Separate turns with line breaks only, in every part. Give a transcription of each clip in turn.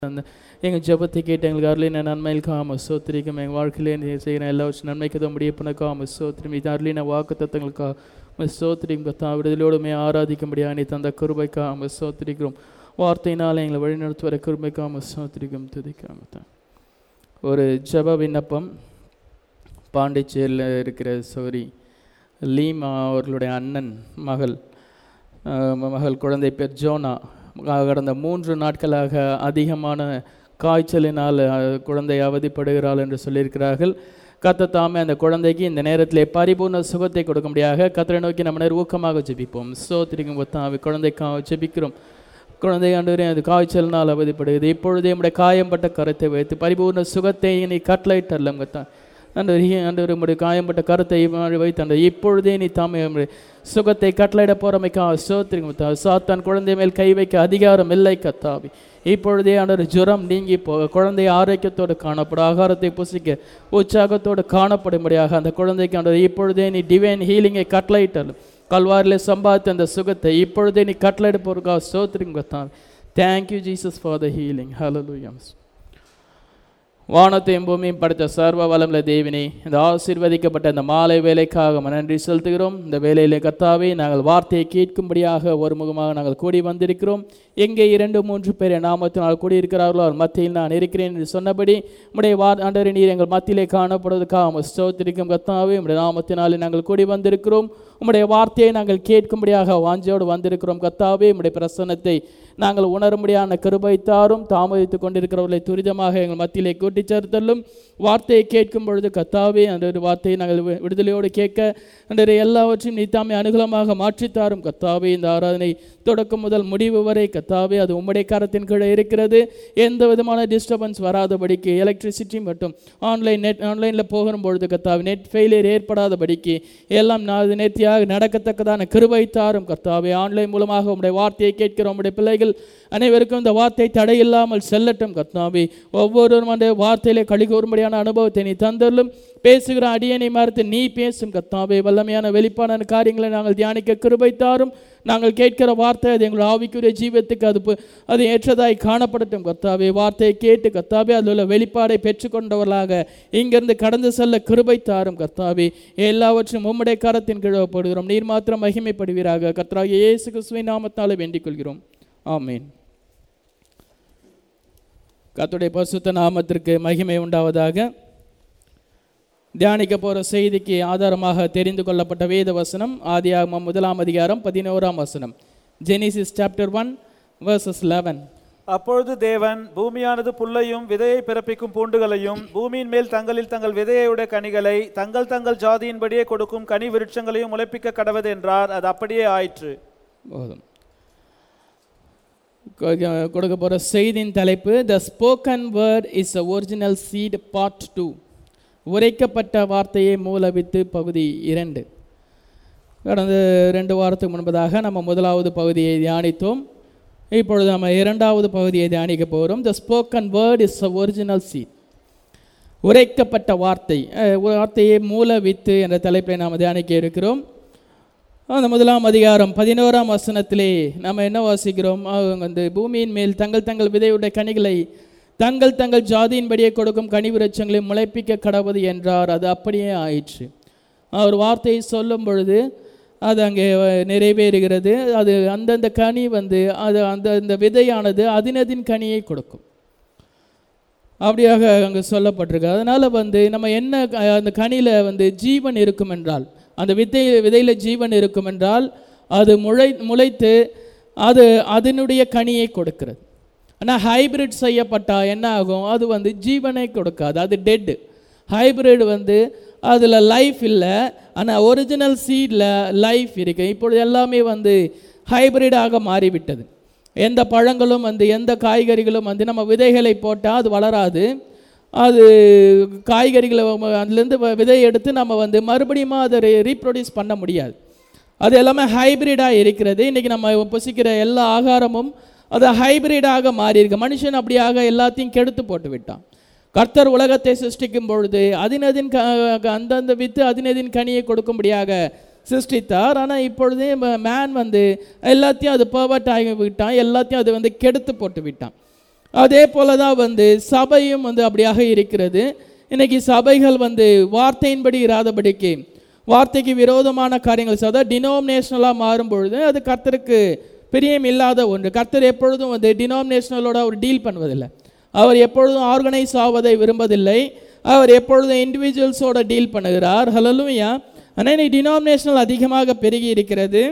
அந்த எங்கள் ஜெபத்தை கேட்டு எங்களுக்கு அருளின நன்மைகளுக்காக ஸ்தோத்திரிக்கும். எங்கள் வாழ்க்கையிலே செய்கிற எல்லா விஷயம் நன்மைக்கு தான் முடியப்பனக்காக ஸ்தோத்திரம். இது அருளின வாக்கு தத்தங்களுக்காக ஸ்தோத்திரிக்கும். கர்த்தா விடுதலோடுமே ஆராதிக்கும்படியாக நீ தந்த கிருபைக்காக ஸ்தோத்திரிக்கிறோம். வார்த்தையினால் எங்களை வழிநடத்துவர கிருபைக்காக ஸ்தோத்திரிக்கும், துதிக்காம தான். ஒரு ஜெப விண்ணப்பம். பாண்டிச்சேரியில் இருக்கிற சௌரி லீமா அவர்களுடைய அண்ணன் மகள் குழந்தை பேர் ஜோனா. கடந்த 3 நாட்களாக அதிகமான காய்ச்சலினால் குழந்தை அவதிப்படுகிறாள் என்று சொல்லியிருக்கிறார்கள். கர்த்தர் தாமே அந்த குழந்தைக்கு இந்த நேரத்திலே பரிபூர்ண சுகத்தை கொடுக்க முடியாக கர்த்தரை நோக்கி நம்ம ஊக்கமாக ஜெபிப்போம். ஸ்தோத்திரிக்கும். குழந்தைக்காக ஜெபிக்கிறோம். குழந்தை ஆண்டவரே அது காய்ச்சலினால் அவதிப்படுகிறது. இப்பொழுதே நம்முடைய காயம்பட்ட கருத்தை வைத்து பரிபூர்ண சுகத்தை நீ கட்டளையிட்டல்லம் கத்தா ஆண்டவர் உடைய காயம்பட்ட கருத்தை வைத்து இப்பொழுதே நீ தாமே சுகத்தை கட்டளையிட போறமைக்காக ஸ்தோத்திரிக்கும். சாத்தான் குழந்தை மேல் கை வைக்க அதிகாரம் இல்லை கத்தாவி. இப்பொழுதே ஆண்டவர் ஜுரம் நீங்கி போக குழந்தை ஆரோக்கியத்தோடு காணப்படும், ஆகாரத்தை புசிக்க உற்சாகத்தோடு காணப்படும்படியாக அந்த குழந்தைக்கு ஆண்டவர் இப்பொழுதே நீ டிவைன் ஹீலிங்கை கட்டளையிட்டாலும் கல்வாரில் சம்பாதித்த அந்த சுகத்தை இப்பொழுதே நீ கட்டளையிட போறதுக்காக ஸ்தோத்திரிக்கும் கத்தாவி. Thank you Jesus for the healing. Hallelujah. வானத்தையும் பூமியும் படைத்த சர்வ வளமுள்ள தேவனே, இந்த ஆசீர்வதிக்கப்பட்ட இந்த மாலை வேலைக்காக நன்றி செலுத்துகிறோம். இந்த வேலையிலே கர்த்தாவே நாங்கள் வார்த்தையை கேட்கும்படியாக ஒருமுகமாக நாங்கள் கூடி வந்திருக்கிறோம். எங்கே 2-3 பேர் நாமத்தினால் கூடியிருக்கிறார்களோ அவர் மத்தியில் நான் இருக்கிறேன் என்று சொன்னபடி உம்முடைய ஆண்டவரே நீர் எங்கள் மத்தியிலே காணப்படுவதற்காக ஸ்தோத்திரிக்கும் கர்த்தாவே. உம்முடைய நாமத்தினாலே நாங்கள் கூடி வந்திருக்கிறோம். உம்முடைய வார்த்தையை நாங்கள் கேட்கும்படியாக வாஞ்சையோடு வந்திருக்கிறோம் கர்த்தாவே. உம்முடைய பிரசன்னத்தை நாங்கள் உணரும்படியான கிருபை தாரும். தாமதித்து கொண்டிருக்கிறவர்களை துரிதமாக எங்கள் மத்தியிலே கூட்டி சேர்த்தலும். வார்த்தையை கேட்கும் பொழுது கர்த்தாவே அந்த ஒரு வார்த்தையை நாங்கள் விடுதலையோடு கேட்க அந்த எல்லாவற்றையும் நீ தாமே அனுகூலமாக மாற்றித்தாரும் கர்த்தாவே. இந்த ஆராதனை தொடக்கம் முதல் முடிவு வரை கர்த்தாவே அது உம்முடைய கரத்தின் கீழே இருக்கிறது. எந்த விதமான டிஸ்டர்பன்ஸ் வராதபடிக்கு, எலக்ட்ரிசிட்டி மற்றும் ஆன்லைனில் போகும்பொழுது கர்த்தாவே நெட் ஃபெயிலியர் ஏற்படாதபடிக்கு எல்லாம் நேர்த்தியாக நடக்கத்தக்கதான கிருபை தாரும் கர்த்தாவே. ஆன்லைன் மூலமாக உம்முடைய வார்த்தையை கேட்கிற உம்முடைய பிள்ளைகள் அனைவருக்கும் இந்த வார்த்தை தடையில்லாமல் செல்லட்டும் கர்த்தாவே. ஒவ்வொருவரும் அந்த வார்த்தையிலே கழிகூறும்படியான அனுபவத்தை நீ தந்தலும். பேசுகிற அடியனை மறுத்து நீ பேசும் கர்த்தாவே. வல்லமையான வெளிப்பாடான காரியங்களை நாங்கள் தியானிக்க கிருபை தாரும். நாங்கள் கேட்கிற வார்த்தை அது எங்கள் ஆவிக்குரிய ஜீவத்துக்கு அது ஏற்றதாய் காணப்படட்டும் கர்த்தாவே. வார்த்தையை கேட்டு கர்த்தாவே அதில் உள்ள வெளிப்பாடை பெற்றுக்கொண்டவர்களாக இங்கிருந்து கடந்து செல்ல கிருபை தாரும் கர்த்தாவே. எல்லாவற்றையும் உம்முடைய கரத்தின் கீழப்படுகிறோம். நீர் மாத்திரம் மகிமைப்படுவீராக கர்த்தராகிய இயேசு கிறிஸ்துவின் நாமத்தாலே வேண்டிக் கொள்கிறோம். ஆமீன். கர்த்தருடைய பரிசுத்த நாமத்திற்கு மகிமை உண்டாவதாக. தியானிக்க போகிற செய்திக்கு ஆதாரமாக தெரிந்து கொள்ளப்பட்ட வேத வசனம் ஆதியாகமம் 1:11. Genesis chapter 1:11.
அப்பொழுது தேவன் பூமியானது புல்லையும் விதையை பிறப்பிக்கும் பூண்டுகளையும் பூமியின் மேல் தங்களில் தங்கள் விதையுடைய கனிகளை தங்கள் தங்கள் ஜாதியின்படியே கொடுக்கும் கனி விருட்சங்களையும் முளைப்பிக்க கடவது என்றார். அது அப்படியே ஆயிற்று.
போதும். கொடுக்க போகிற செய்தியின் தலைப்பு the spoken word is a original seed part 2. உரைக்கப்பட்ட வார்த்தையை மூலவித்து பகுதி 2. கடந்த 2 வாரத்துக்கு முன்பதாக நம்ம முதலாவது பகுதியை தியானித்தோம். இப்பொழுது நம்ம 2வது பகுதியை தியானிக்க போகிறோம். The spoken word is a original seed. உரைக்கப்பட்ட வார்த்தையை மூலவித்து என்ற தலைப்பை நாம் தியானிக்க இருக்கிறோம். அந்த 1ஆம் அதிகாரம் 11ஆம் வசனத்திலே நம்ம என்ன வாசிக்கிறோம்? அவங்க பூமியின் மேல் தங்கள் தங்கள் விதையுடைய கனிகளை தங்கள் தங்கள் ஜாதியின்படியே கொடுக்கும் கனி விருட்சங்களை முளைப்பிக்க கடவது என்றார். அது அப்படியே ஆயிற்று. அவர் வார்த்தையை சொல்லும் பொழுது அது அங்கே நிறைவேறுகிறது. அது அந்தந்த கனி அது அந்த விதையானது அதினதின் கனியை கொடுக்கும். அப்படியாக அங்கே சொல்லப்பட்டிருக்கு. அதனால் நம்ம என்ன அந்த கனியில் ஜீவன் இருக்கும் என்றால், அந்த விதையில் ஜீவன் இருக்கும் என்றால் அது முளைத்து அது அதனுடைய கனியை கொடுக்கிறது. ஆனால் ஹைபிரிட் செய்யப்பட்டால் என்ன ஆகும்? அது ஜீவனை கொடுக்காது, அது டெட்டு. ஹைபிரிட் அதில் லைஃப் இல்லை, ஆனால் ஒரிஜினல் சீடில் லைஃப் இருக்குது. இப்பொழுது எல்லாமே ஹைபிரிடாக மாறிவிட்டது. எந்த பழங்களும் எந்த காய்கறிகளும் நம்ம விதைகளை போட்டால் அது வளராது. அது காய்கறிகளை அதுலேருந்து விதையை எடுத்து நம்ம மறுபடியும் அதை ரீப்ரொடியூஸ் பண்ண முடியாது. அது எல்லாமே ஹைபிரிடாக இருக்கிறது. இன்றைக்கி நம்ம புசிக்கிற எல்லா ஆகாரமும் அது ஹைபிரிடாக மாறியிருக்கு. மனுஷன் அப்படியாக எல்லாத்தையும் கெடுத்து போட்டு விட்டான். கர்த்தர் உலகத்தை சிருஷ்டிக்கும் பொழுது அந்தந்த வித்து அதினதின் கனியை கொடுக்கும்படியாக சிருஷ்டித்தார். ஆனால் இப்பொழுதே மேன் எல்லாத்தையும் அது பர்வர்ட் ஆகி விட்டான், எல்லாத்தையும் அது கெடுத்து போட்டு விட்டான். அதே போல தான் வந்து சபையும் வந்து அப்படியாக இருக்கிறது. இன்னைக்கு சபைகள் வந்து வார்த்தையின்படி இராதபடிக்கு வார்த்தைக்கு விரோதமான காரியங்கள், அதாவது டினோமினேஷனலாக மாறும் பொழுது அது கர்த்தருக்கு பிரியம் இல்லாத ஒன்று. கர்த்தர் எப்பொழுதும் வந்து டினோமினேஷனலோட அவர் டீல் பண்ணுவதில்லை. அவர் எப்பொழுதும் ஆர்கனைஸ் ஆவதை விரும்பதில்லை. அவர் எப்பொழுதும் இண்டிவிஜுவல்ஸோட டீல் பண்ணுகிறார். ஹல்லேலூயா. ஆனால் இன்னைக்கு டினாமினேஷனல் அதிகமாக பெருகி இருக்கிறது.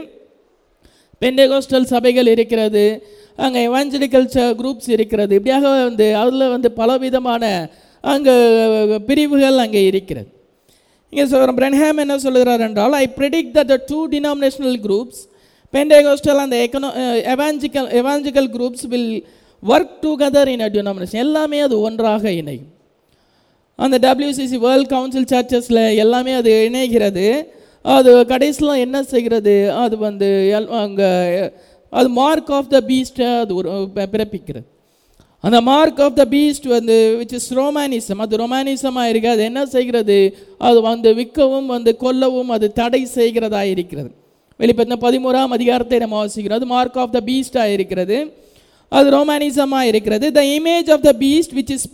பெண்டெகோஸ்டல் சபைகள் இருக்கிறது, அங்கே எவாஞ்சலிக்கல் குரூப்ஸ் இருக்கிறது. இப்படியாக வந்து அதில் வந்து பலவிதமான அங்கே பிரிவுகள் அங்கே இருக்கிறது. இங்கே பிரன்ஹாம் என்ன சொல்கிறார் என்றால், I predict that the two denominational groups, Pentecostal and evangelical groups will work together in a denomination. எல்லாமே அது ஒன்றாக இணையும். அந்த WCC வேர்ல்ட் கவுன்சில் சர்ச்சஸில் எல்லாமே அது இணைகிறது. அது கடைசியில் என்ன செய்கிறது, அது வந்து அங்கே அது மார்க் ஆஃப் த பீஸ்ட்டை அது ஒரு பிறப்பிக்கிறது. அந்த மார்க் ஆஃப் த பீஸ்ட் வந்து விச் இஸ் ரோமானிசம், அது ரொமானிசமாக இருக்குது. அது என்ன செய்கிறது, அது வந்து விற்கவும் வந்து கொல்லவும் அது தடை செய்கிறதா இருக்கிறது. வெளிப்படுத்தின 13ஆம் அதிகாரத்தை நம்ம வாசிக்கிறோம். அது மார்க் ஆஃப் த பீஸ்டாக இருக்கிறது, அது ரோமானிசமாக இருக்கிறது. The image of the beast which is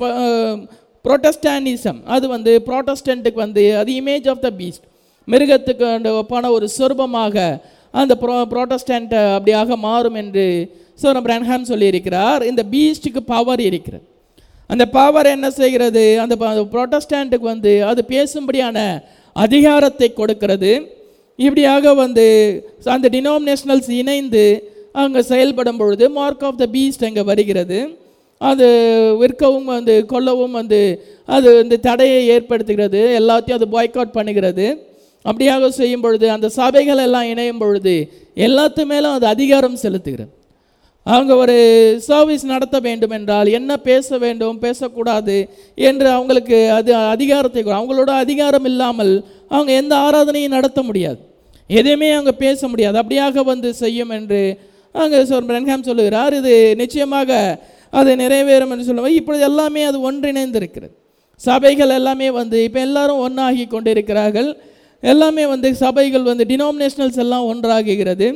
Protestantism, அது வந்து புரோட்டஸ்டண்ட்டுக்கு வந்து அது இமேஜ் ஆஃப் த பீஸ்ட், மிருகத்துக்கு ஒப்பான ஒரு சொரூபமாக அந்த புரோட்டஸ்டன்ட் அப்படியாக மாறும் என்று பிரன்ஹாம் சொல்லியிருக்கிறார். இந்த பீஸ்டுக்கு பவர் இருக்கிறது. அந்த பவர் என்ன செய்கிறது, அந்த புரோட்டஸ்டன்ட்டுக்கு வந்து அது பேசும்படியான அதிகாரத்தை கொடுக்கிறது. இப்படியாக வந்து அந்த டினோமினேஷனல்ஸ் இணைந்து அங்கே செயல்படும் பொழுது மார்க் ஆஃப் த பீஸ்ட் அங்கே வருகிறது. அது விற்கவும் வந்து கொல்லவும் வந்து அது வந்து தடையை ஏற்படுத்துகிறது. எல்லாத்தையும் அது பாய்காட் பண்ணுகிறது. அப்படியாக செய்யும் பொழுது அந்த சபைகள் எல்லாம் இணையும் பொழுது எல்லாத்து மேலும் அது அதிகாரம் செலுத்துகிறது. அவங்க ஒரு சர்வீஸ் நடத்த வேண்டும் என்றால் என்ன பேச வேண்டும் பேசக்கூடாது என்று அவங்களுக்கு அது அதிகாரத்தை, அவங்களோட அதிகாரம் இல்லாமல் அவங்க எந்த ஆராதனையும் நடத்த முடியாது, எதையுமே அவங்க பேச முடியாது. அப்படியாக வந்து செய்யும் என்று அங்கே பிரன்ஹாம் சொல்லுகிறார். இது நிச்சயமாக அது நிறைவேறும் என்று சொல்லுவாங்க. இப்பொழுது எல்லாமே அது ஒன்றிணைந்து இருக்கிறது. சபைகள் எல்லாமே வந்து இப்போ எல்லாரும் ஒன்றாகி கொண்டு இருக்கிறார்கள். எல்லாமே வந்து சபைகள் வந்து டினாமினேஷனல்ஸ் எல்லாம் ஒன்றாகுகிறது.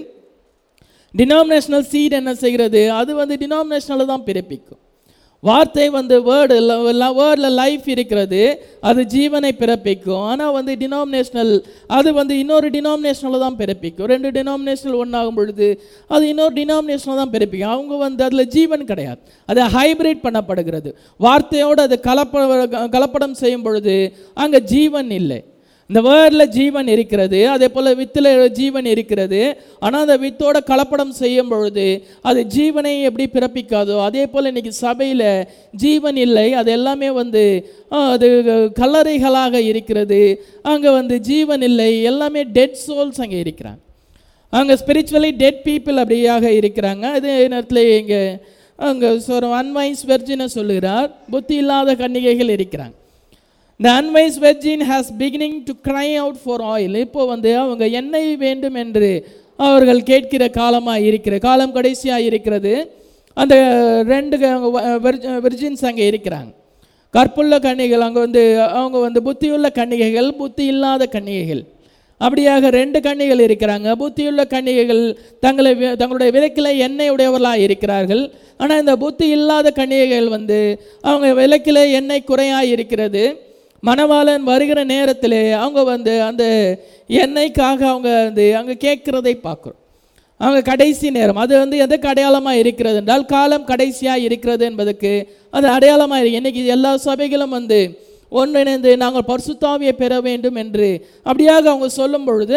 டினாமினேஷனல் சீட் என்ன செய்கிறது, அது வந்து டினாமினேஷனலில் தான் பிறப்பிக்கும். வார்த்தை வந்து வேர்டில் லைஃப் இருக்கிறது, அது ஜீவனை பிறப்பிக்கும். ஆனால் வந்து டினாமினேஷனல் அது வந்து இன்னொரு டினாமினேஷனில் தான் பிறப்பிக்கும். ரெண்டு டினாமினேஷனல் ஒன்றாகும் பொழுது அது இன்னொரு டினாமினேஷனில் தான் பிறப்பிக்கும். அவங்க வந்து அதில் ஜீவன் கிடையாது, அது ஹைப்ரிட் பண்ணப்படுகிறது. வார்த்தையோடு அது கலப்படம் செய்யும் பொழுது அங்கே ஜீவன் இல்லை. இந்த வேர்டில் ஜீவன் இருக்கிறது, அதே போல் வித்தில் ஜீவன் இருக்கிறது. ஆனால் அந்த வித்தோட கலப்படம் செய்யும் பொழுது அது ஜீவனை எப்படி பிறப்பிக்காதோ அதே போல் இன்றைக்கி சபையில் ஜீவன் இல்லை. அது எல்லாமே வந்து அது கல்லறைகளாக இருக்கிறது. அங்கே வந்து ஜீவன் இல்லை, எல்லாமே டெட் சோல்ஸ் அங்கே இருக்கிறாங்க. அங்கே ஸ்பிரிச்சுவலி டெட் பீப்புள் அப்படியாக இருக்கிறாங்க. அதே நேரத்தில் இங்கே அங்கே அன்வைஸ் வெர்ஜினை சொல்லுகிறார், புத்தி இல்லாத கன்னிகைகள் இருக்கிறாங்க. The unwise virgin has beginning to cry out for oil. இப்போ வந்து அவங்க எண்ணெய் வேண்டும் என்று அவர்கள் கேட்கிற காலமாக இருக்கிற காலம் கடைசியாக இருக்கிறது. அந்த ரெண்டு விர்ஜின்ஸ் அங்கே இருக்கிறாங்க, கற்புள்ள கன்னிகைகள். அங்கே வந்து அவங்க வந்து புத்தியுள்ள கன்னிகைகள், புத்தி இல்லாத கன்னிகைகள், அப்படியாக ரெண்டு கன்னிகைகள் இருக்கிறாங்க. புத்தியுள்ள கன்னிகைகள் தங்களுடைய விளக்கில் எண்ணெய் உடையவர்களாக இருக்கிறார்கள். ஆனால் இந்த புத்தி இல்லாத கன்னிகைகள் வந்து அவங்க விளக்கில் எண்ணெய் குறையாக இருக்கிறது. மணவாளன் வருகிற நேரத்தில் அவங்க வந்து அந்த எண்ணெய்க்காக அவங்க வந்து அங்கே கேட்குறதை பார்க்குறோம். அவங்க கடைசி நேரம் அது வந்து எதுக்கு அடையாளமாக இருக்கிறது என்றால் காலம் கடைசியாக இருக்கிறது என்பதுக்கு அது அடையாளமாக இருக்கு. இன்றைக்கி எல்லா சபைகளும் வந்து ஒன்றிணைந்து நாங்கள் பரிசுத்தாவியை பெற வேண்டும் என்று அப்படியாக அவங்க சொல்லும் பொழுது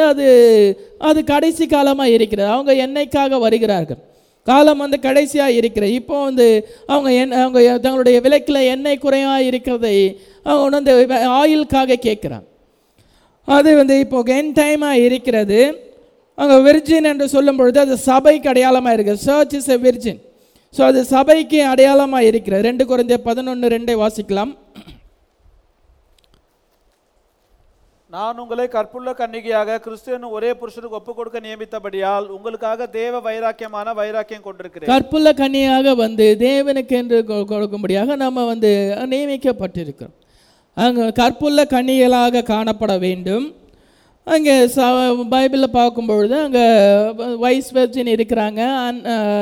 அது கடைசி காலமாக இருக்கிறது. அவங்க எண்ணெய்க்காக வருகிறார்கள், காலம் வந்து கடைசியாக இருக்கிறது. இப்போ வந்து அவங்க தங்களுடைய விளக்கில் எண்ணெய் குறையாக இருக்கிறதை அவங்க வந்து ஆயிலுக்காக கேட்குறாங்க. அது வந்து இப்போ என் டைமாக இருக்கிறது. அங்கே விர்ஜின் என்று சொல்லும் பொழுது அது சபைக்கு அடையாளமாக இருக்குது. Church is a virgin. So அது சபைக்கு அடையாளமாக இருக்கிறது. 2 கொரிந்தியர் 11:2 வாசிக்கலாம்.
நான் உங்களை கற்புள்ள கன்னிகையாக கிறிஸ்துவின் ஒரே புருஷனுக்கு ஒப்புக் கொடுக்க நியமித்தபடியால் உங்களுக்காக தேவ வைராக்கியம் கொண்டிருக்கிறேன். கற்புள்ள கன்னியாக வந்து தேவனுக்கு என்று கொடுக்கும்படியாக நம்ம வந்து நியமிக்கப்பட்டிருக்கிறோம். அங்கே கற்புள்ள கன்னிகளாக காணப்பட வேண்டும். அங்கே பைபிளில் பார்க்கும்பொழுது அங்கே வைஸ் வெர்ஜின் இருக்கிறாங்க,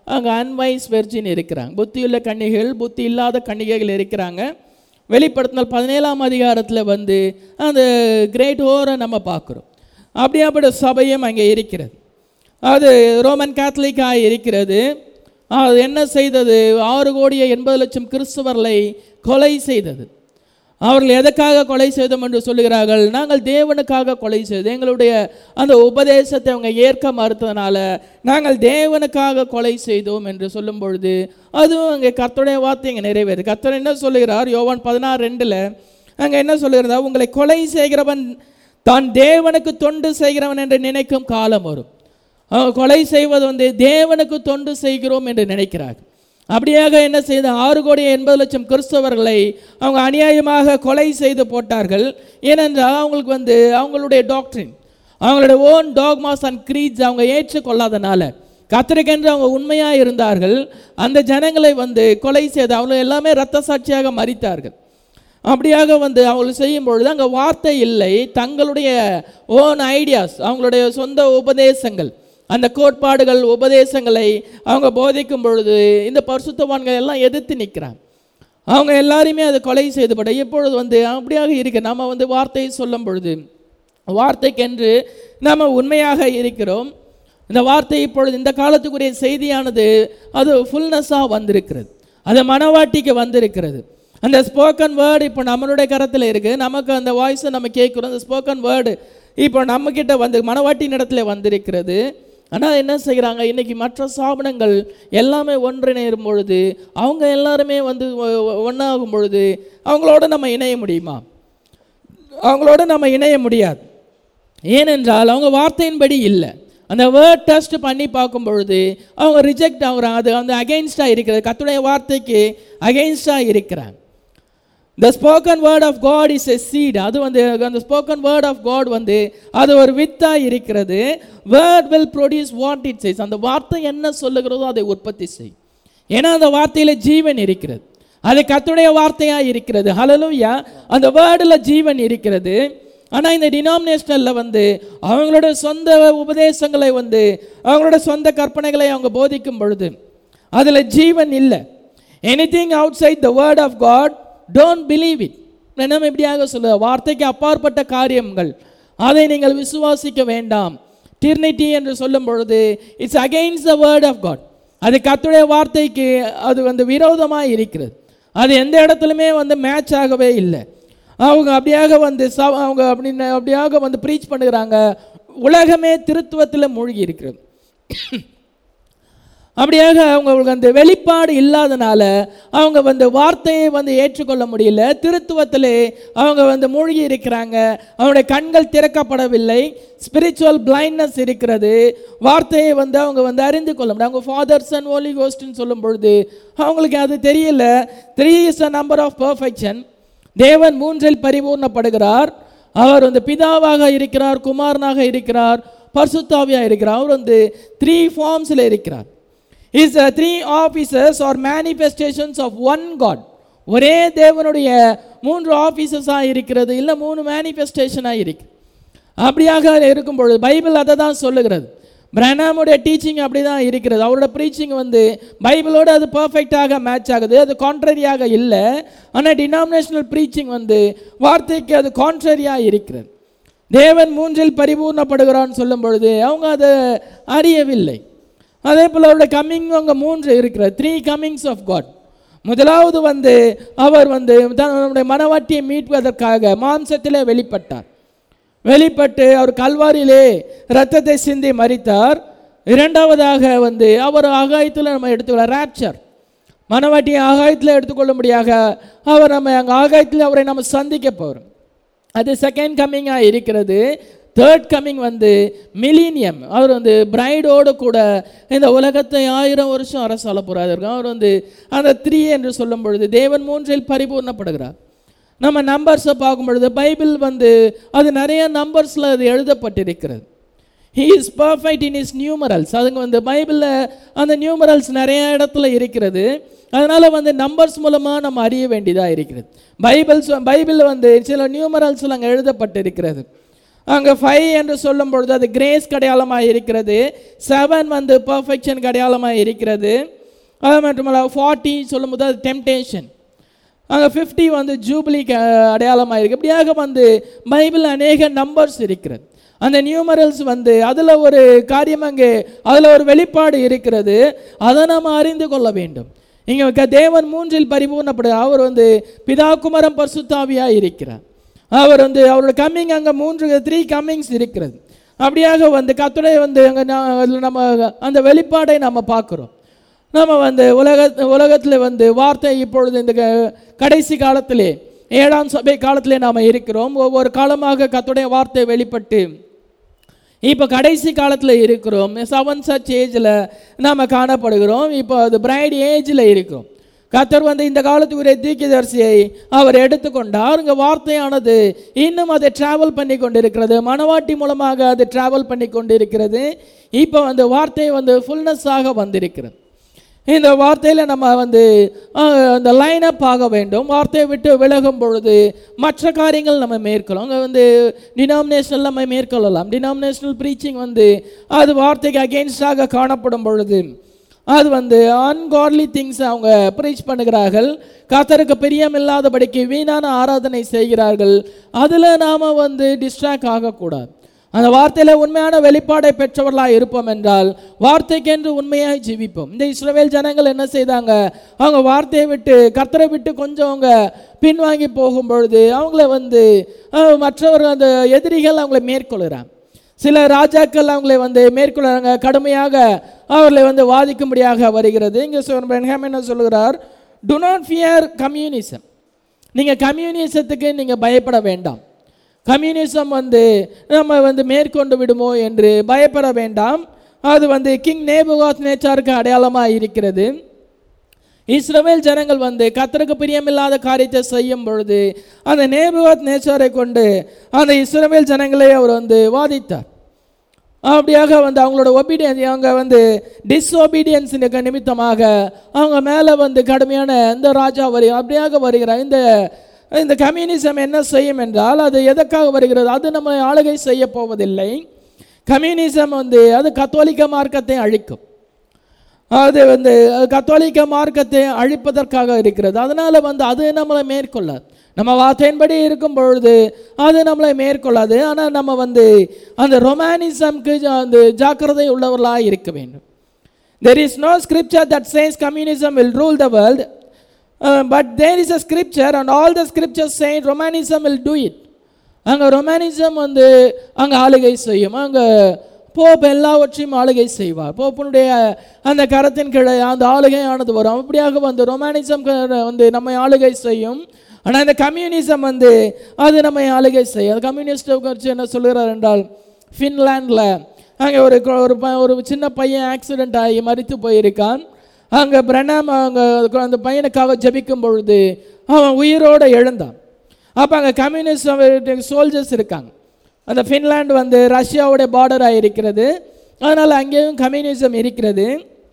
அங்கே அன்வைஸ் வெர்ஜின் இருக்கிறாங்க, புத்தியுள்ள கன்னிகைகள், புத்தி இல்லாத கன்னிகைகள் இருக்கிறாங்க. வெளிப்படுத்தினால் 17ஆம் அதிகாரத்தில் வந்து அந்த கிரேட் ஓரை நம்ம பார்க்குறோம். அப்படியாப்பட்ட சபையும் அங்கே இருக்கிறது. அது ரோமன் கேத்தலிக்காக இருக்கிறது. அது என்ன செய்தது? 6,80,00,000 கிறிஸ்தவர்களை கொலை செய்தது. அவர்கள் எதற்காக கொலை செய்தோம் என்று சொல்லுகிறார்கள்? நாங்கள் தேவனுக்காக கொலை செய்தோம். எங்களுடைய அந்த உபதேசத்தை அவங்க ஏற்க மறுத்ததுனால நாங்கள் தேவனுக்காக கொலை செய்தோம் என்று சொல்லும் பொழுது அதுவும் அங்கே கர்த்தருடைய வார்த்தை இங்கே நிறைவேறுது. கர்த்தர் என்ன சொல்லுகிறார்? யோவான் 16:2 அங்கே என்ன சொல்லுகிறதா? உங்களை கொலை செய்கிறவன் தான் தேவனுக்கு தொண்டு செய்கிறவன் என்று நினைக்கும் காலம் வரும். கொலை செய்வது வந்து தேவனுக்கு தொண்டு செய்கிறோம் என்று நினைக்கிறார்கள். அப்படியாக என்ன செய்த 6,80,00,000 கிறிஸ்தவர்களை அவங்க அநியாயமாக கொலை செய்து போட்டார்கள். ஏனென்றால் அவங்களுக்கு வந்து அவங்களுடைய டாக்ட்ரின், அவங்களுடைய ஓன் டாக்மாஸ் அண்ட் க்ரீட்ஸ் அவங்க ஏற்றுக்கொள்ளாதனால, கர்த்தருக்கென்று அவங்க உண்மையாக இருந்தார்கள். அந்த ஜனங்களை வந்து கொலை செய்து அவங்க எல்லாமே இரத்த சாட்சியாக மரித்தார்கள். அப்படியாக வந்து அவங்களுக்கு செய்யும் பொழுது அங்கே வார்த்தை இல்லை, தங்களுடைய ஓன் ஐடியாஸ், அவங்களுடைய சொந்த உபதேசங்கள், அந்த கோட்பாடுகள் உபதேசங்களை அவங்க போதிக்கும் பொழுது இந்த பரிசுத்தவான்கள் எல்லாம் எதிர்த்து நிற்கிறாங்க. அவங்க எல்லாருமே அதை கொலை செய்துபட இப்பொழுது வந்து அப்படியாக இருக்க நம்ம வந்து வார்த்தையை சொல்லும் பொழுது வார்த்தைக்கென்று நம்ம உண்மையாக இருக்கிறோம். இந்த வார்த்தை இப்பொழுது இந்த காலத்துக்குரிய செய்தியானது அது ஃபுல்னஸாக வந்திருக்கிறது, அது மனவாட்டிக்கு வந்திருக்கிறது. அந்த ஸ்போக்கன் வேர்டு இப்போ நம்மளுடைய கரத்தில் இருக்குது. நமக்கு அந்த வாய்ஸை நம்ம கேட்குறோம். அந்த ஸ்போக்கன் வேர்டு இப்போ நம்மக்கிட்ட வந்து மனவாட்டின் இடத்துல வந்திருக்கிறது. ஆனால் என்ன செய்கிறாங்க? இன்றைக்கி மற்ற ஸ்தாபனங்கள் எல்லாமே ஒன்றிணையும் பொழுது, அவங்க எல்லாருமே வந்து ஒன்றாகும் பொழுது அவங்களோட நம்ம இணைய முடியுமா? அவங்களோட நம்ம இணைய முடியாது. ஏனென்றால் அவங்க வார்த்தையின்படி இல்லை. அந்த வேர்ட் டெஸ்ட் பண்ணி பார்க்கும் பொழுது அவங்க ரிஜெக்ட் ஆகுறாங்க. அது வந்து அகெயின்ஸ்டாக இருக்கிறது, கர்த்தருடைய வார்த்தைக்கு அகெயின்ஸ்டாக இருக்கிறாங்க. The spoken word of God is a seed. அது வந்து அந்த spoken word of God வந்து அது ஒரு வித்தாக இருக்கிறது. Word will produce what it says. அந்த வார்த்தை என்ன சொல்லுகிறதோ அதை உற்பத்தி செய்யும். ஏன்னா அந்த வார்த்தையில் ஜீவன் இருக்கிறது, அது கர்த்தருடைய வார்த்தையாக இருக்கிறது. ஹல்லேலூயா. அந்த வேர்டில் ஜீவன் இருக்கிறது. ஆனால் இந்த டினாமினேஷனில் வந்து அவங்களோட சொந்த உபதேசங்களை வந்து அவங்களோட சொந்த கற்பனைகளை அவங்க போதிக்கும் பொழுது அதில் ஜீவன் இல்லை. Anything outside the word of God don't believe it. நம்ம எப்படியாக சொல்ல, வார்த்தைக்கு அப்பாற்பட்ட காரியங்கள் அதை நீங்கள் விசுவாசிக்க வேண்டாம். டிரினிட்டி என்று சொல்லும் பொழுது it's against the word of God. அது கர்த்தருடைய வார்த்தைக்கு அது வந்து விரோதமாக இருக்கிறது. அது எந்த இடத்துலையுமே வந்து மேட்ச் ஆகவே இல்லை. அவங்க அப்படியாக வந்து அவங்க அப்படியாக வந்து ப்ரீச் பண்ணுகிறாங்க. உலகமே திருத்துவத்தில் மூழ்கி இருக்கிறது. அப்படியாக அவங்களுக்கு அந்த வெளிப்பாடு இல்லாதனால அவங்க வந்து வார்த்தையை வந்து ஏற்றுக்கொள்ள முடியல. திருத்துவத்திலே அவங்க வந்து மூழ்கி இருக்கிறாங்க. அவங்களுடைய கண்கள் திறக்கப்படவில்லை. ஸ்பிரிச்சுவல் பிளைண்ட்னஸ் இருக்கிறது. வார்த்தையை வந்து அவங்க வந்து அறிந்து கொள்ள முடியும். அவங்க ஃபாதர் சன் ஹோலி கோஸ்ட்னு சொல்லும் பொழுது அவங்களுக்கு அது தெரியல. 3 is a number of perfection. தேவன் 3இல் பரிபூர்ணப்படுகிறார். அவர் வந்து பிதாவாக இருக்கிறார், குமாரனாக இருக்கிறார், பரிசுத்தாவியாக இருக்கிறார். அவர் வந்து 3 ஃபார்ம்ஸில் இருக்கிறார். Is 3 offices or manifestations of one God. ஒரே தேவனுடைய 3 ஆஃபீஸஸாக இருக்கிறது, இல்லை 3 மேனிஃபெஸ்டேஷனாக இருக்கு. அப்படியாக இருக்கும் பொழுது பைபிள் அதை தான் சொல்லுகிறது. பிரானாமுடைய டீச்சிங் அப்படி தான் இருக்கிறது. அவரோட ப்ரீச்சிங் வந்து பைபிளோடு அது பர்ஃபெக்டாக மேட்ச் ஆகுது, அது கான்ட்ரரியாக இல்லை. ஆனால் டினாமினேஷனல் ப்ரீச்சிங் வந்து வார்த்தைக்கு அது கான்ட்ரரியாக இருக்கிறது. தேவன் 3இல் பரிபூர்ணப்படுகிறான்னு சொல்லும் பொழுது அவங்க அதை அறியவில்லை. அதே போல் அவருடைய கம்மிங் அங்கே 3 இருக்கிறது. 3 கம்மிங்ஸ் ஆஃப் காட். முதலாவது வந்து அவர் வந்து தன்னுடைய மனவாட்டியை மீட்பதற்காக மாம்சத்திலே வெளிப்பட்டு அவர் கல்வாரியிலே இரத்தத்தை சிந்தி மரித்தார். இரண்டாவதாக வந்து அவர் ஆகாயத்தில் நம்ம எடுத்துக்கொள்ள ராப்சர், மனவாட்டியை ஆகாயத்தில் எடுத்துக்கொள்ளும்படியாக அவர் நம்ம அங்கே ஆகாயத்தில் அவரை நம்ம சந்திக்க போகிறோம். அது செகண்ட் கம்மிங்காக இருக்கிறது. தேர்ட் கம்மிங் வந்து மிலீனியம். அவர் வந்து பிரைடோடு கூட இந்த உலகத்தை 1000 வருஷம் அரசாள போகிறார். அவர் வந்து அந்த 3 என்று சொல்லும் பொழுது தேவன் 3இல் பரிபூர்ணப்படுகிறார். நம்ம நம்பர்ஸை பார்க்கும் பொழுது பைபிள் வந்து அது நிறைய நம்பர்ஸில் அது எழுதப்பட்டிருக்கிறது. He is perfect in his numerals. அதுங்க வந்து பைபிளில் அந்த நியூமரல்ஸ் நிறைய இடத்துல இருக்கிறது. அதனால் வந்து நம்பர்ஸ் மூலமாக நம்ம அறிய வேண்டியதாக இருக்கிறது. பைபிள் வந்து சில நியூமரல்ஸில் அங்கே எழுதப்பட்டிருக்கிறது. அங்கே 5 என்று சொல்லும் பொழுது அது கிரேஸ் அடையாளமாக இருக்கிறது. 7 வந்து பர்ஃபெக்ஷன் அடையாளமாக இருக்கிறது. அது மட்டுமல்ல 40 சொல்லும்போது அது டெம்டேஷன். அங்கே 50 வந்து ஜூபிலிக்கு அடையாளமாக இருக்குது. இப்படியாக வந்து பைபிள் அநேக நம்பர்ஸ் இருக்கிறது. அந்த நியூமரல்ஸ் வந்து அதில் ஒரு காரியம், அங்கே அதில் ஒரு வெளிப்பாடு இருக்கிறது. அதை நாம் அறிந்து கொள்ள வேண்டும். இங்கே தேவன் 3இல் பரிபூர்ணப்படு, அவர் வந்து பிதா குமாரன் பரிசுத்தாவியாக இருக்கிறார். அவர் வந்து அவரோட கம்மிங் அங்கே 3 கம்மிங்ஸ் இருக்கிறது. அப்படியாக வந்து கர்த்தருடைய வந்து அங்கே நம்ம அந்த வெளிப்பாடை நம்ம பார்க்குறோம். நம்ம வந்து உலகத்தில் வந்து வார்த்தை இப்பொழுது இந்த கடைசி காலத்திலே 7ஆம் சபை காலத்திலே நாம் இருக்கிறோம். ஒவ்வொரு காலமாக கர்த்தருடைய வார்த்தை வெளிப்பட்டு இப்போ கடைசி காலத்தில் இருக்கிறோம். 7 சர்ச் ஏஜில் நாம் காணப்படுகிறோம். இப்போ அது பிரைட் ஏஜில் இருக்கிறோம். கர்த்தர் வந்து இந்த காலத்துக்குரிய தீர்க்கதரிசியை அவர் எடுத்துக்கொண்டார். இங்கே வார்த்தையானது இன்னும் அதை ட்ராவல் பண்ணி கொண்டு இருக்கிறது. மணவாட்டி மூலமாக அது ட்ராவல் பண்ணி கொண்டு இருக்கிறது. இப்போ வந்து வார்த்தை வந்து ஃபுல்னஸாக வந்திருக்கிறது. இந்த வார்த்தையில் நம்ம வந்து அந்த லைனப் ஆக வேண்டும். வார்த்தையை விட்டு விலகும் பொழுது மற்ற காரியங்கள் நம்ம மேற்கொள்ளும். அங்கே வந்து டினாமினேஷனல் நம்ம மேற்கொள்ளலாம். டினாமினேஷனல் ப்ரீச்சிங் வந்து அது வார்த்தைக்கு அகெயின்ஸ்டாக காணப்படும் பொழுது அது வந்து அன்காட்லி திங்ஸ் அவங்க ப்ரீச் பண்ணுகிறார்கள். கர்த்தருக்கு பிரியமில்லாதபடிக்கு வீணான ஆராதனை செய்கிறார்கள். அதில் நாம் வந்து டிஸ்ட்ராக்ட் ஆகக்கூடாது. அந்த வார்த்தையில் உண்மையான வெளிப்பாடை பெற்றவர்களாக இருப்போம் என்றால் வார்த்தைக்கென்று உண்மையாக ஜீவிப்போம். இந்த இஸ்ரவேல் ஜனங்கள் என்ன செய்தாங்க? அவங்க வார்த்தையை விட்டு கர்த்தரை விட்டு கொஞ்சம் அவங்க பின்வாங்கி போகும் பொழுது அவங்கள வந்து மற்றவர்கள் அந்த எதிரிகள் அவங்கள மேற்கொள்கிறாங்க. சில ராஜாக்கள் அவங்களை வந்து மேற்கொள்கிறாங்க. கடுமையாக அவர்களை வந்து வாதிக்கும்படியாக வருகிறது. இங்கே என்ன சொல்லுகிறார்? Do not fear communism. நீங்கள் கம்யூனிசத்துக்கு நீங்கள் பயப்பட வேண்டாம். கம்யூனிசம் வந்து நம்ம வந்து மேற்கொண்டு விடுமோ என்று பயப்பட வேண்டாம். அது வந்து கிங் நேபுகாத்நேச்சாருக்கு அடையாளமாக இருக்கிறது. இஸ்ரவேல் ஜனங்கள் வந்து கர்த்தருக்கு பிரியமில்லாத காரியத்தை செய்யும் பொழுது அந்த நேபுகாத்நேச்சாரை கொண்டு அந்த இஸ்ரவேல் ஜனங்களை அவர் வந்து வாதித்தார். அப்படியாக வந்து அவங்களோட ஒபீடியன்ஸ், அவங்க வந்து டிஸ்ஒபீடியன்ஸ் நிமித்தமாக அவங்க மேலே வந்து கடுமையான இந்த ராஜா அப்படியாக வருகிறார். இந்த கம்யூனிசம் என்ன செய்யும் என்றால் அது எதற்காக வருகிறது? அது நம்ம ஆளுகை செய்ய போவதில்லை. கம்யூனிசம் வந்து அது கத்தோலிக்க மார்க்கத்தை அழிக்கும். அது வந்து கத்தோலிக்க மார்க்கத்தை அழிப்பதற்காக இருக்கிறது. அதனால் வந்து அது நம்மளை மேற்கொள்ளாது. நம்ம வார்த்தையின்படி இருக்கும் பொழுது அது நம்மளை மேற்கொள்ளாது. ஆனால் நம்ம வந்து அந்த ரொமானிசம்க்கு அந்த ஜாக்கிரதை உள்ளவர்களாக இருக்க வேண்டும். There is no scripture that says communism will rule the world. But there is a scripture and all the scriptures say Romanism will do it. அங்கே ரொமானிசம் வந்து அங்கே ஆளுகை செய்யும். அங்கே போப் எல்லாவற்றையும் ஆளுகை செய்வார். போப்பனுடைய அந்த கரத்தின் கீழே அந்த ஆளுகையானது வரும். அப்படியாக வந்து ரொமானிசம் வந்து நம்மை ஆளுகை செய்யும். ஆனால் இந்த கம்யூனிசம் வந்து அது நம்மை ஆளுகை செய்யும். அது கம்யூனிஸ்ட்டை குறித்து என்ன சொல்கிறார் என்றால், ஃபின்லாண்டில் அங்கே ஒரு சின்ன பையன் ஆக்சிடென்ட் ஆகி மரித்து போயிருக்கான். அங்கே பிரணாம் அங்கே அந்த பையனுக்காக ஜபிக்கும் பொழுது அவன் உயிரோடு எழுந்தான். அப்போ அங்கே கம்யூனிஸ்ட் சோல்ஜர்ஸ் இருக்காங்க. அந்த ஃபின்லாண்டு வந்து ரஷ்யாவுடைய பார்டராக இருக்கிறது. அதனால் அங்கேயும் கம்யூனிசம் இருக்கிறது.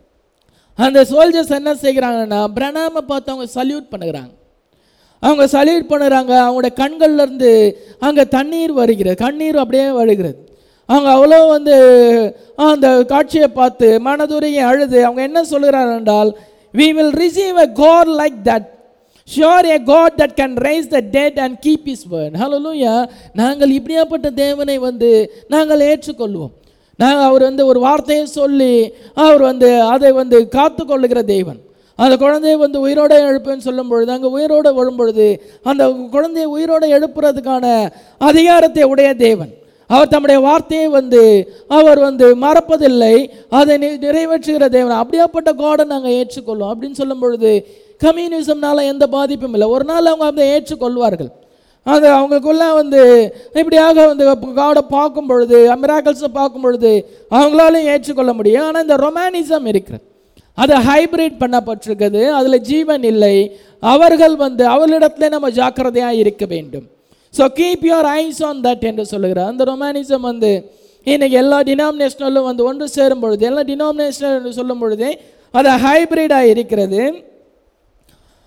அந்த சோல்ஜர்ஸ் என்ன செய்கிறாங்கன்னா பிரணாமை பார்த்து அவங்க சல்யூட் பண்ணுகிறாங்க. அவங்க சல்யூட் பண்ணுறாங்க. அவங்களுடைய கண்கள்லேருந்து அங்கே தண்ணீர் வருகிறது, கண்ணீர் அப்படியே வருகிறது. அவங்க அவ்வளோ வந்து அந்த காட்சியை பார்த்து மனதுரையை அழுது அவங்க என்ன சொல்கிறார்கள் என்றால், we will receive a God like that, sure a God that can raise the dead and keep his word. Hallelujah. நாங்கள் இப்படியாப்பட்ட தேவனை வந்து நாங்கள் ஏற்றுக்கொள்வோம். நாங்கள் அவர் வந்து ஒரு வார்த்தையை சொல்லி அவர் வந்து அதை வந்து காத்து கொள்ளுகிற தேவன். அந்த குழந்தையை வந்து உயிரோடு எழுப்புன்னு சொல்லும் பொழுது அங்கே உயிரோடு வரும்பொழுது அந்த குழந்தையை உயிரோடு எழுப்புறதுக்கான அதிகாரத்தை உடைய தேவன். அவர் தம்முடைய வார்த்தையை வந்து அவர் வந்து மறப்பதில்லை, அதை நிறைவேற்றுகிற தேவன். அப்படியாப்பட்ட காடை நாங்கள் ஏற்றுக்கொள்வோம் அப்படின்னு சொல்லும் பொழுது கம்யூனிசம்னால எந்த பாதிப்பும் இல்லை. ஒரு நாள் அவங்க அதை ஏற்றுக்கொள்வார்கள். அது அவங்களுக்குள்ள வந்து இப்படியாக வந்து காடை பார்க்கும் பொழுது மிராக்கிள்ஸை பார்க்கும் பொழுது அவங்களாலையும் ஏற்றுக்கொள்ள முடியும். ஆனால் இந்த ரொமானிசம் இருக்கிறது, அது ஹைபிரிட் பண்ணப்பட்டிருக்குது, அதில் ஜீவன் இல்லை. அவர்கள் வந்து அவர்களிடத்துல நம்ம ஜாக்கிரதையாக இருக்க வேண்டும். So keep your eyes on that என்று சொல்லுகிறார். அந்த ரொமானிசம் வந்து இன்னைக்கு எல்லா டினாமினேஷனலும் வந்து ஒன்று சேரும் பொழுது, எல்லா டினாமினேஷனல் சொல்லும் பொழுது அது ஹைபிரிடாக இருக்கிறது.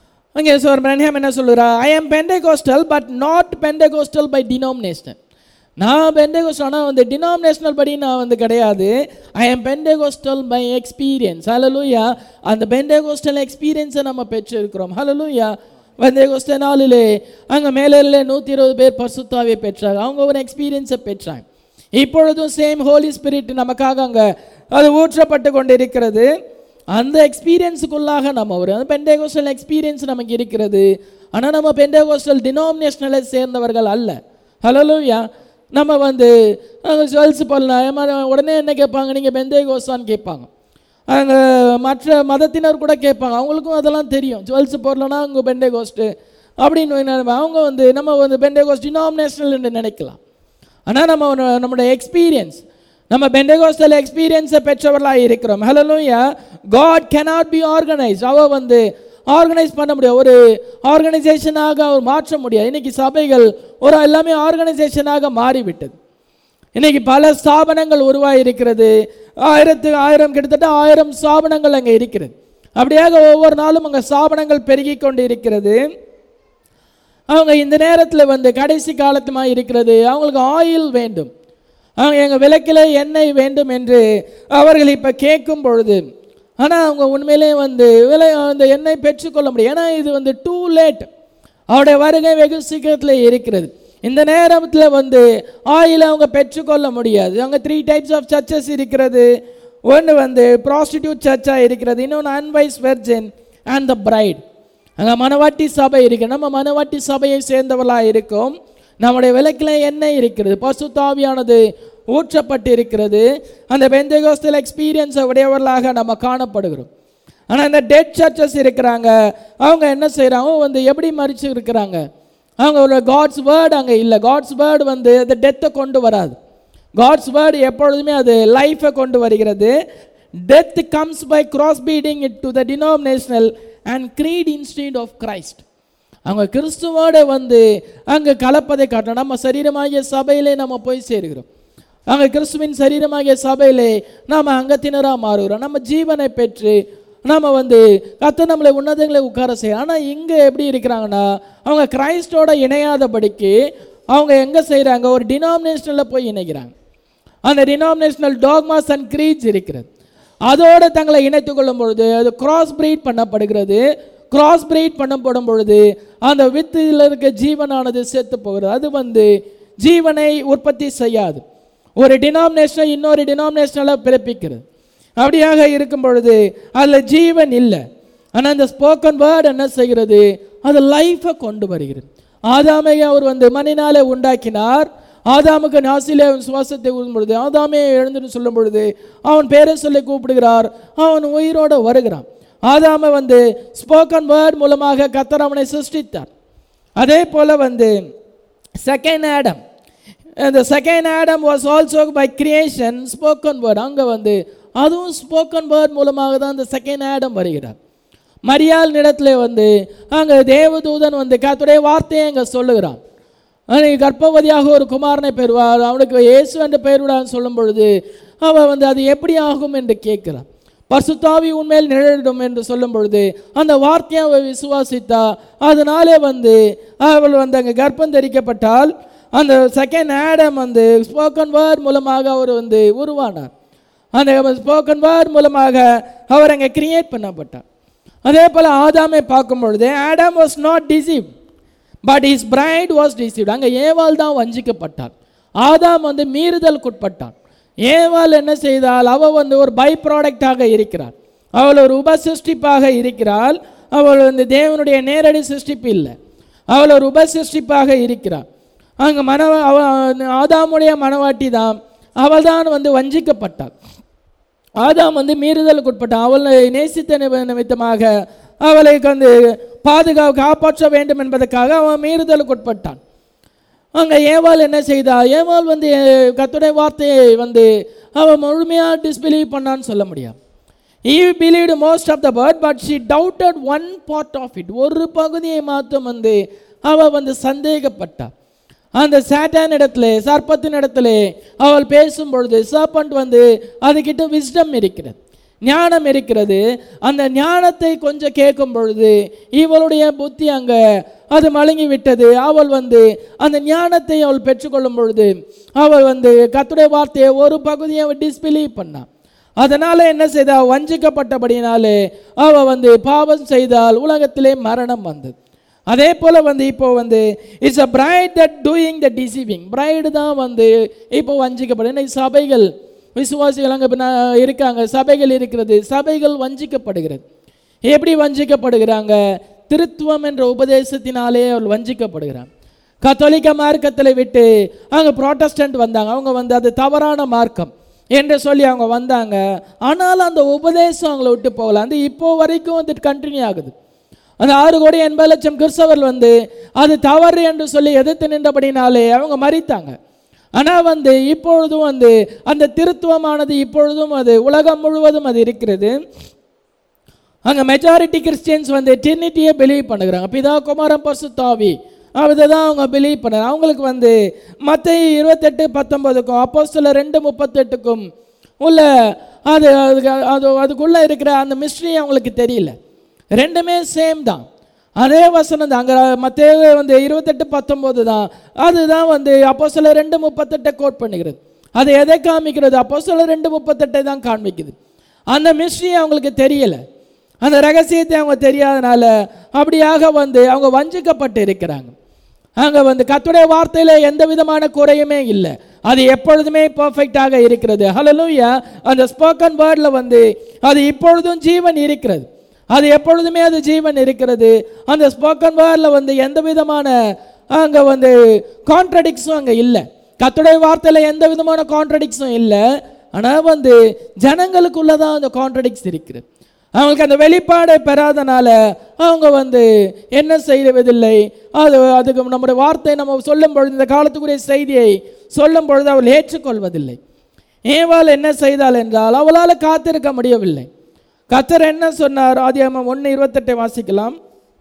அங்கே என்ன சொல்கிறார்? I am Pentecostal but not Pentecostal by denomination. நான் பெண்டேகோஸ்டல், ஆனால் வந்து டினாமினேஷனல் படி நான் வந்து கிடையாது. I am Pentecostal by experience. Hallelujah. அந்த பெண்டேகோஸ்டல் எக்ஸ்பீரியன்ஸை நம்ம பெற்றிருக்கிறோம். ஹல்லேலூயா. பெண்டேகோஸ்டல் நாளிலே அங்கே மேலே 120 பேர் பரிசுத்தாவியை பெற்றாங்க. அவங்க ஒரு எக்ஸ்பீரியன்ஸை பெற்றாங்க. இப்பொழுதும் சேம் ஹோலி ஸ்பிரிட் நமக்காக அங்கே அது ஊற்றப்பட்டு கொண்டு இருக்கிறது. அந்த எக்ஸ்பீரியன்ஸுக்குள்ளாக நம்ம ஒரு பெண்டேகோஸ்டல் எக்ஸ்பீரியன்ஸ் நமக்கு இருக்கிறது. ஆனால் நம்ம பெண்டேகோஸ்டல் டினாமினேஷனலை சேர்ந்தவர்கள் அல்ல. ஹல்லேலூயா. நம்ம வந்து ஜுவல்ஸ் போடலாம், உடனே என்ன கேட்பாங்க, நீங்கள் பெண்டேகோஸ்டான்னு கேட்பாங்க. அங்கே மற்ற மதத்தினர் கூட கேட்பாங்க, அவங்களுக்கும் அதெல்லாம் தெரியும். ஜுவல்ஸ் போடலன்னா அவங்க பெண்டேகோஸ்ட்டு அப்படின்னு அவங்க வந்து நம்ம வந்து பெண்டேகோஸ்ட் டினாமினேஷனல் என்று நினைக்கலாம். ஆனால் நம்ம நம்முடைய எக்ஸ்பீரியன்ஸ், நம்ம பெண்டேகோஸ்டல் எக்ஸ்பீரியன்ஸை பெற்றவர்களாக இருக்கிறோம். ஹல்லேலூயா. God cannot be organized. அவர் வந்து ஆர்கனைஸ் பண்ண முடியாது, ஒரு ஆர்கனைசேஷனாக அவர் மாற்ற முடியாது. இன்னைக்கு சபைகள் ஒரு எல்லாமே ஆர்கனைசேஷனாக மாறிவிட்டது. இன்னைக்கு பல ஸ்தாபனங்கள் உருவாகி இருக்கிறது. 1000 கிட்டத்தட்ட 1000 ஸ்தாபனங்கள் அங்கே இருக்கிறது. அப்படியாக ஒவ்வொரு நாளும் அங்கே ஸ்தாபனங்கள் பெருகி கொண்டு இருக்கிறது. அவங்க இந்த நேரத்தில் வந்து கடைசி காலத்துமாக இருக்கிறது. அவங்களுக்கு ஆயில் வேண்டும், அவங்க எங்கள் விளக்கில் எண்ணெய் வேண்டும் என்று அவர்கள் இப்போ கேட்கும் பொழுது, ஆனால் அவங்க உண்மையிலே வந்து அந்த எண்ணெய் பெற்றுக்கொள்ள முடியும். ஏன்னா இது வந்து டூ லேட். அவருடைய வருகை வெகு சீக்கிரத்தில் இருக்கிறது. இந்த நேரத்தில் வந்து ஆயில் அவங்க பெற்றுக்கொள்ள முடியாது. அங்கே 3 டைப்ஸ் ஆஃப் சர்ச்சஸ் இருக்கிறது. ஒன்று வந்து ப்ராஸ்டிடியூட் சர்ச்சாக இருக்கிறது, இன்னொன்று unwise virgin and the bride. அங்கே மனவாட்டி சபை இருக்குது. நம்ம மனவாட்டி சபையை சேர்ந்தவர்களாக இருக்கோம். நம்முடைய விளக்கில் எண்ணெய் இருக்கிறது, பரிசுத்த ஆவியானது ஊற்றப்பட்டு இருக்கிறது. அந்த பெந்தேகோஸ்டல் எக்ஸ்பீரியன்ஸை உடையவர்களாக நம்ம காணப்படுகிறோம். ஆனால் இந்த டெட் சர்ச்சஸ் இருக்கிறாங்க, அவங்க என்ன செய்கிறாங்க வந்து எப்படி மறிச்சு இருக்கிறாங்க, அவங்க ஒரு காட்ஸ் வேர்டு அங்கே இல்லை. காட்ஸ் வேர்டு வந்து அந்த டெத்தை கொண்டு வராது. காட்ஸ் வேர்டு எப்பொழுதுமே அது லைஃபை கொண்டு வருகிறது. Death comes by cross breeding it to the denominational and creed instead of Christ. அவங்க கிறிஸ்துவோட வந்து அங்கே கலப்பதை காட்டணும். நம்ம சரீரமாகிய சபையிலே நம்ம போய் சேருகிறோம். அங்கே கிறிஸ்துவின் சரீரமாகிய சபையிலே நாம் அங்கத்தினராக மாறுகிறோம். நம்ம ஜீவனை பெற்று நம்ம வந்து கர்த்தர் நம்மளை உன்னதங்களை உட்கார செய்ய. ஆனால் இங்கே எப்படி இருக்கிறாங்கன்னா, அவங்க கிரைஸ்டோட இணையாதபடிக்கு அவங்க எங்கே செய்கிறாங்க, ஒரு டினாமினேஷனில் போய் இணைக்கிறாங்க. அந்த டினாமினேஷனல் டாக்மாஸ் அண்ட் க்ரீட்ஸ் இருக்கிறது, அதோடு தங்களை இணைத்து கொள்ளும் பொழுது அது கிராஸ் பிரீட் பண்ணப்படுகிறது. கிராஸ் பிரீட் பண்ணப்படும் பொழுது அந்த வித்தில் இருக்க ஜீவனானது சேர்த்து போகிறது. அது வந்து ஜீவனை உற்பத்தி செய்யாது. ஒரு டினாமினேஷனை இன்னொரு டினாமினேஷனால் பிறப்பிக்கிறது. அப்படியாக இருக்கும் பொழுது அதில் ஜீவன் இல்லை. ஆனால் அந்த ஸ்போக்கன் வேர்டு என்ன செய்கிறது, அது லைஃபை கொண்டு வருகிறது. ஆதாமை அவர் வந்து மண்ணினாலே உண்டாக்கினார். ஆதாமுக்கு நாசிலே சுவாசத்தை ஊதும் பொழுது ஆதாமே எழுந்துன்னு சொல்லும் பொழுது அவன் பேரை சொல்லி கூப்பிடுகிறார். அவன் உயிரோடு வருகிறான். ஆதாமை வந்து ஸ்போக்கன் வேர்ட் மூலமாக கர்த்தர் அவனை சிருஷ்டித்தார். அதே போல் வந்து செகண்ட் ஆடம், இந்த second Adam was also by creation spoken word. அங்கே வந்து அதுவும் ஸ்போக்கன் வேர்ட் மூலமாக தான் இந்த செகண்ட் ஆடம் வருகிறார். மரியாள் இடத்துல வந்து அங்கே தேவதூதன் வந்து கர்த்தருடைய வார்த்தையை அங்கே சொல்லுகிறான். கர்ப்பவதியாக ஒரு குமாரனை பெறுவார், அவனுக்கு இயேசு என்ற பெயருடான்னு சொல்லும் பொழுது அவள் வந்து அது எப்படி ஆகும் என்று கேட்கிறான். பரிசுத்த ஆவி உன்மேல் நிழலிடும் என்று சொல்லும் பொழுது அந்த வார்த்தையை அவள் விசுவாசித்தா. அதனாலே வந்து அவள் வந்து அங்கே கர்ப்பம் தரிக்கப்பட்டால் அந்த செகண்ட் ஆடம் வந்து ஸ்போக்கன் வேர்ட் மூலமாக அவர் வந்து உருவானார். அந்த ஸ்போக்கன் வேர்ட் மூலமாக அவர் அங்கே கிரியேட் பண்ணப்பட்டார். அதே போல் ஆதாமை பார்க்கும் பொழுது Adam was not deceived but his bride was deceived. அங்கே ஏவாள் தான் வஞ்சிக்கப்பட்டார். ஆதாம் வந்து மீறுதலுக்குட்பட்டான். ஏவாள் என்ன செய்தால், அவள் வந்து ஒரு பை ப்ராடக்டாக இருக்கிறாள். அவள் ஒரு உபசிருஷ்டிப்பாக இருக்கிறாள். அவள் வந்து தேவனுடைய நேரடி சிருஷ்டிப்பு இல்லை, அவள் ஒரு உபசிருஷ்டிப்பாக இருக்கிறாள். அங்கே ஆதாமுடைய மனவாட்டி தான், அவள் தான் வந்து வஞ்சிக்கப்பட்டாள். ஆதாம் வந்து மீறுதலுக்கு உட்பட்டான். அவளை நேசித்த நிமித்தமாக அவளை வந்து காப்பாற்ற வேண்டும் என்பதற்காக அவன் மீறுதலுக்கு உட்பட்டான். அங்கே ஏவாள் என்ன செய்தா, ஏவாள் வந்து கர்த்தருடைய வார்த்தையை வந்து அவள் முழுமையாக டிஸ்பிலீவ் பண்ணான்னு சொல்ல முடியாது. Eve believed most of the word but she doubted one part of it. ஒரு பகுதியை மாத்திரம் வந்து அவள் வந்து சந்தேகப்பட்டாள். அந்த சாத்தான் இடத்துல, சர்ப்பத்தின் இடத்துல அவள் பேசும் பொழுது சர்பண்ட் வந்து அதுக்கிட்ட விஸ்டம் இருக்கிறது. ஞானம் இருக்கிறது. அந்த ஞானத்தை கொஞ்சம் கேட்கும் பொழுது இவளுடைய புத்தி அங்கே அது மழுங்கி விட்டது. அவள் அந்த ஞானத்தை அவள் பெற்றுக்கொள்ளும் பொழுது அவள் கர்த்தருடைய வார்த்தையை ஒரு பகுதியை அவள் டிஸ்பிலீவ் பண்ணாள். அதனால என்ன செய்தா, வஞ்சிக்கப்பட்டபடினாலே அவள் பாவம் செய்தால் உலகத்திலே மரணம் வந்தது. அதே போல இப்போ it's a bride that doing the deceiving. Bride தான் இப்போ வஞ்சிக்கப்படும். சபைகள் விசுவாசிகள் அங்கே இருக்காங்க, சபைகள் இருக்கிறது, சபைகள் வஞ்சிக்கப்படுகிறது. எப்படி வஞ்சிக்கப்படுகிறாங்க? திருத்துவம் என்ற உபதேசத்தினாலே அவள் வஞ்சிக்கப்படுகிறாங்க. கத்தோலிக்க மார்க்கத்தில் விட்டு அங்கே புரோட்டஸ்டன்ட் வந்தாங்க. அவங்க அது தவறான மார்க்கம் என்று சொல்லி அவங்க வந்தாங்க. ஆனாலும் அந்த உபதேசம் அவங்கள விட்டு போகல. இப்போ வரைக்கும் கண்டினியூ ஆகுது. அந்த 6,80,00,000 கிறிஸ்தவர்கள் அது தவறு என்று சொல்லி எதிர்த்து நின்றபடினாலே அவங்க மரித்தாங்க. ஆனால் இப்பொழுதும் அந்த திருத்துவமானது இப்பொழுதும் அது உலகம் முழுவதும் அது இருக்கிறது. அங்கே மெஜாரிட்டி கிறிஸ்டியன்ஸ் ட்ரினிட்டியை பிலீவ் பண்ணுறாங்க. பிதா குமாரன் பரிசுத்த ஆவி அதை தான் அவங்க பிலீவ் பண்ணுறாங்க. அவங்களுக்கு மத்தேயு 28:19க்கும் அப்போஸ்தலர் 2:38க்கும் உள்ள அதுக்குள்ளே இருக்கிற அந்த மிஸ்ட்ரி அவங்களுக்கு தெரியல. ரெண்டுமே சேம் தான், அதே வசனம் தான். அங்கே மத்தேயு 28:19 தான். அதுதான் அப்போஸ்தலர் 2:38 கோட் பண்ணுகிறது. அது எதை காமிக்கிறது? அப்போஸ்தலர் 2:38 தான் காண்பிக்குது. அந்த மிஸ்ட்ரி அவங்களுக்கு தெரியலை, அந்த ரகசியத்தை அவங்க தெரியாதனால அப்படியாக அவங்க வஞ்சிக்கப்பட்டு இருக்கிறாங்க. அங்கே கர்த்தருடைய வார்த்தையில் எந்த விதமான குறையுமே இல்லை, அது எப்பொழுதுமே பர்ஃபெக்டாக இருக்கிறது. ஹல்லேலூயா. அந்த ஸ்போக்கன் வேர்டில் அது இப்பொழுதும் ஜீவன் இருக்கிறது, அது எப்பொழுதுமே அது ஜீவன் இருக்கிறது. அந்த ஸ்போக்கன் வேர்டில் எந்த விதமான அங்கே கான்ட்ரடிக்ஸும் அங்கே இல்லை. கர்த்தருடைய வார்த்தையில் எந்த விதமான கான்ட்ரடிக்ஸும் இல்லை. ஆனால் ஜனங்களுக்குள்ளதான் அந்த கான்ட்ரடிக்ஸ் இருக்கிறது. அவங்களுக்கு அந்த வெளிப்பாடை பெறாதனால அவங்க என்ன செய்வதில்லை. அதுக்கு நம்முடைய வார்த்தை நம்ம சொல்லும் பொழுது, இந்த காலத்துக்குரிய செய்தியை சொல்லும் பொழுது அவள் ஏற்றுக்கொள்வதில்லை. ஏவாள் என்ன செய்தாள் என்றால், அவளால் காத்திருக்க முடியவில்லை. கர்த்தர் என்ன சொன்னார்? ஆதியாகமம் 1:28 வாசிக்கலாம்.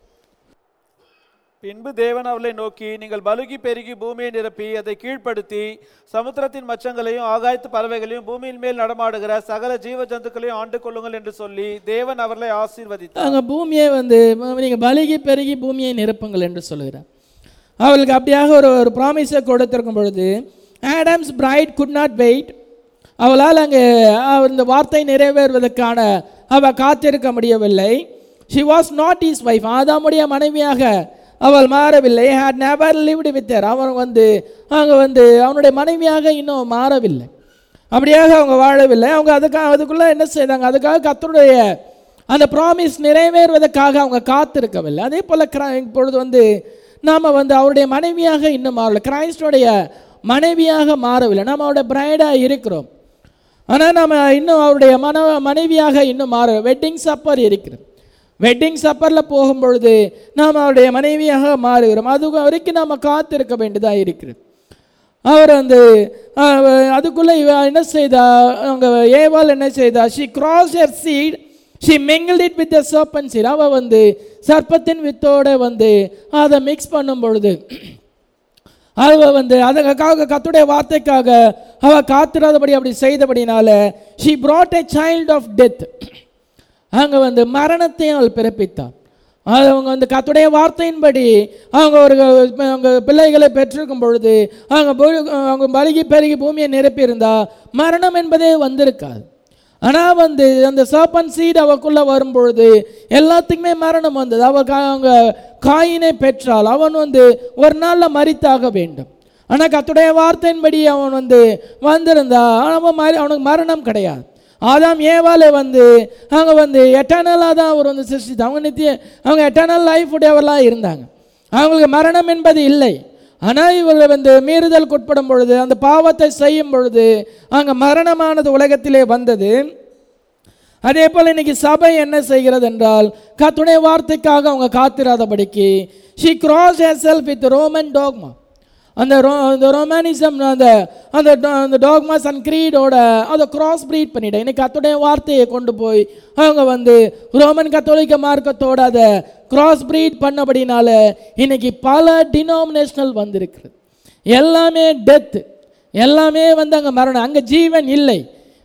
பின்பு தேவன் அவளை நோக்கி, நீங்கள் பலுகி பெருகி பூமியை நிரப்பி அதை கீழ்ப்படுத்தி சமுத்திரத்தின் மச்சங்களையும் ஆகாயத்து பறவைகளையும் பூமியின் மேல் நடமாடுகிற சகல ஜீவ ஜந்துக்களையும் ஆண்டு கொள்ளுங்கள் என்று சொல்லி தேவன் அவர்களை ஆசீர்வதித்தார். அங்கே
பூமியை நீங்கள் பலுகி பெருகி பூமியை நிரப்புங்கள் என்று சொல்லுகிறார். அவளுக்கு அப்படியாக ஒரு ப்ராமிஸை கொடுத்திருக்கும் பொழுது Adam's bride could not wait. அவளால் அங்கே இந்த வார்த்தை நிறைவேறுவதற்கான அவள் காத்திருக்க முடியவில்லை. She was not his wife. ஆதாமுடைய மனைவியாக அவள் மாறவில்லை. He'd never lived with her. அவன் அங்கே அவனுடைய மனைவியாக இன்னும் மாறவில்லை, அப்படியாக அவங்க வாழவில்லை. அவங்க அதுக்குள்ளே என்ன செய்தாங்க? அதுக்காக கர்த்தருடைய அந்த ப்ராமிஸ் நிறைவேறுவதற்காக அவங்க காத்திருக்கவில்லை. அதே போல் இப்பொழுது நாம் அவருடைய மனைவியாக இன்னும் மாறவில்லை, கிரைஸ்டோடைய மனைவியாக மாறவில்லை. நாம் அவருடைய பிரைடாக இருக்கிறோம், ஆனால் நம்ம இன்னும் அவருடைய மனைவியாக இன்னும் மாற. வெட்டிங் சப்பர் இருக்கிறது. வெட்டிங் சப்பரில் போகும்பொழுது நாம் அவருடைய மனைவியாக மாறுகிறோம். அது வரைக்கும் நாம் காத்திருக்க வேண்டியதாக இருக்கிறது. அவர் அதுக்குள்ளே என்ன செய்தா? அவங்க ஏவாள் என்ன செய்தா? She cross her seed, she mingled it with the serpent seed. அவள் சர்ப்பத்தின் வித்தோடு அதை மிக்ஸ் பண்ணும் பொழுது அவள் அதுக்காக கர்த்தருடைய வார்த்தைக்காக அவள் காத்திராதபடி அப்படி செய்தபடினால she brought a child of death. அங்கே மரணத்தை அவள் பிறப்பித்தாள். அவங்க கர்த்தருடைய வார்த்தையின்படி அவங்க பிள்ளைகளை பெற்றிருக்கும் பொழுது அவங்க பலுகி பெருகி பூமியை நிரப்பியிருந்தா மரணம் என்பதே வந்திருக்காது. ஆனால் அந்த சர்பன்ட் சீட் அவக்குள்ளே வரும்பொழுது எல்லாத்துக்குமே மரணம் வந்தது. அவங்க காயினை பெற்றால் அவன் ஒரு நாளில் மரித்தாக வேண்டும். ஆனால் கர்த்தருடைய வார்த்தையின்படி அவன் வந்திருந்தா அவனுக்கு மரணம் கிடையாது. ஆதாம் ஏவாளை அவங்க எட்டர்னலாக தான் அவர் சிருஷ்டித்து அவங்க எட்டர்னல் லைஃப் உடையவர்களாக இருந்தாங்க. அவங்களுக்கு மரணம் என்பது இல்லை. ஆனால் இவர்கள் மீறுதல் உட்படும் பொழுது, அந்த பாவத்தை செய்யும் பொழுது அங்கே மரணமானது உலகத்திலே வந்தது. அதே போல் இன்னைக்கு சபை என்ன செய்கிறது என்றால், கர்த்தருடைய வார்த்தைக்காக அவங்க காத்திராதபடிக்கு she crossed herself with Roman dogma. அந்த ரொமானிசம் அந்த டாக்மாஸ் அண்ட் கிரீடோட அதை கிராஸ் ப்ரீட் பண்ணிட்டேன். இன்னைக்கு கர்த்தருடைய வார்த்தையை கொண்டு போய் அவங்க ரோமன் கத்தோலிக்க மார்க்கத்தோடு அதை கிராஸ் ப்ரீட் பண்ணபடினால இன்னைக்கு பல டினாமினேஷனல் வந்திருக்கிறது. எல்லாமே டெத்து, எல்லாமே அங்கே மரணம், அங்கே ஜீவன் இல்லை.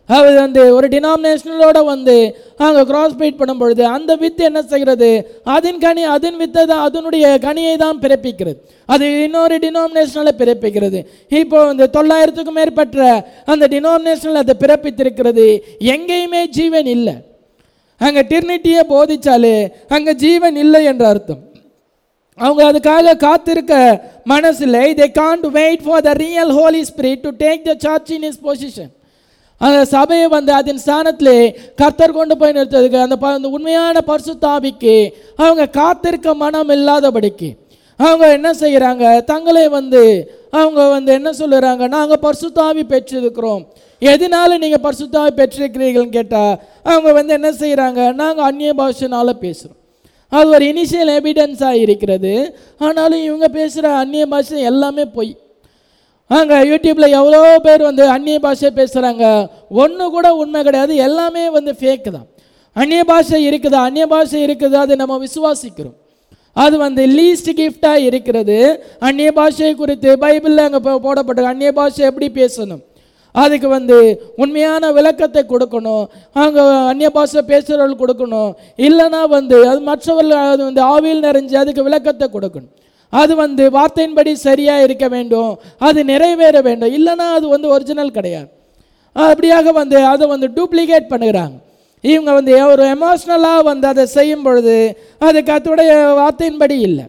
அது வந்து ஒரு டினாமினேஷனலோட வந்து அங்கே கிராஸ் பீட் பண்ணும் பொழுது அந்த வித்து என்ன செய்கிறது, அதன் வித்தை தான், அதனுடைய கனியை தான் பிறப்பிக்கிறது. அது இன்னொரு டினாமினேஷனில் பிறப்பிக்கிறது. இப்போ இந்த 900க்கும் மேற்பட்ட அந்த டினாமினேஷனில் அதை பிறப்பித்திருக்கிறது. எங்கேயுமே ஜீவன் இல்லை. அங்கே டிரினிட்டியை போதிச்சாலே அங்கே ஜீவன் இல்லை என்ற அர்த்தம். அவங்க அதுக்காக காத்திருக்க மனசில்லை. they can't wait for the real Holy Spirit to take the church in his position. அந்த சபையை வந்து அதன் ஸ்தானத்திலே கர்த்தர் கொண்டு போய் நிறுத்ததுக்கு அந்த உண்மையான பரிசுத்த ஆவிக்கு அவங்க காத்திருக்க மனம் இல்லாதபடிக்கு அவங்க என்ன செய்கிறாங்க, தங்களை வந்து அவங்க வந்து என்ன சொல்லுறாங்க, நாங்கள் பரிசுத்த ஆவி பெற்றிருக்கிறோம். எதனால நீங்கள் பரிசுத்த ஆவி பெற்றிருக்கிறீர்கள்னு கேட்டால் அவங்க வந்து என்ன செய்கிறாங்க, நாங்கள் அந்நிய பாஷைனால பேசுகிறோம். அது ஒரு இனிஷியல் எவிடன்ஸாக இருக்கிறது. ஆனாலும் இவங்க பேசுகிற அந்நிய பாஷை எல்லாமே பொய். அங்கே யூடியூப்பில் எவ்வளோ பேர் வந்து அந்நிய பாஷை பேசுகிறாங்க, ஒன்று கூட உண்மை கிடையாது, எல்லாமே வந்து ஃபேக்கு தான். அந்நிய பாஷை இருக்குதா, அந்நிய பாஷை இருக்குது, அது நம்ம விசுவாசிக்கிறோம். அது வந்து லீஸ்ட் கிஃப்டாக இருக்கிறது. அந்நிய பாஷை குறித்து பைபிளில் அங்கே போடப்பட்ட அந்நிய பாஷை எப்படி பேசணும், அதுக்கு வந்து உண்மையான விளக்கத்தை கொடுக்கணும். அங்கே அந்நிய பாஷை பேசுகிறவர்கள் கொடுக்கணும். இல்லைன்னா வந்து அது மற்றவர்கள் அது வந்து ஆவியில் நிறைஞ்சு அதுக்கு விளக்கத்தை கொடுக்கணும். அது வந்து வார்த்தையின்படி சரியாக இருக்க வேண்டும், அது நிறைவேற வேண்டும். இல்லைன்னா அது வந்து ஒரிஜினல் கிடையாது. அப்படியாக வந்து அதை வந்து டூப்ளிகேட் பண்ணுகிறாங்க. இவங்க வந்து ஒரு எமோஷ்னலாக வந்து அதை செய்யும் பொழுது அது கர்த்தருடைய வார்த்தையின்படி இல்லை.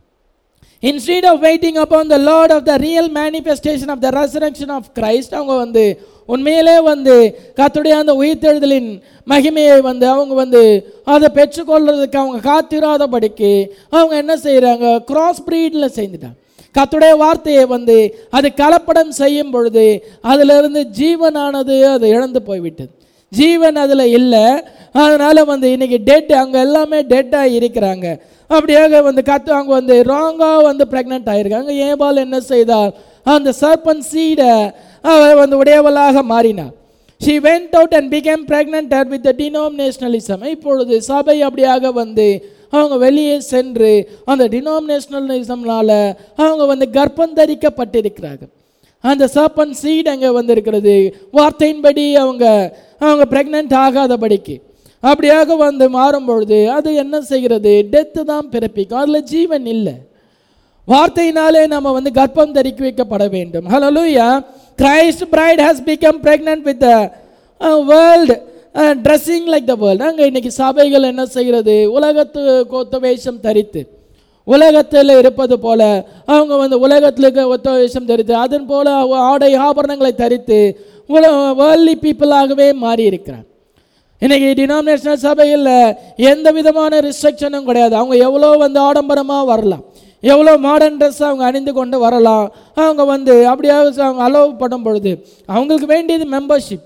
Instead of waiting upon the Lord of the real manifestation of the resurrection of Christ, அவங்க வந்து உண்மையிலே வந்து கர்த்தருடைய அந்த உயிர்த்தெழுதலின் மகிமையை வந்து அவங்க வந்து அதை பெற்றுக்கொள்றதுக்கு அவங்க காத்திராதபடிக்கு அவங்க என்ன செய்கிறாங்க, கிராஸ் ப்ரீடில் செய்துட்டாங்க. கர்த்தருடைய வார்த்தையை வந்து அது கலப்படம் செய்யும் பொழுது அதிலிருந்து ஜீவனானது அது இழந்து போய்விட்டது. ஜீவன் அதில் இல்லை. அதனால் வந்து இன்றைக்கி டெட், அங்கே எல்லாமே டெட்டாக இருக்கிறாங்க. அப்படியாக வந்து அவங்க வந்து ராங்காக வந்து ப்ரெக்னென்ட் ஆகிருக்காங்க. ஏபால் என்ன செய்தால், அந்த சர்பன் சீடை அவள் வந்து உடையவளாக மாறினார். she went out and became pregnant with the denominationalism. இப்பொழுது சபை அப்படியாக வந்து அவங்க வெளியே சென்று அந்த டினாமினேஷனலிசம்னால அவங்க வந்து கர்ப்பம் தரிக்கப்பட்டிருக்கிறார்கள். அந்த சர்பன் சீட் அங்கே வந்து இருக்கிறது. வார்த்தையின்படி அவங்க ப்ரெக்னென்ட் ஆகாதபடிக்கு அப்படியாக வந்து மாறும்பொழுது அது என்ன செய்கிறது, டெத்து தான் பிறப்பிக்கும். அதில் ஜீவன் இல்லை. வார்த்தையினாலே நம்ம வந்து கர்ப்பம் தரிக்க வைக்கப்பட வேண்டும். ஹல்லேலூயா. Christ bride has become pregnant with the world dressing like the world. அங்கே இன்னைக்கு சபைகள் என்ன செய்கிறது, உலகத்து ஒத்த வேஷம் தரித்து உலகத்தில் இருப்பது போல அவங்க வந்து உலகத்துக்கு ஒத்த வேஷம் தரித்து அதன் போல ஆடை ஆபரணங்களை தரித்து வேர்ல்ட்லி பீப்புளாகவே மாறி இருக்கிறார். இன்னைக்கு டினாமினேஷனல் சபையில் எந்த விதமான ரிஸ்ட்ரிக்ஷனும் கிடையாது. அவங்க எவ்வளோ வந்து ஆடம்பரமாக வரலாம், எவ்வளோ மாடர்ன் ட்ரெஸ் அவங்க அணிந்து கொண்டு வரலாம். அவங்க வந்து அப்படியாக அவங்க அலோவ் பண்ணும் பொழுது அவங்களுக்கு வேண்டியது மெம்பர்ஷிப்.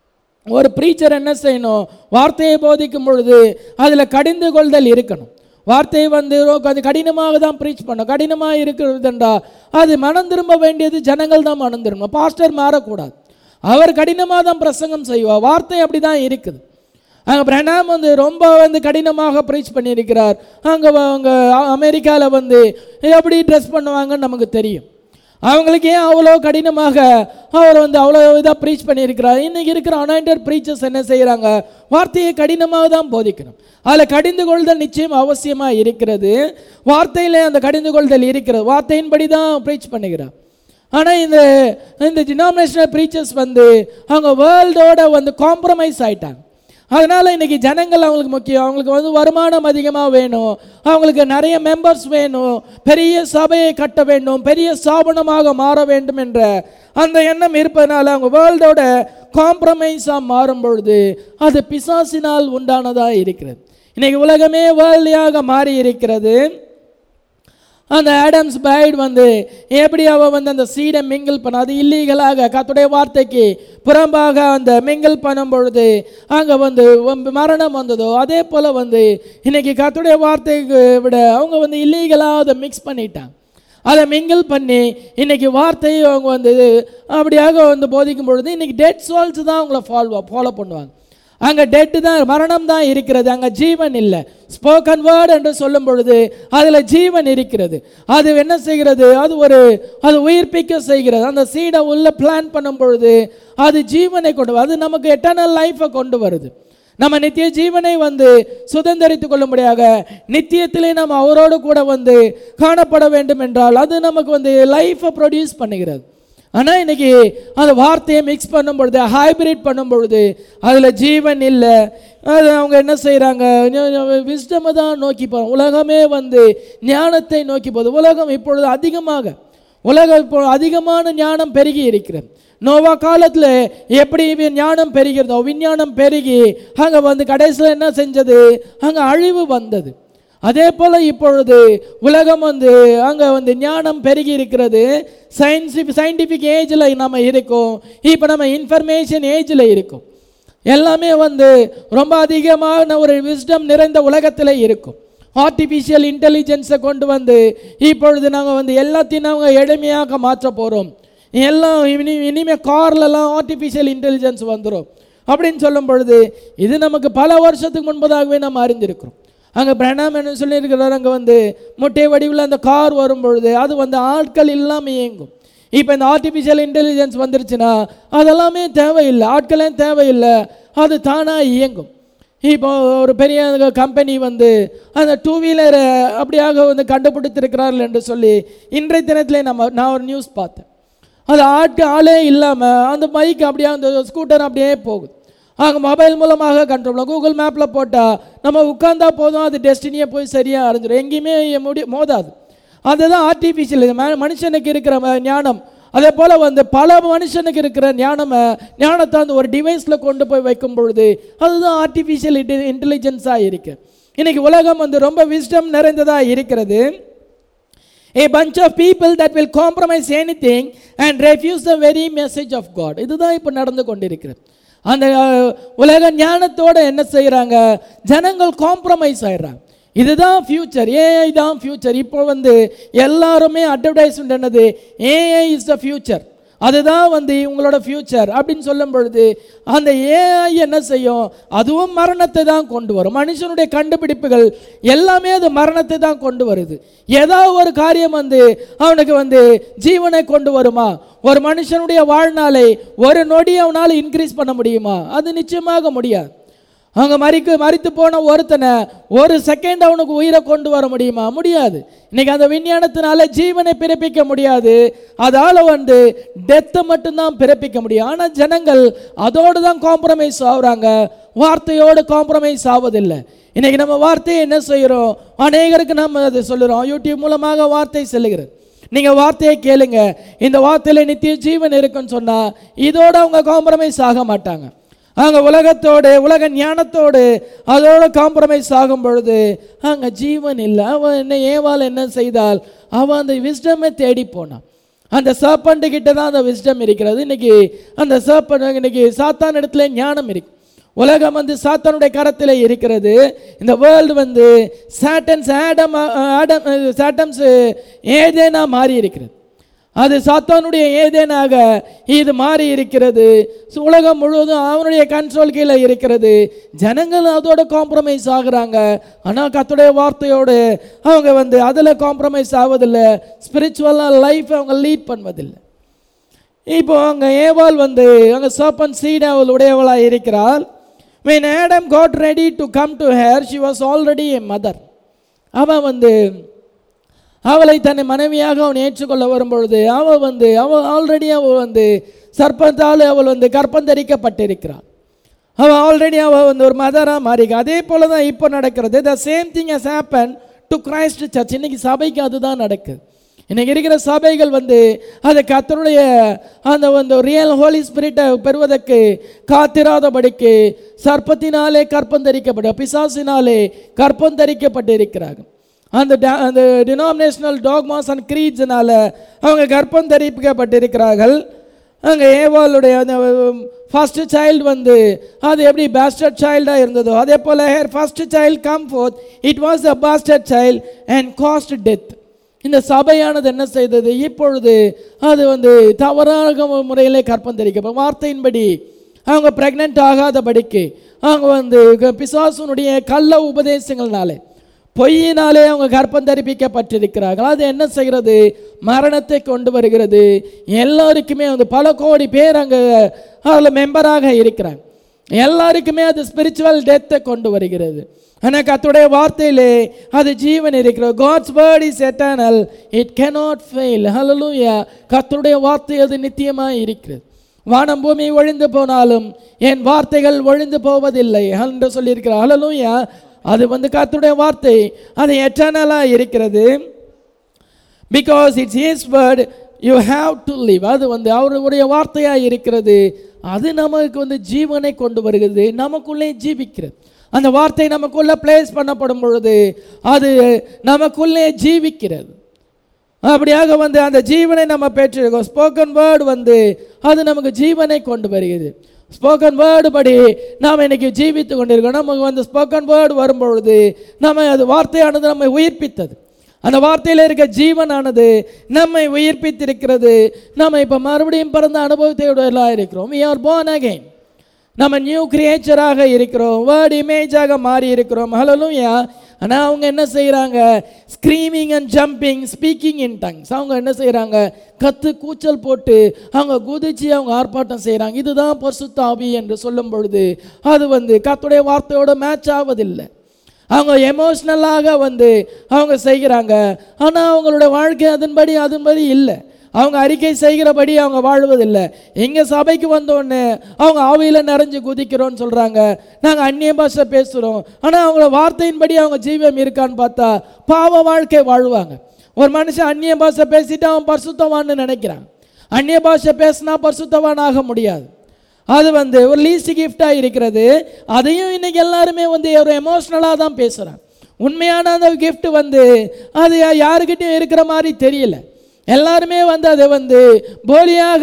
ஒரு ப்ரீச்சர் என்ன செய்யணும், வார்த்தையை போதிக்கும் பொழுது அதில் கடிந்து கொள்தல் இருக்கணும். வார்த்தையை வந்து அது கடினமாக தான் ப்ரீச் பண்ணணும். கடினமாக இருக்கிறதுண்டா அது மனம் திரும்ப வேண்டியது ஜனங்கள் தான் மனம் திரும்பணும். பாஸ்டர் மாறக்கூடாது. அவர் கடினமாக தான் பிரசங்கம் செய்வார். வார்த்தை அப்படி தான் இருக்குது. அங்கே பிரணாம் வந்து ரொம்ப வந்து கடினமாக ப்ரீச் பண்ணியிருக்கிறார். அவங்க அமெரிக்காவில் வந்து எப்படி ட்ரெஸ் பண்ணுவாங்கன்னு நமக்கு தெரியும். அவங்களுக்கு ஏன் அவ்வளோ கடினமாக அவர் வந்து அவ்வளோ இதாக ப்ரீச் பண்ணியிருக்கிறார். இன்றைக்கி இருக்கிற அனாயிண்டட் ப்ரீச்சர்ஸ் என்ன செய்கிறாங்க, வார்த்தையை கடினமாக தான் போதிக்கணும். அதில் கடிந்து கொள்தல் நிச்சயம் அவசியமாக இருக்கிறது. வார்த்தையில் அந்த கடிந்து கொள்தல் இருக்கிறது. வார்த்தையின்படி தான் ப்ரீச் பண்ணுகிறார். ஆனால் இந்த டினாமினேஷனல் ப்ரீச்சர்ஸ் வந்து அவங்க வேர்ல்டோட வந்து காம்ப்ரமைஸ் ஆகிட்டாங்க. அதனால் இன்றைக்கி ஜனங்கள் அவங்களுக்கு முக்கியம். அவங்களுக்கு வந்து வருமானம் அதிகமாக வேணும், அவங்களுக்கு நிறைய மெம்பர்ஸ் வேணும், பெரிய சபையை கட்ட வேண்டும், பெரிய ஸ்தாபனமாக மாற வேண்டும் என்ற அந்த எண்ணம் இருப்பதனால அவங்க வேர்ல்டோட காம்ப்ரமைஸாக மாறும் பொழுது அது பிசாசினால் உண்டானதாக இருக்கிறது. இன்றைக்கி உலகமே வேர்ல்டியாக மாறி இருக்கிறது. அந்த ஆடம்ஸ் பிரைட் வந்து எப்படி அவள் வந்து அந்த சீடை மிங்கிள் பண்ண, அது இல்லீகலாக கர்த்தருடைய வார்த்தைக்கு புறம்பாக அந்த மிங்கிள் பண்ணும் பொழுது அங்கே வந்து மரணம் வந்ததோ, அதே போல் வந்து இன்றைக்கி கர்த்தருடைய வார்த்தைக்கு விட அவங்க வந்து இல்லீகலாக அதை மிக்ஸ் பண்ணிட்டாங்க. அதை மிங்கிள் பண்ணி இன்றைக்கி வார்த்தையை அவங்க வந்து அப்படியாக வந்து போதிக்கும் பொழுது இன்றைக்கி டெட் சோல்ஸ் தான் அவங்கள ஃபாலோ பண்ணுவாங்க. அங்கே டெட் தான், மரணம் தான் இருக்கிறது, அங்கே ஜீவன் இல்லை. ஸ்போக்கன் வேர்டு என்று சொல்லும் பொழுது அதில் ஜீவன் இருக்கிறது. அது என்ன செய்கிறது? அது உயிர்ப்பிக்க செய்கிறது. அந்த சீடை உள்ள பிளான் பண்ணும் பொழுது அது ஜீவனை கொண்டு அது நமக்கு எட்டர்னல் லைஃபை கொண்டு வருது. நம்ம நித்திய ஜீவனை சுதந்திரித்துக் கொள்ளும்படியாக நித்தியத்திலே நம்ம அவரோடு கூட காணப்பட வேண்டும் என்றால் அது நமக்கு லைஃபை ப்ரொடியூஸ் பண்ணுகிறது. ஆனால் இன்னைக்கு அந்த வார்த்தையை மிக்ஸ் பண்ணும் பொழுது, ஹைபிரிட் பண்ணும் பொழுது அதில் ஜீவன் இல்லை. அது அவங்க என்ன செய்கிறாங்க? விஸ்டமை தான் நோக்கி போகிறோம். உலகமே ஞானத்தை நோக்கி போகுது. உலகம் இப்பொழுது அதிகமான ஞானம் பெருகி இருக்கிறது. நோவா காலத்தில் எப்படி ஞானம் பெருகிறதோ, விஞ்ஞானம் பெருகி அங்கே கடைசியில் என்ன செஞ்சது? அங்கே அழிவு வந்தது. அதே போல் இப்பொழுது உலகம் அங்கே ஞானம் பெருகி இருக்கிறது. சயின்டிஃபிக் ஏஜில் நம்ம இருக்கோம். இப்போ நம்ம இன்ஃபர்மேஷன் ஏஜில் இருக்கோம். எல்லாமே ரொம்ப அதிகமான ஒரு விஸ்டம் நிறைந்த உலகத்தில் இருக்கும். ஆர்டிஃபிஷியல் இன்டெலிஜென்ஸை கொண்டு இப்பொழுது நாங்கள் எல்லாத்தையும் நாங்கள் எளிமையாக மாற்ற போகிறோம். எல்லாம் இனிமேல் கார்லலாம் ஆர்டிஃபிஷியல் இன்டெலிஜென்ஸ் வந்துடும் அப்படின்னு சொல்லும் பொழுது இது நமக்கு பல வருஷத்துக்கு முன்பதாகவே நம்ம அறிந்திருக்கிறோம். அங்கே பிரணாம் என்ன சொல்லியிருக்கிறார்? அங்கே முட்டை வடிவில் அந்த கார் வரும் பொழுது அது ஆட்கள் இல்லாமல் இயங்கும். இப்போ இந்த ஆர்டிஃபிஷியல் இன்டெலிஜென்ஸ் வந்துருச்சுன்னா அதெல்லாமே தேவையில்லை, ஆட்களே தேவையில்லை, அது தானாக இயங்கும். இப்போ ஒரு பெரிய கம்பெனி அந்த 2 வீலரை அப்படியாக கண்டுபிடித்திருக்கிறார்கள் என்று சொல்லி இன்றைய தினத்திலே நான் ஒரு நியூஸ் பார்த்தேன். அது ஆளே இல்லாமல் அந்த பைக் அப்படியே அந்த ஸ்கூட்டர் அப்படியே போகுது. அங்கே மொபைல் மூலமாக கண்ட்ரோல், கூகுள் மேப்பில் போட்டால் நம்ம உட்கார்ந்தா போதும், அது டெஸ்டினியை போய் சரியாக அறிஞ்சிடும், எங்கேயுமே மோதாது. அதுதான் ஆர்டிஃபிஷியல். மனுஷனுக்கு இருக்கிற ஞானம் அதே போல் பல மனுஷனுக்கு இருக்கிற ஞானத்தை ஒரு டிவைஸில் கொண்டு போய் வைக்கும் பொழுது அதுதான் ஆர்டிஃபிஷியல் இன்டெலிஜென்ஸாக இருக்கு. இன்னைக்கு உலகம் ரொம்ப விஸ்டம் நிறைந்ததாக இருக்கிறது. A bunch of people that will compromise anything and refuse the very message of God. இதுதான் இப்போ நடந்து கொண்டிருக்கிறது. அந்த உலக ஞானத்தோடு என்ன செய்கிறாங்க? ஜனங்கள் காம்ப்ரமைஸ் ஆயிடுறாங்க. இதுதான் ஃபியூச்சர், ஏஐ தான் ஃபியூச்சர். இப்போ எல்லாருமே அட்வர்டைஸ்மெண்ட் என்னது? ஏஐ இஸ் த ஃபியூச்சர், அதுதான் உங்களோட ஃபியூச்சர் அப்படின்னு சொல்லும் பொழுது அந்த ஏஐ என்ன செய்யும்? அதுவும் மரணத்தை தான் கொண்டு வரும். மனுஷனுடைய கண்டுபிடிப்புகள் எல்லாமே அது மரணத்தை தான் கொண்டு வருது. ஏதாவது ஒரு காரியம் அவனுக்கு ஜீவனை கொண்டு வருமா? ஒரு மனுஷனுடைய வாழ்நாளை ஒரு நொடி அவனால் இன்க்ரீஸ் பண்ண முடியுமா? அது நிச்சயமாக முடியாது. அவங்க மரித்து போன ஒருத்தனை ஒரு செகண்ட் அவனுக்கு உயிரை கொண்டு வர முடியுமா? முடியாது. இன்னைக்கு அந்த விஞ்ஞானத்தினால ஜீவனை பிறப்பிக்க முடியாது, அதால் டெத்தை மட்டும்தான் பிறப்பிக்க முடியும். ஆனால் ஜனங்கள் அதோடு தான் காம்ப்ரமைஸ் ஆகுறாங்க, வார்த்தையோடு காம்ப்ரமைஸ் ஆவதில்லை. இன்னைக்கு நம்ம வார்த்தையை என்ன செய்கிறோம்? அநேகருக்கு நம்ம அதை சொல்லுறோம். யூடியூப் மூலமாக வார்த்தை செல்லுகிறது. நீங்கள் வார்த்தையை கேளுங்க, இந்த வார்த்தையில் நித்திய ஜீவன் இருக்குன்னு சொன்னால் இதோடு அவங்க காம்ப்ரமைஸ் ஆக மாட்டாங்க. அங்கே உலகத்தோடு உலக ஞானத்தோடு அதோடு காம்ப்ரமைஸ் ஆகும் பொழுது அங்கே ஜீவன் இல்லை. அவன் என்ன ஏவாள் என்ன செய்தால் அவன் அந்த விஸ்டமை தேடி போனான். அந்த சர்பண்ட் கிட்ட தான் அந்த விஸ்டம் இருக்கிறது. இன்னைக்கு அந்த சர்பண்ட் இன்னைக்கு சாத்தான் இடத்துல ஞானம் இருக்கு. உலகம் சாத்தானுடைய கரத்தில் இருக்கிறது. இந்த வேர்ல்டு சாட்டம்ஸ் ஏதேனா மாறி இருக்கிறது. அது சாத்தானுடைய ஏதேனாக இது மாறி இருக்கிறது. உலகம் முழுவதும் அவனுடைய கண்ட்ரோல் கீழே இருக்கிறது. ஜனங்கள் அதோட காம்ப்ரமைஸ் ஆகுறாங்க. ஆனால் கர்த்தருடைய வார்த்தையோடு அவங்க அதில் காம்ப்ரமைஸ் ஆவதில்லை. ஸ்பிரிச்சுவலாக லைஃப் அவங்க லீட் பண்ணுவதில்லை. இப்போ அங்கே ஏவாள் அங்கே சர்பன்ட் சீட் அவள் உடையவளாக இருக்கிறாள். When Adam got ready to come to her, she was already a mother. அவன் அவளை தன்னை மனைவியாக அவன் ஏற்றுக்கொள்ள வரும்பொழுது அவள் ஆல்ரெடி சர்ப்பத்தால் அவள் கர்ப்பந்தரிக்கப்பட்டிருக்கிறாள். அவள் ஆல்ரெடி அவள் ஒரு மதராக மாறிக்க. அதே போல தான் இப்போ நடக்கிறது. The same thing has happen to Christ church. இன்னைக்கு சபைக்கு அதுதான் நடக்குது. இன்னைக்கு இருக்கிற சபைகள் அதை கர்த்தருடைய அந்த ரியல் ஹோலி ஸ்பிரிட்டை பெறுவதற்கு காத்திராதபடிக்கு சர்ப்பத்தினாலே கற்பந்தரிக்கப்பட்ட பிசாசினாலே கற்பந்தரிக்கப்பட்டு இருக்கிறார்கள். அந்த டினாமினேஷனல் டாக்மாஸ் அண்ட் க்ரீட்ஸ்னால அவங்க கர்ப்பம் தரிக்கப்பட்டிருக்கிறார்கள். அங்கே ஏவாளுடைய அந்த ஃபர்ஸ்ட் சைல்டு அது எப்படி பாஸ்டர்ட் சைல்டாக இருந்ததோ அதே போல் her first child come forth it was a bastard child and caused death. இந்த சபையானது என்ன செய்தது? இப்பொழுது அது தவறாக முறையிலே கற்பம் தரிக்கப்படும். வார்த்தையின்படி அவங்க பிரெக்னென்ட் ஆகாதபடிக்கு அவங்க வந்து பிசாசுனுடைய கள்ள உபதேசங்கள்னாலே பொய்யினாலே அவங்க கர்ப்பம் தரிப்பிக்கப்பட்டிருக்கிறார்கள். அது என்ன செய்கிறது? மரணத்தை கொண்டு வருகிறது. எல்லாருக்குமே வந்து பல கோடி பேர் அங்கே அதில் மெம்பராக இருக்கிறாங்க. எல்லாருக்குமே அது ஸ்பிரிச்சுவல் டெத்தை கொண்டு வருகிறது. ஆனால் கர்த்தருடைய வார்த்தையிலே அது ஜீவன் இருக்கிறது. God's word is eternal, it cannot fail. ஹல்லேலூயா. கர்த்தருடைய வார்த்தை அது நித்தியமாக இருக்கிறது. வானம் பூமி ஒழிந்து போனாலும் என் வார்த்தைகள் ஒழிந்து போவதில்லை என்று சொல்லியிருக்கிறார். ஹல்லேலூயா. அது வந்து கர்த்தருடைய வார்த்தை அது எட்டர்னலாக இருக்கிறது. Because it's his word, you have to live. அது வந்து அவருடைய வார்த்தையாக இருக்கிறது. அது நமக்கு வந்து ஜீவனை கொண்டு வருகிறது, நமக்குள்ளே ஜீவிக்கிறது. அந்த வார்த்தை நமக்குள்ளே பிளேஸ் பண்ணப்படும் பொழுது அது நமக்குள்ளே ஜீவிக்கிறது. அப்படியாக வந்து அந்த ஜீவனை நம்ம பெற்றிருக்கோம். ஸ்போக்கன் வேர்டு வந்து அது நமக்கு ஜீவனை கொண்டு வருகிறது. ஸ்போக்கன் வேர்டு படி நாம் இன்னைக்கு ஜீவித்து கொண்டிருக்கோம். நமக்கு வந்து ஸ்போக்கன் வேர்டு வரும்பொழுது நம்ம அது வார்த்தையானது நம்மை உயிர்ப்பித்தது. அந்த வார்த்தையில் இருக்க ஜீவனானது நம்மை உயிர்ப்பித்திருக்கிறது. நம்ம இப்போ மறுபடியும் பிறந்த அனுபவத்தையுடையலாம் இருக்கிறோம். we are born again. நம்ம நியூ கிரியேச்சராக இருக்கிறோம். வேர்ட் இமேஜாக மாறி இருக்கிறோம். ஹல்லேலூயா. ஆனால் அவங்க என்ன செய்கிறாங்க? Screaming and jumping, speaking in tongues. அவங்க என்ன செய்கிறாங்க? கத்து கூச்சல் போட்டு அவங்க குதிச்சு அவங்க ஆர்ப்பாட்டம் செய்கிறாங்க. இதுதான் பரிசுத்த ஆவி என்று சொல்லும் பொழுது அது வந்து கர்த்தருடைய வார்த்தையோட மேட்ச் ஆவதில்லை. அவங்க எமோஷ்னலாக வந்து அவங்க செய்கிறாங்க. ஆனால் அவங்களோட வாழ்க்கை அதன்படி இல்லை. அவங்க அறிக்கை செய்கிறபடி அவங்க வாழ்வதில்லை. எங்கள் சபைக்கு வந்தோடனே அவங்க ஆவியில் நிறைஞ்சு குதிக்கிறோன்னு சொல்கிறாங்க. நாங்கள் அந்நிய பாஷை பேசுகிறோம். ஆனால் அவங்கள வார்த்தையின்படி அவங்க ஜீவம் இருக்கான்னு பார்த்தா பாவ வாழ்க்கை வாழ்வாங்க. ஒரு மனுஷன் அந்நிய பாஷை பேசிட்டு அவன் பரிசுத்தவான்னு நினைக்கிறான். அந்நிய பாஷை பேசினா பரிசுத்தவான் ஆக முடியாது. அது வந்து ஒரு லீஸ்ட் கிஃப்டாக இருக்கிறது. அதையும் இன்னைக்கு எல்லாருமே வந்து ஒரு எமோஷ்னலாக தான் பேசுகிறாங்க. உண்மையான அந்த கிஃப்ட் வந்து அது யாருக்கிட்டையும் இருக்கிற மாதிரி தெரியல. எல்லாருமே வந்து அதை வந்து போலியாக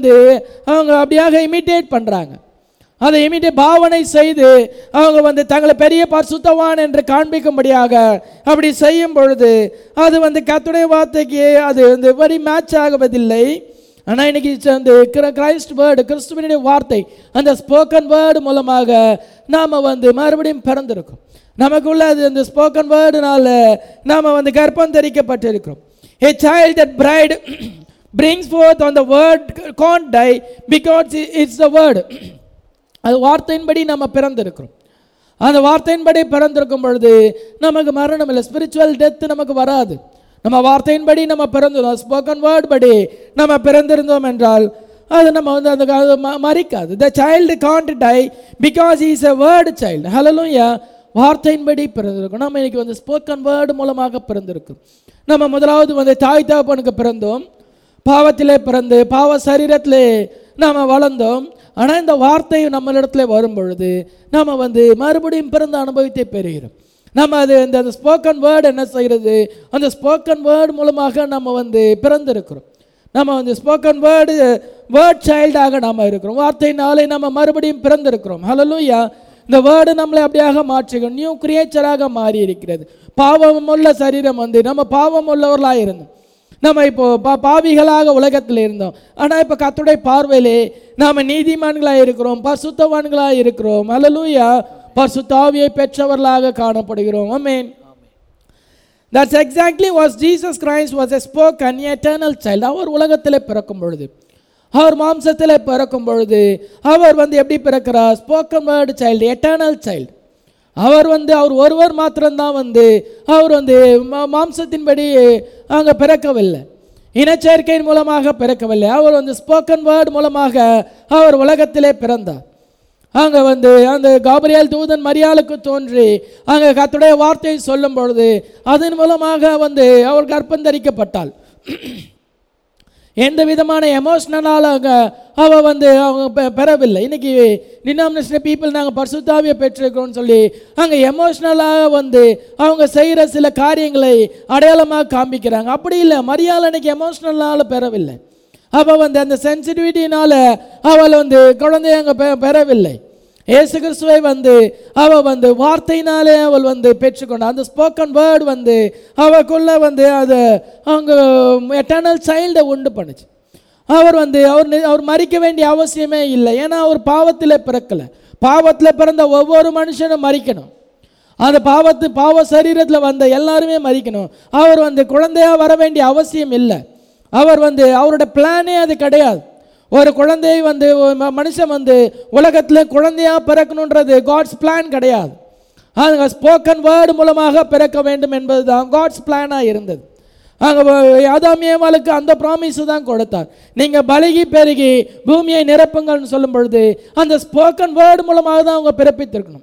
அவங்க அப்படியாக இமிட்டேட் பண்ணுறாங்க. அதை பாவனை செய்து அவங்க வந்து தங்களை பெரிய பரிசுத்தவான் என்று காண்பிக்கும்படியாக அப்படி செய்யும் பொழுது அது வந்து கர்த்தருடைய வார்த்தைக்கு அது வந்து வெரி மேட்ச் ஆகுவதில்லை. ஆனால் இன்னைக்கு அந்த கிரைஸ்ட் வேர்டு, கிறிஸ்துவனுடைய வார்த்தை, அந்த ஸ்போக்கன் வேர்டு மூலமாக நாம் வந்து மறுபடியும் பிறந்திருக்கோம். நமக்குள்ள அது அந்த ஸ்போக்கன் வேர்டுனால நாம் வந்து கர்ப்பம் தரிக்கப்பட்டிருக்கிறோம். A child that bride brings forth on the word can't die because it's the word. அது வார்த்தையின்படி நம்ம பிறந்திருக்கிறோம். அந்த வார்த்தையின்படி பிறந்திருக்கும் பொழுது நமக்கு மரணம் இல்லை, ஸ்பிரிச்சுவல் டெத் நமக்கு வராது. நம்ம வார்த்தையின்படி நம்ம பிறந்திருந்தோம், ஸ்போக்கன் வேர்ட் படி நம்ம பிறந்திருந்தோம் என்றால் அது நம்ம வந்து அந்த மறிக்காது. The child can't die because he is a word child. ஹல்லேலூயா. வார்த்தையின்படி பிறந்திருக்கும். நம்ம இன்னைக்கு வந்து ஸ்போக்கன் வேர்டு மூலமாக பிறந்திருக்கும். நம்ம முதலாவது வந்து தாய் தகப்பனுக்கு பிறந்தோம், பாவத்திலே பிறந்து பாவ சரீரத்திலே நாம் வளர்ந்தோம். ஆனால் இந்த வார்த்தை நம்மளிடத்துல வரும் பொழுது நம்ம வந்து மறுபடியும் பிறந்த அனுபவத்தை பெறுகிறோம். நம்ம அது அந்த ஸ்போக்கன் வேர்டு என்ன செய்கிறது? அந்த ஸ்போக்கன் வேர்டு மூலமாக நம்ம வந்து பிறந்திருக்கிறோம். நம்ம வந்து ஸ்போக்கன் வேர்ட் சைல்டாக நாம் இருக்கிறோம். வார்த்தையினாலே நம்ம மறுபடியும் பிறந்திருக்கிறோம். ஹல்லேலூயா. இந்த வேர்டு நம்மளை அப்படியாக மாற்றுகிறோம். நியூ கிரியேச்சராக மாறி இருக்கிறது. பாவம் உள்ள சரீரம் வந்து நம்ம பாவம் உள்ளவர்களாக இருந்தோம். நம்ம இப்போ பாவிகளாக உலகத்தில் இருந்தோம். ஆனால் இப்போ கர்த்தருடைய பார்வையிலே நாம் நீதிமான்களாக இருக்கிறோம், பரிசுத்தவான்களாக இருக்கிறோம். ஹல்லேலூயா. பரிசுத்த ஆவியை பெற்றவர்களாக காணப்படுகிறோம். ஆமென். That's exactly what Jesus Christ was a spoken eternal child. அவர் உலகத்தில் பிறக்கும் பொழுது, அவர் மாம்சத்தில் பிறக்கும் பொழுது அவர் வந்து எப்படி பிறக்கிறார்? Spoken word child, eternal child. அவர் ஒருவர் மாத்திரம்தான் அவர் மாம்சத்தின்படி அங்கே பிறக்கவில்லை, இனச்சேர்க்கையின் மூலமாக பிறக்கவில்லை. அவர் ஸ்போக்கன் வேர்டு மூலமாக அவர் உலகத்திலே பிறந்தார். அங்கே அந்த காபிரியேல் தூதன் மரியாளுக்கு தோன்றி அங்கே கர்த்தருடைய வார்த்தையை சொல்லும் பொழுது அதன் மூலமாக அவள் கர்ப்பம் தரிக்கப்பட்டாள். எந்த விதமான எமோஷனலால் அவள் அவங்க பெறவில்லை. இன்னைக்கு டினாமினேஷனல் பீப்புள் நாங்கள் பரிசுத்தாவியை பெற்றிருக்கிறோம்னு சொல்லி அங்கே எமோஷ்னலாக அவங்க செய்கிற சில காரியங்களை அடையாளமாக காண்பிக்கிறாங்க. அப்படி இல்லை, மரியாள் அன்னைக்கு எமோஷ்னலால் பெறவில்லை. அவள் அந்த சென்சிட்டிவிட்டினால அவள் குழந்தைய அங்கே பெறவில்லை. இயேசு கிறிஸ்துவை அவள் வார்த்தையினாலே அவள் பெற்றுக்கொண்டாள். அந்த ஸ்போக்கன் வேர்டு அவளுக்குள்ள அது அவங்க எட்டர்னல் சைல்டை உண்டு பண்ணுச்சு. அவர் மரிக்க வேண்டிய அவசியமே இல்லை. ஏன்னா அவர் பாவத்தில் பிறக்கலை. பாவத்தில் பிறந்த ஒவ்வொரு மனுஷனும் மரிக்கணும். அந்த பாவ சரீரத்தில் வந்த எல்லாருமே மரிக்கணும். அவர் குழந்தையாக வர வேண்டிய அவசியம் இல்லை. அவரோட பிளானே அது கிடையாது. ஒரு குழந்தையை மனுஷன் உலகத்தில் குழந்தையாக பிறக்கணுன்றது காட்ஸ் பிளான் கிடையாது. அது ஸ்போக்கன் வேர்டு மூலமாக பிறக்க வேண்டும் என்பது தான் காட்ஸ் பிளானாக இருந்தது. அங்கே ஆதாம் ஏவாளுக்கு அந்த ப்ராமிஸ் தான் கொடுத்தார். நீங்கள் பலகி பெருகி பூமியை நிரப்புங்கள்னு சொல்லும் பொழுது அந்த ஸ்போக்கன் வேர்டு மூலமாக தான் அவங்க பிறப்பித்திருக்கணும்.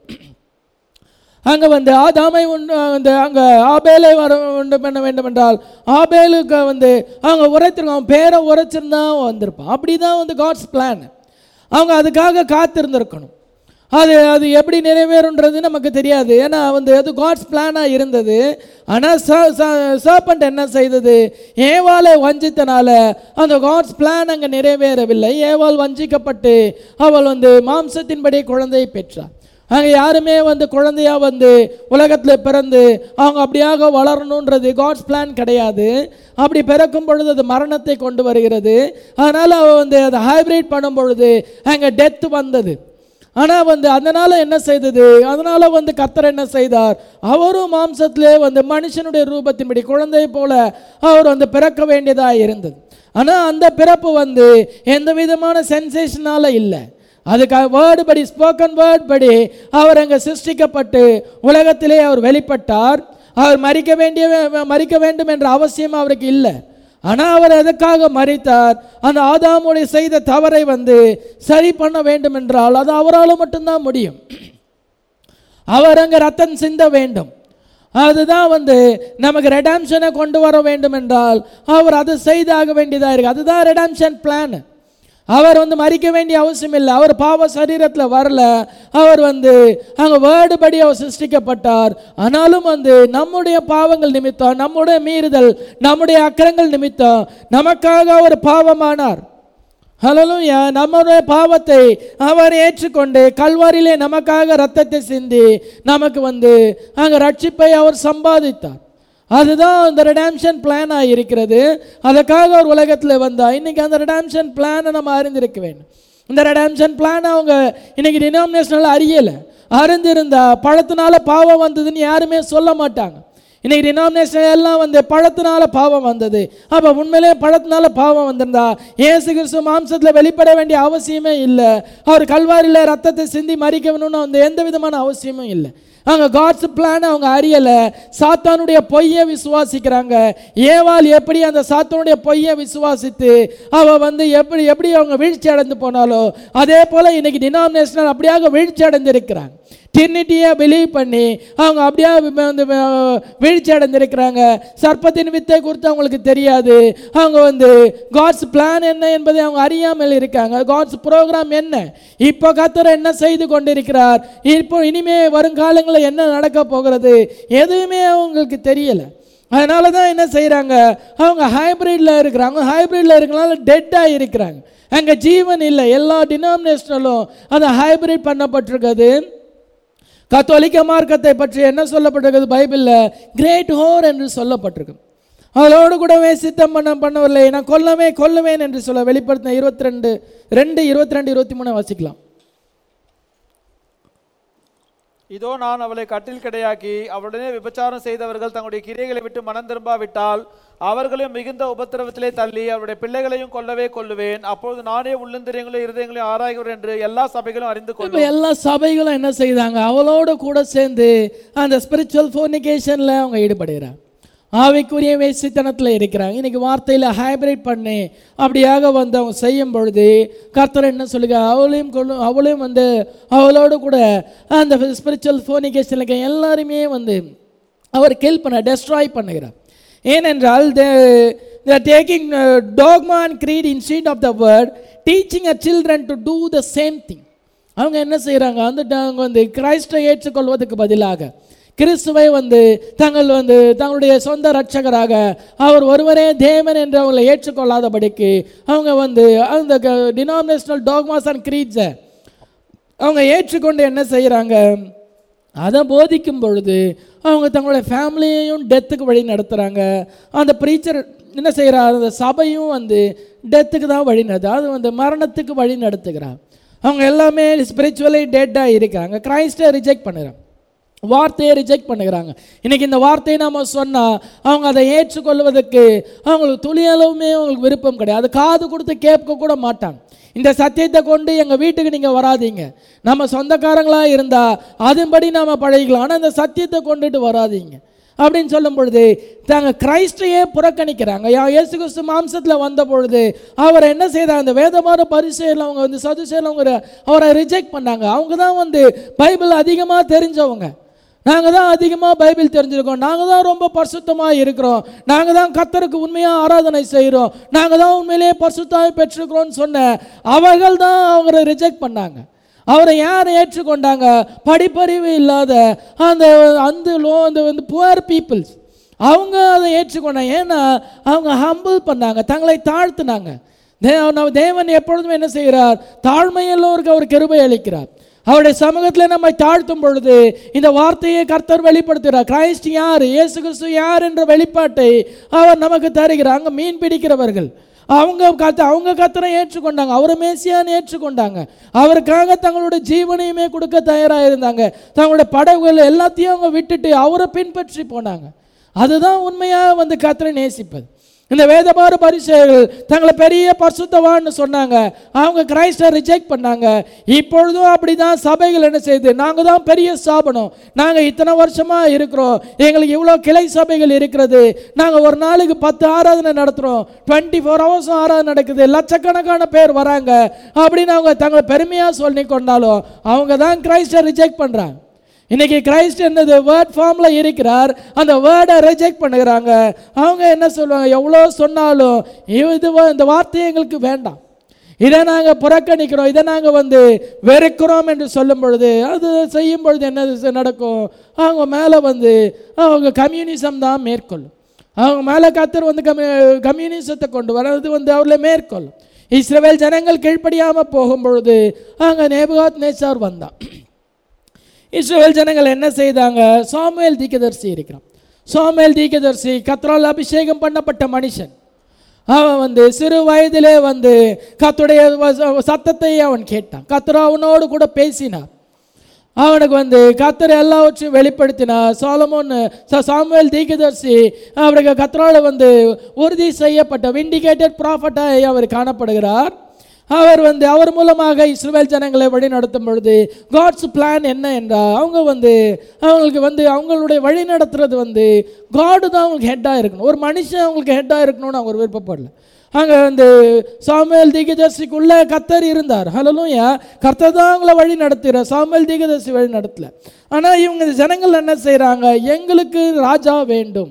அங்கே ஆதாமை அங்கே ஆபேலை உண்டு பண்ண வேண்டும் என்றால் ஆபேலுக்கு அவங்க உரைத்திருக்கோம். அவன் பேரை உரைச்சிருந்தா வந்திருப்பான். அப்படி தான் காட்ஸ் பிளான். அவங்க அதுக்காக காத்திருந்திருக்கணும். அது எப்படி நிறைவேறுன்றது நமக்கு தெரியாது. ஏன்னா அது காட்ஸ் பிளானாக இருந்தது. ஆனால் சர்பென்ட் என்ன செய்தது? ஏவாளை வஞ்சித்தனால அந்த காட்ஸ் பிளான் அங்கே நிறைவேறவில்லை. ஏவாள் வஞ்சிக்கப்பட்டு அவள் மாம்சத்தின்படி குழந்தையை பெற்றார். அங்கே யாருமே குழந்தையாக உலகத்தில் பிறந்து அவங்க அப்படியாக வளரணுன்றது காட்ஸ் பிளான் கிடையாது. அப்படி பிறக்கும் பொழுது அது மரணத்தை கொண்டு வருகிறது. அதனால் அவள் அதை ஹைப்ரிட் பண்ணும் பொழுது அங்கே டெத்து வந்தது. ஆனால் அதனால் என்ன செய்தது? அதனால் கர்த்தர் என்ன செய்தார்? அவரும் மாம்சத்திலே மனுஷனுடைய ரூபத்தின்படி குழந்தை போல அவர் பிறக்க வேண்டியதாக இருந்தது. ஆனால் அந்த பிறப்பு எந்த விதமான சென்சேஷனால இல்லை. அதுக்கு வேர்டு படி, ஸ்போக்கன் வேர்ட் படி அவர் அங்கே சிருஷ்டிக்கப்பட்டு உலகத்திலே அவர் வெளிப்பட்டார். அவர் மரிக்க வேண்டும் என்ற அவசியம் அவருக்கு இல்லை. ஆனால் அவர் எதற்காக மரித்தார்? அந்த ஆதாமுடைய செய்த தவறை சரி பண்ண வேண்டும் என்றால் அது அவரால் மட்டும்தான் முடியும். அவர் அங்கே ரத்தம் சிந்த வேண்டும். அதுதான் நமக்கு ரெடாம்ஷனை கொண்டு வர வேண்டும் என்றால் அவர் அதை செய்தாக வேண்டியதாக இருக்கு. அதுதான் ரெடாம்ஷன் பிளான். அவர் மரிக்க வேண்டிய அவசியம் இல்லை. அவர் பாவ சரீரத்தில் வரல. அவர் அங்கே வேர்டு படி அவர் சிருஷ்டிக்கப்பட்டார். ஆனாலும் நம்முடைய பாவங்கள் நிமித்தம், நம்முடைய மீறுதல், நம்முடைய அக்கிரங்கள் நிமித்தம் நமக்காக அவர் பாவமானார். ஹல்லேலூயா. நம்முடைய பாவத்தை அவர் ஏற்றுக்கொண்டு கல்வாரியிலே நமக்காக இரத்தத்தை சிந்தி நமக்கு அங்கே ரட்சிப்பை அவர் சம்பாதித்தார். அதுதான் அந்த ரெடாம்ஷன் பிளானாக இருக்கிறது. அதுக்காக ஒரு உலகத்தில் வந்தால் இன்றைக்கி அந்த ரெடாம்ஷன் பிளானை நம்ம அறிந்திருக்க வேண்டும். இந்த ரெடாம்ஷன் பிளான் அவங்க இன்றைக்கி டினாமினேஷனில் அறியலை. அறிந்திருந்தா பழத்தினால பாவம் வந்ததுன்னு யாருமே சொல்ல மாட்டாங்க. இன்றைக்கி டினாமினேஷன் எல்லாம் பழத்தினால பாவம் வந்தது. அப்போ உண்மையிலே பழத்தினால பாவம் வந்திருந்தா இயேசு கிறிஸ்து மாம்சத்தில் வெளிப்பட வேண்டிய அவசியமே இல்லை. அவர் கல்வாரியில் ரத்தத்தை சிந்தி மரிக்கணும்னு எந்த விதமான அவசியமும் இல்லை. அவங்க காட்ஸ் பிளான் அவங்க அறியலை. சாத்தானுடைய பொய்யை விசுவாசிக்கிறாங்க. ஏவாள் எப்படி அந்த சாத்தானுடைய பொய்யை விசுவாசித்து அவள் எப்படி அவங்க வீழ்ச்சி அடைந்து போனாலோ அதே போல் இன்னைக்கு டினாமினேஷனல் அப்படியாக வீழ்ச்சி அடைந்திருக்கிறாங்க. ட்ரினிட்டியை பிலீவ் பண்ணி அவங்க அப்படியே வீழ்ச்சி அடைந்திருக்கிறாங்க. சர்ப்பத்தின் வித்தை குறித்து அவங்களுக்கு தெரியாது. அவங்க காட்ஸ் பிளான் என்ன என்பதை அவங்க அறியாமல் இருக்காங்க. காட்ஸ் ப்ரோக்ராம் என்ன, இப்போ கர்த்தர் என்ன செய்து கொண்டிருக்கிறார், இப்போ இனிமே வருங்காலங்களில் என்ன நடக்க போகிறது எதுவுமே அவங்களுக்கு தெரியலை. அதனால தான் என்ன செய்கிறாங்க? அவங்க ஹைப்ரிட்டில் இருக்கிறாங்க. ஹைப்ரிட்டில் இருக்கிறனால டெட்டாக இருக்கிறாங்க. அங்கே ஜீவன் இல்லை. எல்லா டினாமினேஷனலும் அது ஹைப்ரிட் பண்ணப்பட்டிருக்குது. கத்தோலிக்க மார்க்கத்தை பற்றி என்ன சொல்லப்பட்டிருக்கிறது? பைபிளில் கிரேட் ஹோர் என்று சொல்லப்பட்டிருக்கு. அதோடு கூடவே சித்தம் பண்ணவில்லை, நான் கொல்லுவேன் என்று சொல்ல வெளிப்படுத்தின 22:22-23 வாசிக்கலாம்.
இதோ நான் அவளை கட்டில் கிடையாக்கி அவளுடனே விபச்சாரம் செய்தவர்கள் தங்களுடைய கிரியைகளை விட்டு மனம் திரும்பாவிட்டால் அவர்களையும் மிகுந்த உபத்திரவத்திலே தள்ளி அவருடைய பிள்ளைகளையும் கொல்லுவேன். அப்பொழுது நானே உள்ளந்திரியங்களையும் இருதயங்களையும் ஆராய்கிறேன் என்று எல்லா சபைகளும் அறிந்து கொள்ளும். எல்லா சபைகளும் என்ன செய்தாங்க? அவளோட கூட சேர்ந்து அந்த ஸ்பிரிச்சுவல் ஃபோர்னிகேஷன்ல அவங்க ஈடுபடுகிறாங்க. ஆவிக்குரிய வேசித்தனத்தில் இருக்கிறாங்க. இன்னைக்கு வார்த்தையில் ஹைப்ரிட் பண்ணி அப்படியாக அவங்க செய்யும் பொழுது கர்த்தர் என்ன சொல்லுங்க? அவளையும் அவளோடு கூட அந்த ஸ்பிரிச்சுவல் ஃபோர்னிகேஷனில் இருக்க எல்லாருமே அவர் கில் பண்ண டெஸ்ட்ராய் பண்ணுகிறார். ஏனென்றால் they are taking dogma and creed instead of the word, teaching a children to do the same thing. அவங்க என்ன செய்கிறாங்க? கிறிஸ்துவை ஏற்றுக்கொள்வதற்கு பதிலாக கிறிஸ்துவை தங்களுடைய சொந்த ரட்சகராக அவர் ஒருவரே தேவன் என்று அவங்களை ஏற்றுக்கொள்ளாதபடிக்கு அவங்க அந்த டினாமினேஷனல் டாக்மாஸ் அண்ட் க்ரீட்ஸை அவங்க ஏற்றுக்கொண்டு என்ன செய்கிறாங்க? அதை போதிக்கும் பொழுது அவங்க தங்களுடைய ஃபேமிலியையும் டெத்துக்கு வழி நடத்துகிறாங்க. அந்த ப்ரீச்சர்
என்ன செய்கிறார், அந்த சபையும் வந்து டெத்துக்கு தான் வழி நடத்து, அது வந்து மரணத்துக்கு வழி நடத்துகிறார். அவங்க எல்லாமே ஸ்பிரிச்சுவலி டெட்டாக இருக்கிறாங்க, கிரைஸ்டை ரிஜெக்ட் பண்ணுறாங்க, வார்த்தையை ரிஜெக்ட் பண்ணுகிறாங்க. இன்றைக்கி இந்த வார்த்தையை நம்ம சொன்னால் அவங்க அதை ஏற்றுக்கொள்வதற்கு அவங்களுக்கு துளியளவுமே அவங்களுக்கு விருப்பம் கிடையாது, காது கொடுத்து கேட்க கூட மாட்டாங்க. இந்த சத்தியத்தை கொண்டு எங்கள் வீட்டுக்கு நீங்கள் வராதீங்க, நம்ம சொந்தக்காரங்களாக இருந்தால் அதன்படி நாம் பழகிக்கலாம், ஆனால் இந்த சத்தியத்தை கொண்டுட்டு வராதீங்க அப்படின்னு சொல்லும் பொழுது தாங்கள் கிரைஸ்டையே புறக்கணிக்கிறாங்க. இயேசு கிறிஸ்து மாம்சத்தில் வந்த பொழுது அவரை என்ன செய்தாங்க, அந்த வேதமான பரிசேயர்கள் அவங்க வந்து சதுசேயர்கள் அவங்க அவரை ரிஜெக்ட் பண்ணாங்க. அவங்க தான் வந்து பைபிள் அதிகமாக தெரிஞ்சவங்க, நாங்கள் தான் அதிகமாக பைபிள் தெரிஞ்சிருக்கோம், நாங்கள் தான் ரொம்ப பரிசுத்தமாக இருக்கிறோம், நாங்கள் தான் கர்த்தருக்கு உண்மையாக ஆராதனை செய்கிறோம், நாங்கள் தான் உண்மையிலேயே பரிசுத்தமாக பெற்றிருக்கிறோம்னு சொன்ன அவர்கள் தான் அவரை ரிஜெக்ட் பண்ணாங்க. அவரை யார் ஏற்றுக்கொண்டாங்க, படிப்பறிவு இல்லாத அந்த வந்து புவர் பீப்புள்ஸ், அவங்க அதை ஏற்றுக்கொண்டாங்க. ஏன்னா அவங்க ஹம்பிள் பண்ணாங்க, தங்களை தாழ்த்தினாங்க. தேவன் எப்பொழுதும் என்ன செய்கிறார், தாழ்மையெல்லோருக்கு அவர் கிருபை அளிக்கிறார். அவருடைய சமூகத்தில் நம்மை தாழ்த்தும் பொழுது இந்த வார்த்தையை கர்த்தர் வெளிப்படுத்துகிறார். கிரைஸ்ட் யார், இயேசு கிறிஸ்து யார் என்ற வெளிப்பாட்டை அவர் நமக்கு தருகிறார். அங்கே மீன் பிடிக்கிறவர்கள் அவங்க கர்த்தரை ஏற்றுக்கொண்டாங்க, அவரை மேசியான்னு ஏற்றுக்கொண்டாங்க, அவருக்காக தங்களுடைய ஜீவனையுமே கொடுக்க தயாராக இருந்தாங்க. தங்களுடைய படகுகள் எல்லாத்தையும் அவங்க விட்டுட்டு அவரை பின்பற்றி போனாங்க. அதுதான் உண்மையாக வந்து கர்த்தரை நேசிப்பது. இந்த வேதபார பரிசேயர்கள் தங்களை பெரிய பரிசுத்தவான்னு சொன்னாங்க, அவங்க கிரைஸ்டை ரிஜெக்ட் பண்ணாங்க. இப்பொழுதும் அப்படிதான் சபைகள் என்ன செய்யுது, நாங்கள் தான் பெரிய ஸ்தாபனம், நாங்கள் இத்தனை வருஷமாக இருக்கிறோம், எங்களுக்கு இவ்வளோ கிளை சபைகள் இருக்கிறது, நாங்கள் ஒரு நாளுக்கு 10 ஆராதனை நடத்துகிறோம், 24 hours ஆராதனை நடக்குது, லட்சக்கணக்கான பேர் வராங்க அப்படின்னு அவங்க தங்களை பெருமையாக சொல்லி கொண்டாலும் அவங்க தான் கிரைஸ்டை ரிஜெக்ட் பண்ணுறாங்க. இன்னைக்கு கிரைஸ்ட் என்னது வேர்ட் ஃபார்மில் இருக்கிறார், அந்த வேர்டை ரிஜெக்ட் பண்ணுகிறாங்க. அவங்க என்ன சொல்லுவாங்க, எவ்வளோ சொன்னாலும் இந்த வார்த்தையை எங்களுக்கு வேண்டாம், இதை நாங்கள் புறக்கணிக்கிறோம், இதை நாங்கள் வந்து வெறுக்கிறோம் என்று சொல்லும் பொழுது அது செய்யும் பொழுது என்ன நடக்கும், அவங்க மேலே வந்து அவங்க கம்யூனிசம் தான் மேற்கொள்ளும். அவங்க மேலே கர்த்தர் வந்து கம்யூனிசத்தை கொண்டு வர்றது வந்து அவர்களை மேற்கொள்ளும். இஸ்ரவேல் ஜனங்கள் கீழ்ப்படியாமல் போகும் பொழுது அங்கே நேபுகாத்நேச்சார் வந்தான். இஸ்ரவேல் ஜனங்கள் என்ன செய்தாங்க, சாமுவேல் தீர்க்கதரிசி இருக்கிறான். சாமுவேல் தீர்க்கதரிசி கர்த்தரால் அபிஷேகம் பண்ணப்பட்ட மனுஷன். அவன் வந்து சிறு வயதிலே வந்து கர்த்தருடைய சத்தத்தை அவன் கேட்டான், கர்த்தர் அவனோடு கூட பேசினார், அவனுக்கு வந்து கர்த்தர் எல்லாவற்றையும் வெளிப்படுத்தினார். சாமுவேல் தீர்க்கதரிசி அவருக்கு கர்த்தரால் வந்து உறுதி செய்யப்பட்ட விண்டிகேட்டட் ப்ராஃபட்டாக அவர் காணப்படுகிறார். அவர் வந்து அவர் மூலமாக இஸ்ரவேல் ஜனங்களை வழி நடத்தும் பொழுது காட்ஸ் பிளான் என்ன என்றால் அவங்களுக்கு வந்து அவங்களுடைய வழி நடத்துறது வந்து காடு தான் அவங்களுக்கு ஹெட்டாக இருக்கணும், ஒரு மனுஷன் அவங்களுக்கு ஹெட்டாக இருக்கணும்னு அவங்க விருப்பப்படல. அங்கே வந்து சாமுவேல் தீர்க்கதரிசிக்குள்ளே கர்த்தர் இருந்தார். ஹல்லேலூயா, கர்த்தர் தான் அவங்கள வழி நடத்துகிறார், சாமுவேல் தீர்க்கதரிசி வழி நடத்தல. ஆனால் இவங்க ஜனங்கள் என்ன செய்கிறாங்க, எங்களுக்கு ராஜா வேண்டும்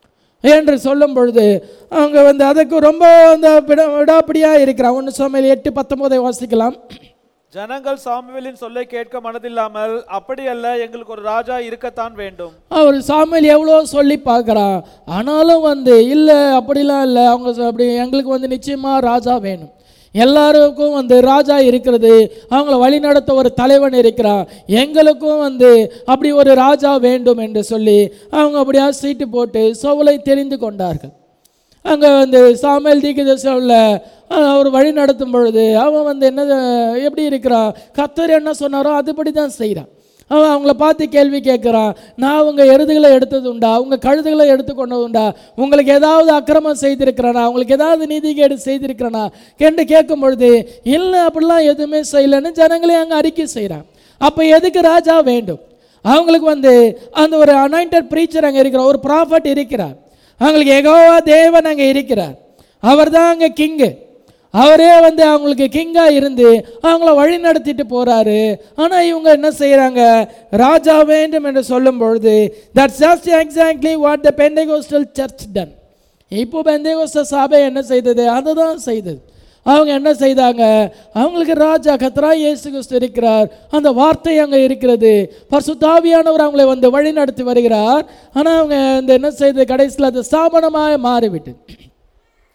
என்று சொல்லும் பொழுது அவங்க வந்து அதுக்கு ரொம்ப அந்த விடாப்பிடியாக இருக்கிறான். 1 சாமுவேல் 8:19 வாசிக்கலாம்.
ஜனங்கள் சாமுவேலின் சொல்லை கேட்க மனதில்லாமல், அப்படி அல்ல, எங்களுக்கு ஒரு ராஜா இருக்கத்தான் வேண்டும்.
அவர் சாமுவேல் எவ்வளோ சொல்லி பார்க்குறான், ஆனாலும் வந்து இல்லை, அப்படிலாம் இல்லை, அவங்க அப்படி எங்களுக்கு வந்து நிச்சயமாக ராஜா வேணும், எல்லாருக்கும் வந்து ராஜா இருக்கிறது, அவங்கள வழி நடத்த ஒரு தலைவன் இருக்கிறான், எங்களுக்கும் வந்து அப்படி ஒரு ராஜா வேண்டும் என்று சொல்லி அவங்க அப்படியா சீட்டு போட்டு சவுலை தெரிந்து கொண்டார்கள். அங்கே வந்து சாமுவேல் தீர்க்கதரிசியில் அவர் வழி நடத்தும் பொழுது அவன் வந்து என்ன எப்படி இருக்கிறான், கர்த்தர் என்ன சொன்னாரோ அதுபடி தான் செய்கிறான். அவன் அவங்கள பார்த்து கேள்வி கேட்குறான், நான் உங்கள் எருதுகளை எடுத்தது உண்டா, உங்கள் கழுதுகளை எடுத்துக்கொண்டது உண்டா, உங்களுக்கு ஏதாவது அக்கிரமம் செய்திருக்கிறேனா, உங்களுக்கு ஏதாவது நீதிகேடு செய்திருக்கிறேனா என்று கேட்கும் பொழுது இல்லை, அப்படிலாம் எதுவுமே செய்யலைன்னு ஜனங்களே அங்கே அறிக்கை செய்கிறான். அப்போ எதுக்கு ராஜா வேண்டும், அவங்களுக்கு வந்து அந்த ஒரு அனாயிண்டட் ப்ரீச்சர் அங்கே இருக்கிறார், ஒரு ப்ராஃபட் இருக்கிறார், அவங்களுக்கு யெகோவா தேவன் அங்கே இருக்கிறார், அவர் தான் அங்கே கிங்கு, அவரே வந்து அவங்களுக்கு கிங்காக இருந்து அவங்கள வழி நடத்திட்டு போகிறாரு. ஆனால் இவங்க என்ன செய்கிறாங்க, ராஜா வேண்டும் என்று சொல்லும் பொழுது that's just exactly what the Pentecostal church done. இப்போ பெந்தெகோஸ்டல் சபை என்ன செய்தது, அதை தான் செய்தது. அவங்க என்ன செய்தாங்க, அவங்களுக்கு ராஜா கர்த்தராகிய இயேசு கிறிஸ்து இருக்கிறார், அந்த வார்த்தை அங்கே இருக்கிறது, பரிசுத்த ஆவியானவர் அவங்களை வந்து வழி நடத்தி வருகிறார். ஆனால் அவங்க இந்த என்ன செய்தது, கடைசியில் அது ஸ்தாபனமாக மாறிவிட்டு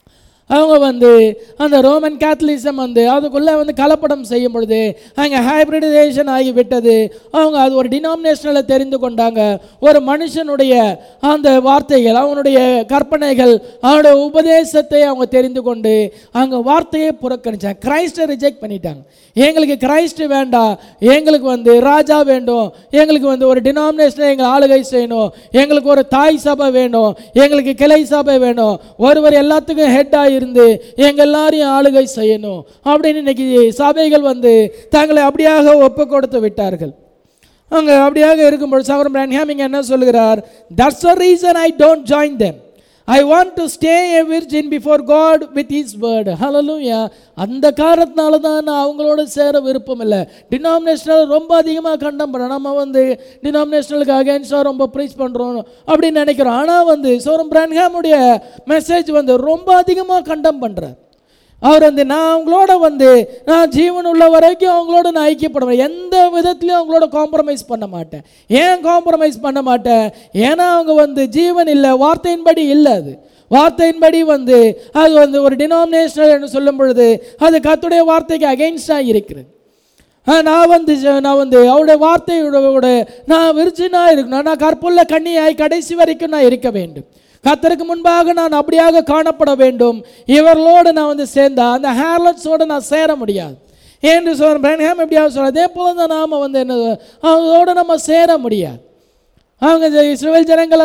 அவங்க வந்து அந்த ரோமன் கேத்தலிசம் வந்து அதுக்குள்ளே வந்து கலப்படம் செய்யும் பொழுது அங்கே ஹைப்ரிடைசேஷன் ஆகிவிட்டது. அவங்க அது ஒரு டினாமினேஷனில் தெரிந்து கொண்டாங்க. ஒரு மனுஷனுடைய அந்த வார்த்தைகள், அவனுடைய கற்பனைகள், அவனுடைய உபதேசத்தை அவங்க தெரிந்து கொண்டு அங்கே வார்த்தையை புறக்கணிச்சாங்க. கிரைஸ்டை ரிஜெக்ட் பண்ணிட்டாங்க. எங்களுக்கு கிரைஸ்ட் வேண்டாம், எங்களுக்கு வந்து ராஜா வேண்டும், எங்களுக்கு வந்து ஒரு டினாமினேஷனை எங்கள் ஆளுகை செய்யணும், எங்களுக்கு ஒரு தாய் சபை வேணும், எங்களுக்கு கிளை சபை வேணும், ஒருவர் எல்லாத்துக்கும் ஹெட்டாக இருந்து எங்க எல்லாரையும் ஆளுகை செய்யணும் அப்படின்னு இன்னைக்கு சபைகள் வந்து தங்களை அப்படியாக ஒப்பு கொடுத்து விட்டார்கள். அங்கே அப்படியாக இருக்கும்போது சகோதரன் பிரான்ஹாம் இங்கே என்ன சொல்கிறார்? That's the reason I don't join them. I want to stay a virgin before God with His word. Hallelujah. அந்த காரணத்தினால தான் நான் அவங்களோட சேர விருப்பம் இல்லை. டினாமினேஷனல் ரொம்ப அதிகமாக கண்டம் பண்ணுறோம். நம்ம வந்து டினாமினேஷனலுக்கு அகேன்ஸ்டாக ரொம்ப ப்ரீச் பண்ணுறோம் அப்படின்னு நினைக்கிறோம். ஆனால் வந்து சகோதரன் பிரான்ஹாமுடைய மெசேஜ் வந்து ரொம்ப அதிகமாக கண்டம் பண்ணுறார். அவர் வந்து நான் அவங்களோட வந்து நான் ஜீவன் உள்ள வரைக்கும் அவங்களோட நான் ஐக்கியப்படுவேன், எந்த விதத்துலையும் அவங்களோட காம்ப்ரமைஸ் பண்ண மாட்டேன். ஏன் காம்ப்ரமைஸ் பண்ண மாட்டேன்? ஏன்னா அவங்க வந்து ஜீவன் இல்லை, வார்த்தையின்படி இல்லை. அது வார்த்தையின்படி வந்து அது வந்து ஒரு டினாமினேஷனல் என்று சொல்லும் பொழுது அது கர்த்தருடைய வார்த்தைக்கு அகெயின்ஸ்டாக இருக்கிறது. நான் வந்து அவருடைய வார்த்தையோட நான் விர்ஜினாக இருக்கணும், நான் கற்புள்ள கன்னியாய் கடைசி வரைக்கும் நான் இருக்க வேண்டும், கர்த்தருக்கு முன்பாக நான் அப்படியாக காணப்பட வேண்டும். இவர்களோடு நான் வந்து சேர்ந்தா அந்த ஹேர்லட்ஸோடு நான் சேர முடியாது என்று சொல்கிறேன். பிரான்ஹாம் எப்படியாக சொல்ல, அதே போல தான் நாம் வந்து என்ன அவங்களோட நம்ம சேர முடியாது. அவங்க இஸ்ரவேல் ஜனங்கள்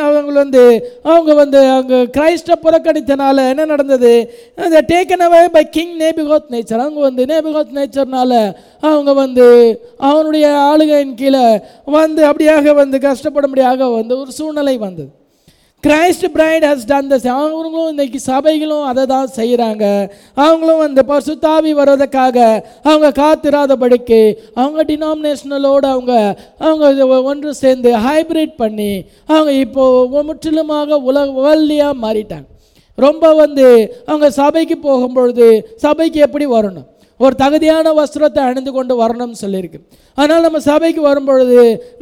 அவங்க வந்து கிரைஸ்டை புறக்கணித்தனால என்ன நடந்தது? அந்த taken away by king Nebuchadnezzar. அவங்க வந்து நேபுகாத் நேச்சர்னால அவங்க வந்து அவனுடைய ஆளுகையின் கீழே வந்து அப்படியாக வந்து கஷ்டப்படும்படியாக வந்து ஒரு சூழ்நிலை வந்தது. Christ bride has done this. அவங்களும் இன்னைக்கு சபைகளும் அதை தான் செய்கிறாங்க. அவங்களும் அந்த பரிசுத்த ஆவி வருவதற்காக அவங்க காத்திராதபடிக்கு அவங்க டினாமினேஷனலோடு அவங்க ஒன்று சேர்ந்து ஹைப்ரிட் பண்ணி அவங்க இப்போது முற்றிலுமாக வேர்ல்டியாக மாறிட்டாங்க. ரொம்ப வந்து அவங்க சபைக்கு போகும்பொழுது சபைக்கு எப்படி வரணும், ஒரு தகுதியான வஸ்திரத்தை அணிந்து கொண்டு வரணும்னு சொல்லியிருக்கு. அதனால் நம்ம சபைக்கு வரும்பொழுது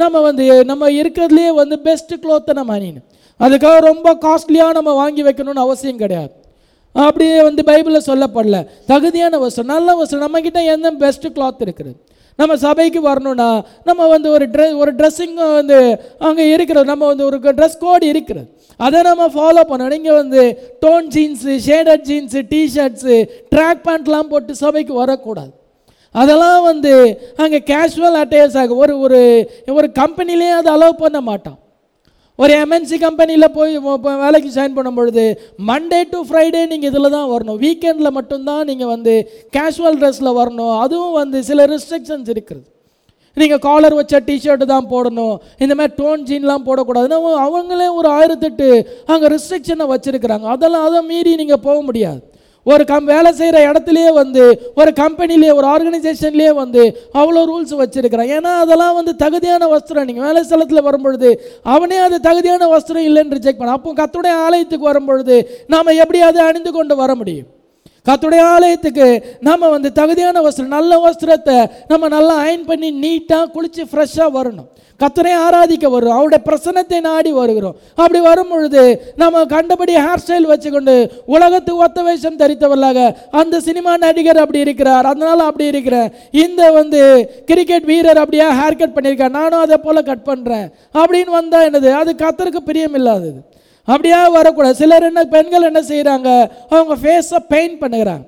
நம்ம இருக்கிறதுலேயே வந்து பெஸ்ட் க்ளோத்தை நம்ம அணியணும். அதுக்காக ரொம்ப காஸ்ட்லியாக நம்ம வாங்கி வைக்கணும்னு அவசியம் கிடையாது. அப்படியே வந்து பைபிளில் சொல்லப்படல. தகுதியான வஸ்திரம், நல்ல வஸ்திரம், நம்மக்கிட்ட எந்த பெஸ்ட் கிளாத் இருக்குது. நம்ம சபைக்கு வரணும்னா நம்ம வந்து ஒரு ட்ரெஸ்ஸிங் வந்து அங்கே இருக்கிறது, நம்ம வந்து ஒரு ட்ரெஸ் கோடு இருக்கிறது, அதை நம்ம ஃபாலோ பண்ணணும். நீங்கள் வந்து torn jeans, shaded jeans, T-shirts, track பேண்ட்லாம் போட்டு சபைக்கு வரக்கூடாது. அதெல்லாம் வந்து அங்கே கேஷுவல் அட்டையர்ஸ் ஆகும். ஒரு கம்பெனிலேயே அதை அலோவ் பண்ண மாட்டான். ஒரு எம்என்சி கம்பெனியில் போய் வேலைக்கு ஜாயின் பண்ணும் பொழுது மண்டே டு ஃப்ரைடே நீங்கள் இதில் தான் வரணும், வீக்கெண்டில் மட்டும்தான் நீங்கள் வந்து கேஷுவல் ட்ரெஸ்ஸில் வரணும். அதுவும் வந்து சில ரெஸ்ட்ரிக்ஷன்ஸ் இருக்குது. நீங்கள் காலர் வச்ச டிஷர்ட்டு தான் போடணும், இந்த மாதிரி டோன் ஜீன்லாம் போடக்கூடாதுன்னு அவங்களே ஒரு 1008 அங்கே ரெஸ்ட்ரிக்ஷனை வச்சுருக்கிறாங்க. அதை மீறி நீங்கள் போக முடியாது. ஒரு வேலை செய்கிற இடத்துலையே வந்து ஒரு கம்பெனிலேயே ஒரு ஆர்கனைசேஷன்லேயே வந்து அவ்வளோ ரூல்ஸ் வச்சுருக்கிறான். ஏன்னா அதெல்லாம் வந்து தகுதியான வஸ்திரம். நீங்கள் வேலை ஸ்தலத்தில் வரும்பொழுது அவனே அது தகுதியான வஸ்திரம் இல்லைன்னு ரிஜெக்ட் பண்ண. அப்போ கர்த்தருடைய ஆலயத்துக்கு வரும்பொழுது நாம் எப்படி அதை அணிந்து கொண்டு வர முடியும்? கர்த்தருடைய ஆலயத்துக்கு நம்ம வந்து தகுதியான வஸ்திரம், நல்ல வஸ்திரத்தை நம்ம நல்லா அயன் பண்ணி நீட்டாக குளித்து ஃப்ரெஷ்ஷாக வரணும். கர்த்தரை ஆராதிக்க வரும், அவருடைய பிரசன்னத்தை நாடி வருகிறோம். அப்படி வரும் பொழுது நம்ம கண்டபடி ஹேர் ஸ்டைல் வச்சுக்கொண்டு உலகத்துக்கு ஒத்த வேஷம் தரித்தவர்களாக அந்த சினிமா நடிகர் அப்படி இருக்கிறார், அதனால அப்படி இருக்கிறேன், இந்த வந்து கிரிக்கெட் வீரர் அப்படியே ஹேர் கட் பண்ணியிருக்கார், நானும் அதை போல் கட் பண்ணுறேன் அப்படின்னு வந்தால் என்னது? அது கர்த்தருக்கு பிரியம் இல்லாதது. அப்படியே வரக்கூடாது. சிலர் பெண்கள் என்ன செய்கிறாங்க? அவங்க ஃபேஸை பெயிண்ட் பண்ணுகிறாங்க.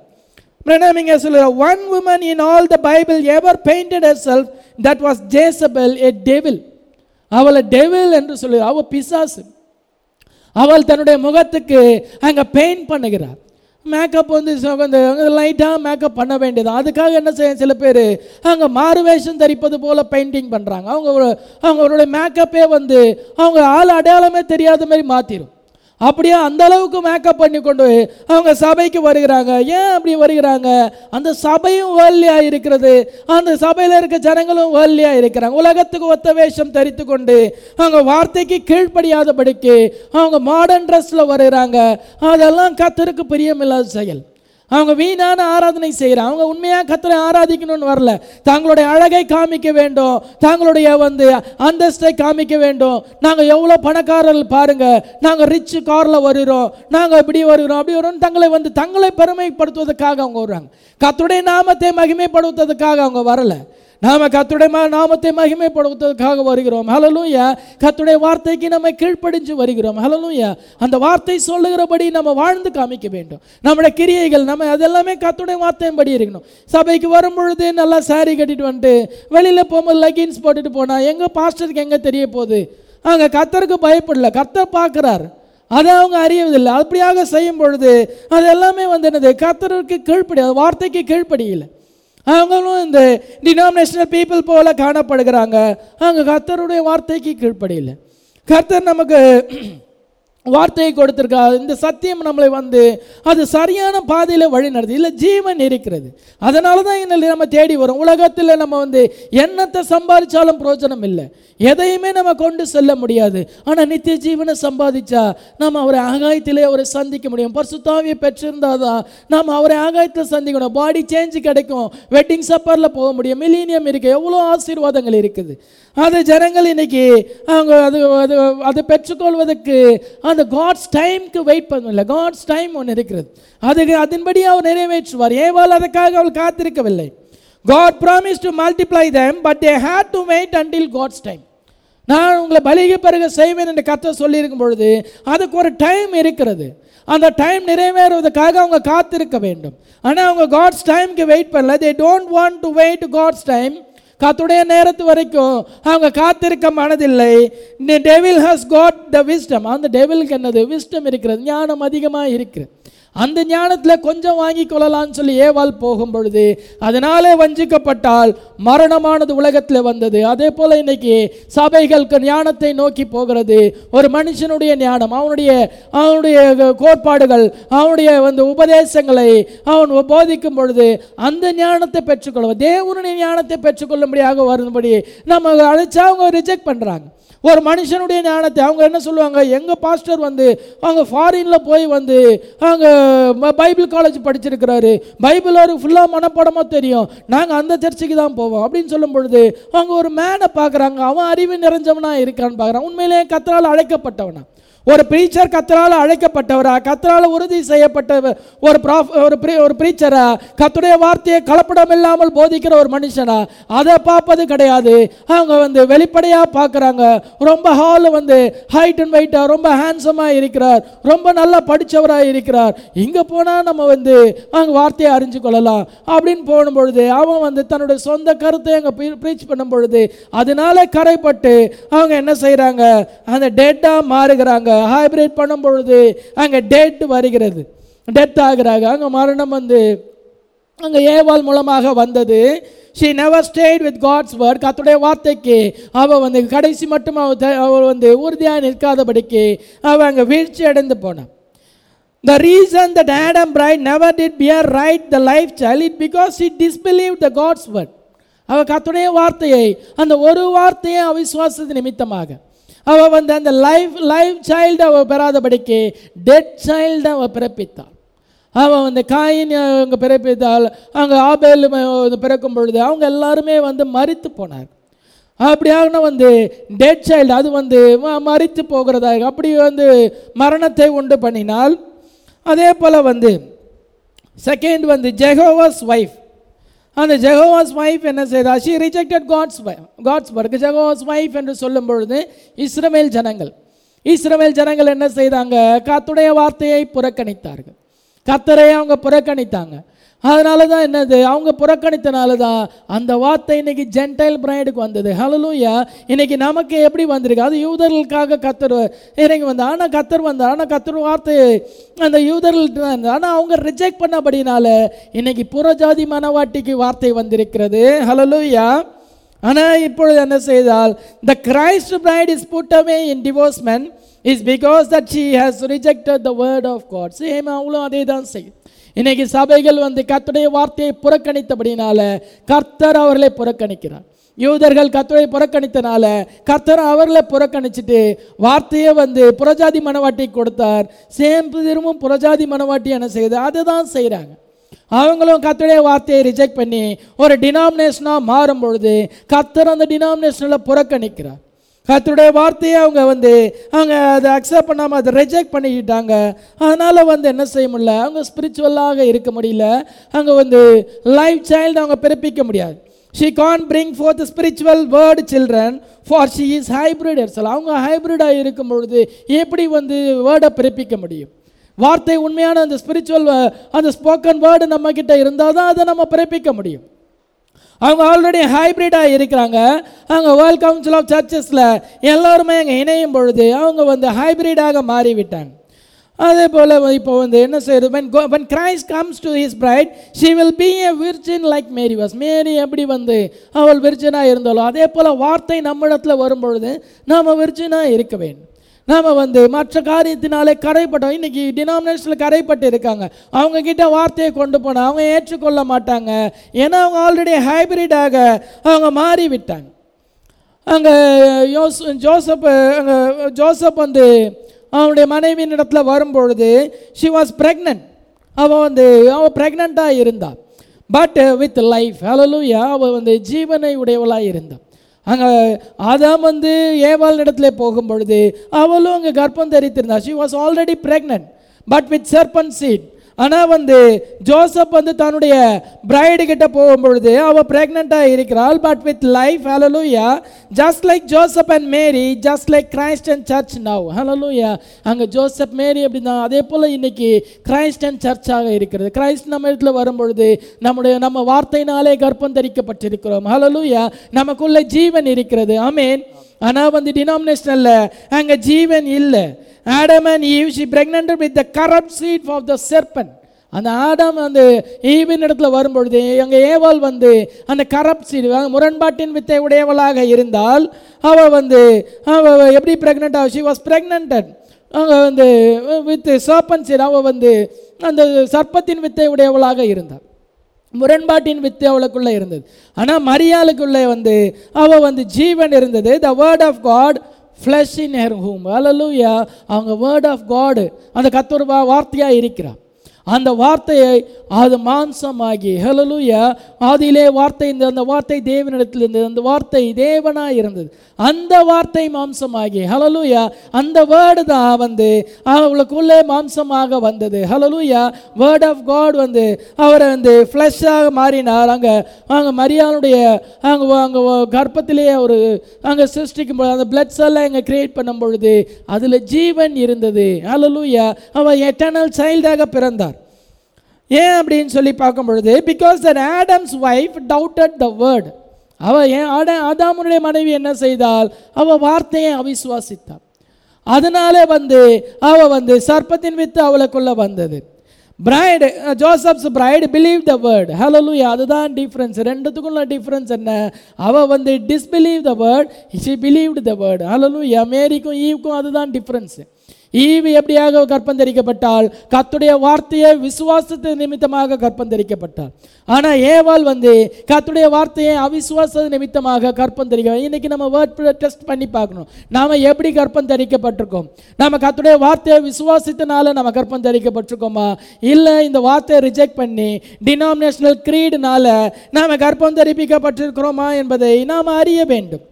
One woman in all the Bible ever painted herself, that was Jezebel, a devil. அவளை டெவில் என்று சொல்லி, அவள் பிசாசு. அவள் தன்னுடைய முகத்துக்கு அங்கே பெயிண்ட் பண்ணுகிறார். மேக்கப் வந்து லைட்டாக மேக்கப் பண்ண வேண்டியது. அதுக்காக என்ன செய்ய சில பேர் அங்கே மாறுவேஷம் தரிப்பது போல் பெயிண்டிங் பண்ணுறாங்க. அவங்களுடைய மேக்கப்பே வந்து அவங்க ஆள் அடையாளமே தெரியாத மாதிரி மாற்றிடும். அப்படியே அந்த அளவுக்கு மேக்கப் பண்ணி கொண்டு அவங்க சபைக்கு வருகிறாங்க. ஏன் அப்படி வருகிறாங்க? அந்த சபையும் வேர்ல்டியாக இருக்கிறது, அந்த சபையில் இருக்க ஜனங்களும் வேர்ல்டியாக இருக்கிறாங்க. உலகத்துக்கு ஒத்த வேஷம் தரித்து கொண்டு அவங்க வார்த்தைக்கு கீழ்ப்படியாதபடிக்கு அவங்க மாடர்ன் ட்ரெஸ்ஸில் வருகிறாங்க. அதெல்லாம் கர்த்தருக்கு பிரியமில்லாத செயல். அவங்க வீணான ஆராதனை செய்கிறாங்க. அவங்க உண்மையாக கர்த்தரை ஆராதிக்கணும்னு வரல. தங்களுடைய அழகை காமிக்க வேண்டும், தங்களுடைய அந்தஸ்தை காமிக்க வேண்டும். நாங்கள் எவ்வளோ பணக்காரர்கள் பாருங்க, நாங்கள் ரிச் காரில் வருகிறோம், நாங்கள் இப்படி வருகிறோம் அப்படி வரோம், தங்களை பெருமைப்படுத்துவதற்காக அவங்க வருவாங்க. கர்த்தருடைய நாமத்தை மகிமைப்படுத்துவதற்காக அவங்க வரல. நாம கர்த்தருடைய நாமத்தை மகிமைப்படுத்துவதற்காக வருகிறோம். ஹல்லேலூயா. கர்த்தருடைய வார்த்தைக்கு நம்ம கீழ்ப்படிஞ்சு வருகிறோம். ஹல்லேலூயா. அந்த வார்த்தை சொல்லுகிறபடி நம்ம வாழ்ந்து காமிக்க வேண்டும். நம்முடைய கிரியைகள் நம்ம அதெல்லாமே கர்த்தருடைய வார்த்தையின்படி இருக்கணும். சபைக்கு வரும் பொழுது நல்லா சாரி கட்டிட்டு வந்துட்டு வெளியில் போகும்போது லெகின்ஸ் போட்டுட்டு போனால் எங்கள் பாஸ்டருக்கு எங்கே தெரிய போகுது? அங்கே கர்த்தருக்கு பயப்படல, கர்த்தர் பார்க்குறார், அதை அவங்க அறியவதில்லை. அப்படியாக செய்யும் பொழுது அது எல்லாமே என்னது, கர்த்தருக்கு கீழ்ப்படி, வார்த்தைக்கு கீழ்ப்படியில்லை. அவங்களும் இந்த டினாமினேஷனல் பீப்புள் போல காணப்படுகிறாங்க. அவங்க கர்த்தருடைய வார்த்தைக்கு கீழ்ப்படியில்லை. கர்த்தர் நமக்கு வார்த்தையை கொடுத்திருக்கா. இந்த சத்தியம் நம்மளை அது சரியான பாதையில் வழி நடத்து. இல்லை, ஜீவன் இருக்கிறது. அதனால தான் நம்ம தேடி வரும். உலகத்தில் நம்ம என்னத்தை சம்பாதிச்சாலும் பிரயோஜனம் இல்லை, எதையுமே நம்ம கொண்டு செல்ல முடியாது. ஆனால் நித்திய ஜீவனை சம்பாதிச்சா நம்ம அவரை ஆகாயத்திலே அவரை சந்திக்க முடியும். பரிசுத்தாவியை பெற்றிருந்தால் தான் நாம் அவரை ஆகாயத்தில் சந்திக்கணும். பாடி சேஞ்சு கிடைக்கும், வெட்டிங் சப்பரில் போக முடியும், மில்லினியம் இருக்குது, எவ்வளோ ஆசீர்வாதங்கள் இருக்குது. அது ஜனங்கள் இன்னைக்கு அவங்க அது பெற்றுக்கொள்வதற்கு அந்த காட்ஸ் டைம்க்கு வெயிட் பண்ணல. காட்ஸ் டைம் ஒன்று இருக்கிறது, அதன்படி அவர் நிறைவேற்றுவார். ஏவாள் அதுக்காக அவள் காத்திருக்கவில்லை. God promised to multiply them, but they had to wait until God's time. நான் உங்களை பலிக்கு பிறகு செய்வேன் என்று கர்த்தர் சொல்லியிருக்கும் பொழுது அதுக்கு ஒரு டைம் இருக்கிறது. அந்த டைம் நிறைவேறுவதற்காக அவங்க காத்திருக்க வேண்டும். ஆனால் அவங்க காட்ஸ் டைம்க்கு வெயிட் பண்ணல. they don't want to wait God's time. கர்த்தருடைய நேரத்து வரைக்கும் அவங்க காத்திருக்க மனதில்லை. the devil has got the wisdom. அந்த டெவிலுக்கு என்னது, விஸ்டம் இருக்கிறது, ஞானம் அதிகமாக இருக்கிறது. அந்த ஞானத்தில் கொஞ்சம் வாங்கி கொள்ளலான்னு சொல்லி ஏவாள் போகும் பொழுது அதனாலே வஞ்சிக்கப்பட்டால் மரணமானது உலகத்தில் வந்தது. அதே போல் இன்னைக்கு சபைகளுக்கு ஞானத்தை நோக்கி போகிறது. ஒரு மனுஷனுடைய ஞானம், அவனுடைய கோட்பாடுகள், அவனுடைய உபதேசங்களை அவன் போதிக்கும் பொழுது அந்த ஞானத்தை பெற்றுக்கொள்வது, தேவனுடைய ஞானத்தை பெற்றுக்கொள்ளும்படியாக வரும்படி நம்ம அழைச்சா அவங்க ரிஜெக்ட் பண்ணுறாங்க. ஒரு மனுஷனுடைய ஞானத்தை அவங்க என்ன சொல்லுவாங்க, எங்கள் பாஸ்டர் அவங்க ஃபாரினில் போய் அவங்க பைபிள் காலேஜ் படிச்சிருக்கிறாரு, பைபிள் ஒரு ஃபுல்லாக மனப்படமாக தெரியும், நாங்கள் அந்த சர்ச்சுக்கு தான் போவோம் அப்படின்னு சொல்லும் பொழுது அவங்க ஒரு மேனை பார்க்குறாங்க. அவன் அறிவு நிறைஞ்சவனா இருக்கான்னு பார்க்குறான். உண்மையிலேயே கர்த்தரால் அழைக்கப்பட்டவனா, ஒரு பிரீச்சர் கர்த்தரால் அழைக்கப்பட்டவரா, கர்த்தரால் உறுதி செய்யப்பட்ட ஒரு பிரீச்சரா, கர்த்தருடைய வார்த்தையை கலப்படம் இல்லாமல் போதிக்கிற ஒரு மனுஷனா, அதை பார்ப்பது கிடையாது. அவங்க வெளிப்படையாக பார்க்குறாங்க. ரொம்ப ஹால் ஹைட் அண்ட் வெயிட்டாக ரொம்ப ஹேண்ட்ஸமாக இருக்கிறார், ரொம்ப நல்லா படித்தவராக இருக்கிறார், இங்கே போனால் நம்ம அவங்க வார்த்தையை அறிஞ்சு கொள்ளலாம் அப்படின்னு போகும் பொழுது அவன் தன்னுடைய சொந்த கருத்தை அங்கே ப்ரீச் பண்ணும் பொழுது அதனால கரைப்பட்டு அவங்க என்ன செய்கிறாங்க, அந்த டெட்டாக மாறுகிறாங்க. ஹைபிரிட் பண்ணும் பொழுது அங்கே டெட் வருகிறது, டெத் ஆகிறாங்க. அங்கே மரணம் அங்கே ஏவாள் மூலமாக வந்தது. she never stayed with God's word. கர்த்தருடைய வார்த்தைக்கு அவள் கடைசி மட்டும் அவள் உறுதியாக நிற்காதபடிக்கு அவள் அங்கே வீழ்ச்சி அடைந்து போனான். The reason that Adam bride never did bear right the life child is because she disbelieved the God's word. அவள் கர்த்தருடைய வார்த்தையை, அந்த ஒரு வார்த்தையை அவிசுவாசத்து நிமித்தமாக அவள் அந்த லைஃப் சைல்டு அவள் பெறாதபடிக்கு டெட் சைல்டு அவள் பிறப்பித்தாள். அவன் காயின் அவங்க பிறப்பித்தால் அங்கே ஆபேல் பிறக்கும் பொழுது அவங்க எல்லாருமே மரித்து போனார். அப்படியாக டெட் சைல்டு அது மரித்து போகிறதாக அப்படி மரணத்தை உண்டு பண்ணினால். அதே போல் செகண்ட் ஜெகோவாஸ் வைஃப். அந்த ஜெகோவாஸ் வைஃப் என்ன செய்தார், she rejected God's work. ஜெகோவாஸ் வைஃப் என்று சொல்லும் பொழுது இஸ்ரவேல் ஜனங்கள் என்ன செய்தாங்க, கர்த்தருடைய வார்த்தையை புறக்கணித்தார்கள், கர்த்தரை அவங்க புறக்கணித்தாங்க. அதனால தான் என்னது, அவங்க புறக்கணித்தனால தான் அந்த வார்த்தை இன்னைக்கு ஜென்டைல் பிரைடுக்கு வந்தது. ஹல்லேலூயா. இன்னைக்கு நமக்கு எப்படி வந்திருக்கு, அது யூதர்களுக்காக கர்த்தர் இறங்கி வந்தார். ஆனால் கர்த்தர் வார்த்தை அந்த யூதர்கள் தான் இருந்தது. ஆனால் அவங்க ரிஜெக்ட் பண்ணபடினால இன்னைக்கு புறஜாதி மனவாட்டிக்கு வார்த்தை வந்திருக்கிறது. ஹல்லேலூயா. ஆனால் இப்பொழுது என்ன செய்தால், the Christ bride is put away in divorcement is because that she has rejected the word of God. Same அவங்களும் அதே தான் செய்யும். இன்னைக்கு சபைகள் கர்த்தருடைய வார்த்தையை புறக்கணித்தபடினால கர்த்தர் அவர்களை புறக்கணிக்கிறார். யூதர்கள் கர்த்தரை புறக்கணித்தனால கர்த்தர் அவர்களை புறக்கணிச்சுட்டு வார்த்தையை புறஜாதி மனவாட்டி கொடுத்தார். சேம் திரும்பவும் புறஜாதி மனவாட்டி என்ன செய்யுது, அதை தான் செய்கிறாங்க. அவங்களும் கர்த்தருடைய வார்த்தையை ரிஜெக்ட் பண்ணி ஒரு டினாமினேஷனாக மாறும் பொழுது கர்த்தர் அந்த டினாமினேஷனில் புறக்கணிக்கிறார். கர்த்தருடைய வார்த்தையை அவங்க அதை அக்செப்ட் பண்ணாமல் அதை ரிஜெக்ட் பண்ணிக்கிட்டாங்க. அதனால் என்ன செய்ய முடியல, அவங்க ஸ்பிரிச்சுவலாக இருக்க முடியல, அங்கே லைஃப் சைல்டு அவங்க பிறப்பிக்க முடியாது. She can't bring forth the spiritual word children for she is hybrid herself. அவங்க ஹைப்ரிடாக இருக்கும் பொழுது எப்படி வேர்டை பிறப்பிக்க முடியும்? வார்த்தை உண்மையான அந்த ஸ்பிரிச்சுவல் அந்த ஸ்போக்கன் வேர்டு நம்ம கிட்ட இருந்தால் தான் அதை நம்ம பிறப்பிக்க முடியும். அவங்க ஆல்ரெடி ஹைப்ரிடாக இருக்கிறாங்க. அவங்க வேர்ல்ட் கவுன்சில் ஆஃப் சர்ச்சஸில் எல்லாருமே அங்கே இணையும் பொழுது அவங்க ஹைப்ரிடாக மாறிவிட்டாங்க. அதே போல் இப்போ என்ன செய்யுது, when Christ comes to his bride, she will be a virgin like Mary was. மேரி எப்படி அவள் விர்ஜினாக இருந்தாலும் அதே போல் வார்த்தை நம்மிடத்தில் வரும்பொழுது நாம் விர்ஜினாக இருக்க வேண்டும். நாம் மற்ற காரியத்தினாலே கரைப்பட்டோம். இன்றைக்கி டினாமினேஷனில் கரைப்பட்டு இருக்காங்க. அவங்கக்கிட்ட வார்த்தையை கொண்டு போனால் அவங்க ஏற்றுக்கொள்ள மாட்டாங்க. ஏன்னா அவங்க ஆல்ரெடி ஹைப்ரிடாக அவங்க மாறிவிட்டாங்க. அங்கே ஜோசப் அவனுடைய மனைவியின் இடத்துல வரும்பொழுது she was pregnant. அவள் ப்ரெக்னெண்ட்டாக இருந்தாள். பட் வித் லைஃப், ஹல்லேலூயா, அவள் ஜீவனை உடையவளாக இருந்தாள். அங்கே ஆதாம் ஏவாள் இடத்துல போகும் பொழுது அவளும் அங்கே கர்ப்பம் தரித்திருந்தா. she was already pregnant but with serpent seed. ஆனால் ஜோசப் தன்னுடைய பிரைடு கிட்ட போகும்பொழுது அவள் ப்ரெக்னெண்ட்டாக இருக்கிறாள். But with life, hallelujah, just like Joseph and Mary, just like Christ and church now, hallelujah. அங்கே ஜோசப் மேரி அப்படின்னா அதே போல் இன்னைக்கு கிரைஸ்ட் அண்ட் சர்ச்சாக இருக்கிறது. கிரைஸ்ட் நம்ம இடத்துல வரும்பொழுது நம்ம வார்த்தையினாலே கர்ப்பம் தரிக்கப்பட்டிருக்கிறோம், ஹல்லேலூயா. நமக்குள்ள ஜீவன் இருக்கிறது, ஆமென். ஆனால் டினாமினேஷனில் அங்கே ஜீவன் இல்லை. Adam and Eve, she pregnant with the corrupt seed of the serpent. அந்த ஆடாம் ஈவின் இடத்துல வரும்பொழுது அங்கே ஏவாள் அந்த கரப்ட் சீடு முரண்பாட்டின் வித்தை உடையவளாக இருந்தால் அவள் எப்படி பிரெக்னென்ட் ஆகும்? she was pregnant அங்கே வித் serpent seed. அவள் அந்த சர்ப்பத்தின் வித்தை உடையவளாக இருந்தாள். முரண்பாட்டின் வித்தை அவளுக்குள்ளே இருந்தது. ஆனால் மரியாளுக்குள்ளே அவள் ஜீவன் இருந்தது. the word of God flesh in her womb, hallelujah. அவங்க word of God அந்த கர்த்தர் வார்த்தையாக இருக்கிறார். அந்த வார்த்தையை அது மாம்சமாகி, ஹல்லேலூயா, ஆதியிலே வார்த்தை அந்த வார்த்தை தேவனிடத்தில் இருந்தது, அந்த வார்த்தை தேவனாக இருந்தது, அந்த வார்த்தை மாம்சமாகி, ஹல்லேலூயா, அந்த வேர்டு தான் அவளுக்குள்ளே மாம்சமாக வந்தது, ஹல்லேலூயா. வேர்ட் ஆஃப் காட் அவரை ஃப்ளஷ்ஷாக மாறினார். அங்கே மரியாளுடைய அங்கே கர்ப்பத்திலேயே ஒரு அங்கே சிருஷ்டிக்கும் பொழுது அந்த பிளட் செல்லை அங்கே கிரியேட் பண்ணும் பொழுது அதில் ஜீவன் இருந்தது, ஹல்லேலூயா. அவள் எட்டர்னல் சைல்டாக பிறந்தார். ஏன் அப்படின்னு சொல்லி பார்க்கும் பொழுது because that Adam's wife doubted the word. ஆதாமுடைய மனைவி என்ன செய்தால்? அவள் வார்த்தையை அவிசுவாசித்தாள். அதனாலே அவள் சர்ப்பத்தின் வித்து அவளுக்குள்ள வந்தது. Bride, Joseph's bride believe the word, hallelujah. அதுதான் டிஃப்ரென்ஸ். ரெண்டுத்துக்குள்ள டிஃப்ரென்ஸ் என்ன? அவள் disbelieve the word, she believed the word, hallelujah. மேரிக்கும் ஈவுக்கும் அதுதான் டிஃப்ரென்ஸ். ஈவு எப்படியாக கற்பம் தரிக்கப்பட்டால்? கர்த்தருடைய வார்த்தையை விசுவாசத்து நிமித்தமாக கற்பம் தரிக்கப்பட்டாள். ஆனால் ஏவாள் கர்த்தருடைய வார்த்தையை அவிசுவாச நிமித்தமாக கற்பம் தரிக்க. இன்னைக்கு நம்ம வேர்ட் டெஸ்ட் பண்ணி பார்க்கணும். நாம் எப்படி கற்பம் தரிக்கப்பட்டிருக்கோம்? நம்ம கர்த்தருடைய வார்த்தையை விசுவாசத்தினால நம்ம கற்பம் தரிக்கப்பட்டிருக்கோமா, இல்லை இந்த வார்த்தையை ரிஜெக்ட் பண்ணி டினாமினேஷனல் கிரீடுனால நாம் கற்பம் தரிப்பிக்கப்பட்டிருக்கிறோமா என்பதை நாம் அறிய வேண்டும்.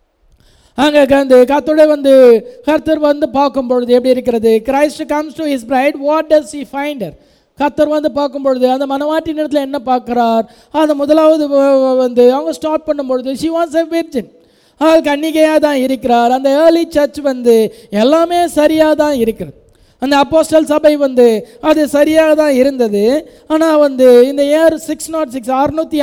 அங்கே கர்த்தருடைய கர்த்தர் பார்க்கும் பொழுது எப்படி இருக்கிறது? Christ comes to his bride, what does he find her? கர்த்தர் பார்க்கும் பொழுது அந்த மனவாட்டின் இடத்துல என்ன பார்க்குறார்? அந்த முதலாவது அவங்க ஸ்டார்ட் பண்ணும்பொழுது ஷி வாஸ் எ விர்ஜின், அவள் கன்னிகையாக தான் இருக்கிறார். அந்த ஏர்லி சர்ச் எல்லாமே சரியாக தான் இருக்கிறது. அந்த அப்போஸ்டல் சபை அது சரியாக தான் இருந்தது. ஆனால் இந்த இயர் 606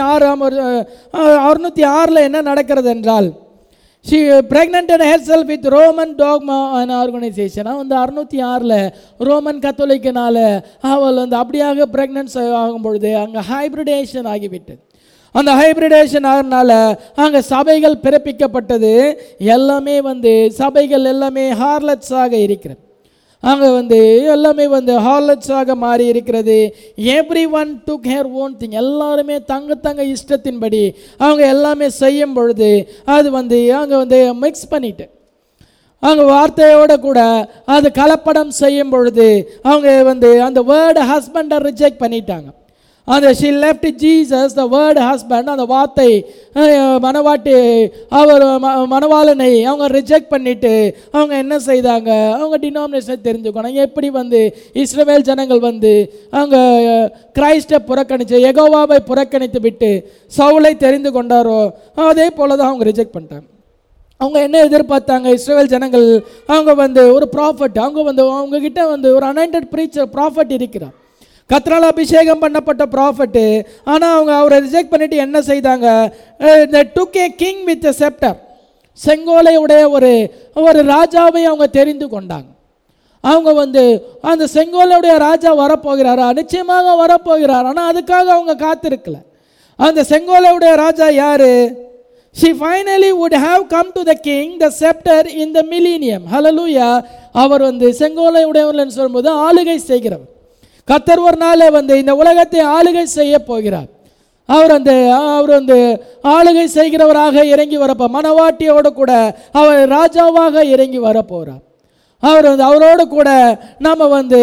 606 என்ன நடக்கிறது என்றால், she pregnanted herself with Roman dogma and organization. 606 Roman கத்தோலிக்கனால அவள் அப்படியாக பிரெக்னன்ஸ் ஆகும் பொழுது அங்கே ஹைப்ரிடேஷன் ஆகிவிட்டது. அந்த ஹைப்ரிடேஷன் ஆகிறதுனால அங்கே சபைகள் பிறப்பிக்கப்பட்டது. எல்லாமே சபைகள் எல்லாமே ஹார்லட்ஸாக இருக்கிறது. அங்கே எல்லாமே ஹார்லட்ஸாக மாறி இருக்கிறது. Every one took her own thing. எல்லாருமே தங்க இஷ்டத்தின்படி அவங்க எல்லாமே செய்யும் பொழுது அது அங்கே மிக்ஸ் பண்ணிட்டு அவங்க வார்த்தையோட கூட அது கலப்படம் செய்யும் பொழுது அவங்க அந்த வேர்டு ஹஸ்பண்டை ரிஜெக்ட் பண்ணிட்டாங்க. அந்த she left Jesus, the word husband, அந்த வார்த்தை மனவாட்டி அவர் மனவாளனை அவங்க ரிஜெக்ட் பண்ணிட்டு அவங்க என்ன செய்தாங்க, அவங்க டினாமினேஷனை தெரிஞ்சுக்கணும். எப்படி இஸ்ரவேல் ஜனங்கள் அவங்க கிரைஸ்டை புறக்கணித்து யெகோவாவை புறக்கணித்து விட்டு சவுலை தெரிந்து கொண்டாரோ அதே போல தான் அவங்க ரிஜெக்ட் பண்ணிட்டாங்க. அவங்க என்ன எதிர்பார்த்தாங்க, இஸ்ரவேல் ஜனங்கள் அவங்க ஒரு ப்ராஃபட், அவங்க கிட்ட ஒரு அனாயிண்டட் ப்ரீச்சர் ப்ராஃபட் இருக்கிறார், கர்த்தரால் அபிஷேகம் பண்ணப்பட்ட ப்ராஃபட்டு. ஆனால் அவங்க அவரை ரிஜெக்ட் பண்ணிட்டு என்ன செய்தாங்க, took a king with a scepter, செங்கோலை உடைய ஒரு ராஜாவை அவங்க தெரிந்து கொண்டாங்க. அவங்க அந்த செங்கோலுடைய ராஜா வரப்போகிறாரா, நிச்சயமாக வரப்போகிறார். ஆனால் அதுக்காக அவங்க காத்திருக்கல. அந்த செங்கோலுடைய ராஜா யாரு? She finally would have come to the king, the scepter in the millennium. Hallelujah. அவர் செங்கோலை உடையவர்கள் சொல்லும்போது ஆளுகை செய்கிறவர். கர்த்தர் ஒரு நாள் இந்த உலகத்தை ஆளுகை செய்ய போகிறார். அவர் ஆளுகை செய்கிறவராக இறங்கி வரப்போ மனவாட்டியோடு கூட அவர் ராஜாவாக இறங்கி வரப்போகிறார். அவரோடு கூட நாம்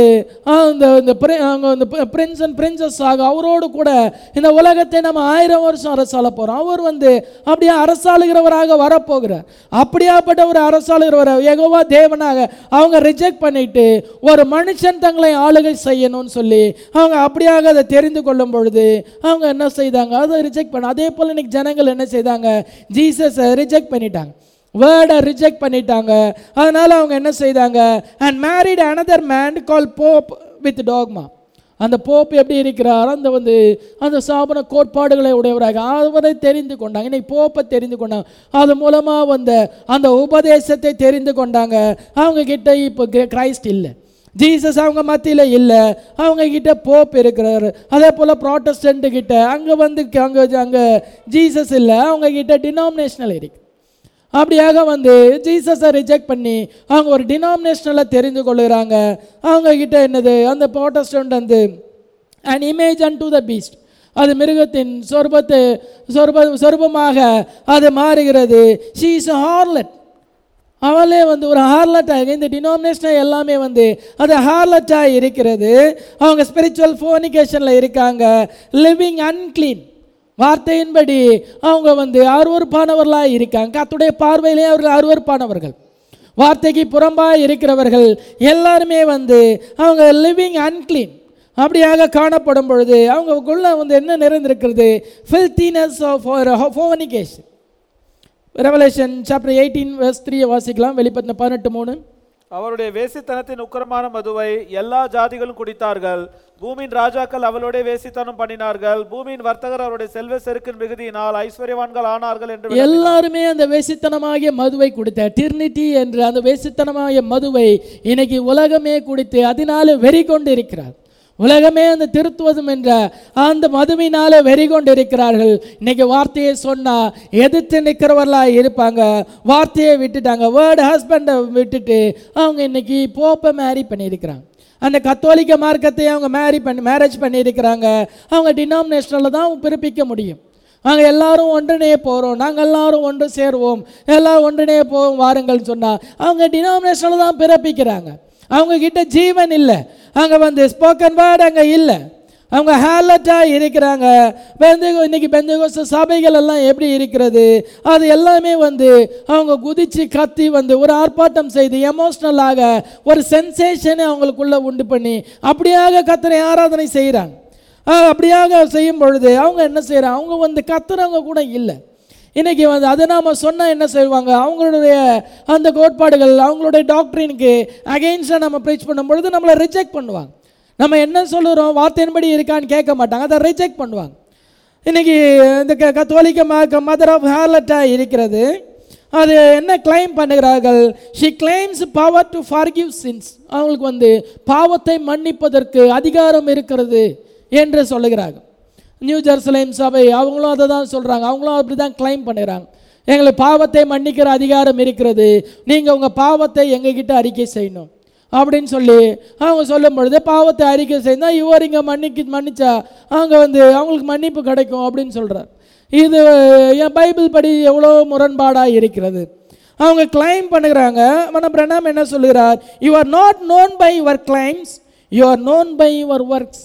பிரின்ஸ் அண்ட் பிரின்சஸ் ஆக அவரோடு கூட இந்த உலகத்தை நம்ம 1000 வருஷம் அரசாள போகிறோம். அவர் அப்படியே அரசாளுகிறவராக வரப்போகிறார். அப்படியாப்பட்ட ஒரு அரசாளுகிறவர் யெகோவா தேவனாக அவங்க ரிஜெக்ட் பண்ணிட்டு ஒரு மனுஷன் தங்களை ஆளுகை செய்யணும்னு சொல்லி அவங்க அப்படியாக அதை தெரிந்து கொள்ளும் பொழுது அவங்க என்ன செய்தாங்க, அதை ரிஜெக்ட் பண்ண. அதே போல் இன்னைக்கு ஜனங்கள் என்ன செய்தாங்க, ஜீசஸை ரிஜெக்ட் பண்ணிட்டாங்க, வேர்டை ரிஜெக்ட் பண்ணிட்டாங்க. அதனால அவங்க என்ன செய்தாங்க, and married another man called Pope with dogma. அந்த போப் எப்படி இருக்கிறார், அந்த சாபன கோட்பாடுகளை உடையவராக அவரை தெரிந்து கொண்டாங்க. இன்னைக்கு போப்பை தெரிந்து கொண்டாங்க, அது மூலமாக அந்த உபதேசத்தை தெரிந்து கொண்டாங்க. அவங்க கிட்ட இப்போ கிரைஸ்ட் இல்லை, ஜீசஸ் அவங்க மத்தியில் இல்லை, அவங்க கிட்ட போப் இருக்கிறார். அதே போல் ப்ராட்டஸ்டன்ட் கிட்ட அங்கே ஜீசஸ் இல்லை, அவங்க கிட்ட டினாமினேஷனல் இருக்கு. அப்படியாக ஜீசஸை ரிஜெக்ட் பண்ணி அவங்க ஒரு டினாமினேஷனில் தெரிந்து கொள்ளுறாங்க. அவங்க கிட்ட என்னது, அந்த Protestant an image unto the beast, அது மிருகத்தின் சொரூபமாக அது மாறுகிறது. she is a harlot, அவளே ஒரு ஹார்லட்டாக இந்த டினாமினேஷன் எல்லாமே அது ஹார்லட்டாக இருக்கிறது. அவங்க ஸ்பிரிச்சுவல் ஃபோனிகேஷனில் இருக்காங்க, லிவிங் அன்க்ளீன், வார்த்தையின்படி அவங்க அருவருப்பானவர்களாக இருக்காங்க. கர்த்தருடைய பார்வையிலே அவர்கள் அருவருப்பானவர்கள், வார்த்தைக்கு புறம்பாக இருக்கிறவர்கள் எல்லாருமே அவங்க லிவிங் அன்க்ளீன் அப்படியாக காணப்படும் பொழுது அவங்களுக்குள்ள என்ன நிறைந்திருக்கிறது, filthiness of fornication. Revelation chapter 18 verse 3 வாசிக்கலாம். வெளிப்படுத்தின 18:3.
அவருடைய வேசித்தனத்தின் உக்கிரமான மதுவை எல்லா ஜாதிகளும் குடித்தார்கள். பூமியின் ராஜாக்கள் அவளுடைய வேசித்தனம் பண்ணினார்கள். பூமியின் வர்த்தகர் அவருடைய செல்வ செருக்கின் மிகுதியினால் ஐஸ்வர்யவான்கள் ஆனார்கள் என்று
எல்லாருமே அந்த வேசித்தனமாகிய மதுவை குடித்த டிர்னிட்டி என்ற அந்த வேசித்தனமாகிய மதுவை இன்னைக்கு உலகமே குடித்து அதனால வெறி கொண்டு இருக்கிறார். உலகமே அந்த திருத்துவதும் என்ற அந்த மதுவினால வெறி கொண்டு இருக்கிறார்கள். இன்னைக்கு வார்த்தையை சொன்னா எதிர்த்து நிற்கிறவர்களாக இருப்பாங்க, வார்த்தையை விட்டுட்டாங்க, வேர்டு ஹஸ்பண்டை விட்டுட்டு அவங்க இன்னைக்கு போப்பை மேரி பண்ணியிருக்கிறாங்க. அந்த கத்தோலிக்க மார்க்கத்தை அவங்க மேரேஜ் பண்ணியிருக்கிறாங்க. அவங்க டினாமினேஷனில் தான் பிறப்பிக்க முடியும். நாங்கள் எல்லாரும் ஒன்றினே போகிறோம், நாங்கள் எல்லாரும் ஒன்று சேருவோம், எல்லாரும் ஒன்றினே போவோம் வாருங்கள்னு சொன்னால் அவங்க டினாமினேஷனில் தான் பிறப்பிக்கிறாங்க. அவங்க கிட்ட ஜீவன் இல்லை, அங்கே ஸ்போக்கன் வேர்டு அங்கே இல்லை, அவங்க ஹேலட்டாக இருக்கிறாங்க. இன்னைக்கு பெந்தகோஸ்து சபைகள் எல்லாம் எப்படி இருக்கிறது, அது எல்லாமே அவங்க குதிச்சு கத்தி ஒரு ஆர்ப்பாட்டம் செய்து எமோஷ்னலாக ஒரு சென்சேஷனை அவங்களுக்குள்ள உண்டு பண்ணி அப்படியாக கர்த்தரை ஆராதனை செய்கிறாங்க. அப்படியாக செய்யும் பொழுது அவங்க என்ன செய்கிறாங்க, அவங்க கர்த்தரவங்க கூட இல்லை. இன்றைக்கி அதை நாம் சொன்னால் என்ன செய்வாங்க, அவங்களுடைய அந்த கோட்பாடுகள் அவங்களுடைய டாக்டரினுக்கு அகெயின்ஸ்டாக நம்ம ப்ரீச் பண்ணும் பொழுது நம்மளை ரிஜெக்ட் பண்ணுவாங்க. நம்ம என்ன சொல்லுறோம் வார்த்தையின்படி இருக்கான்னு கேட்க மாட்டாங்க, அதை ரிஜெக்ட் பண்ணுவாங்க. இன்றைக்கி இந்த கத்தோலிக்க மதர் ஆஃப் ஹார்லட்டாக இருக்கிறது. அது என்ன கிளைம் பண்ணுகிறார்கள், she claims power to forgive sins, அவங்களுக்கு பாவத்தை மன்னிப்பதற்கு அதிகாரம் இருக்கிறது என்று சொல்லுகிறார்கள். நியூ ஜெருசலேம் சபை அவங்களும் அதை தான் சொல்கிறாங்க, அவங்களும் அப்படி தான் கிளைம் பண்ணுறாங்க. எங்களுக்கு பாவத்தை மன்னிக்கிற அதிகாரம் இருக்கிறது, நீங்கள் உங்கள் பாவத்தை எங்ககிட்ட அறிக்கை செய்யணும் அப்படின்னு சொல்லி அவங்க சொல்லும் பொழுது பாவத்தை அறிக்கை செய்தால் இவர் இங்கே மன்னிச்சா அவங்க அவங்களுக்கு மன்னிப்பு கிடைக்கும் அப்படின்னு சொல்கிறார். இது என் பைபிள் படி எவ்வளோ முரண்பாடாக இருக்கிறது. அவங்க கிளைம் பண்ணுகிறாங்க. மனம் பிரணாம் என்ன சொல்கிறார், you are not known by your claims, you are known by your works.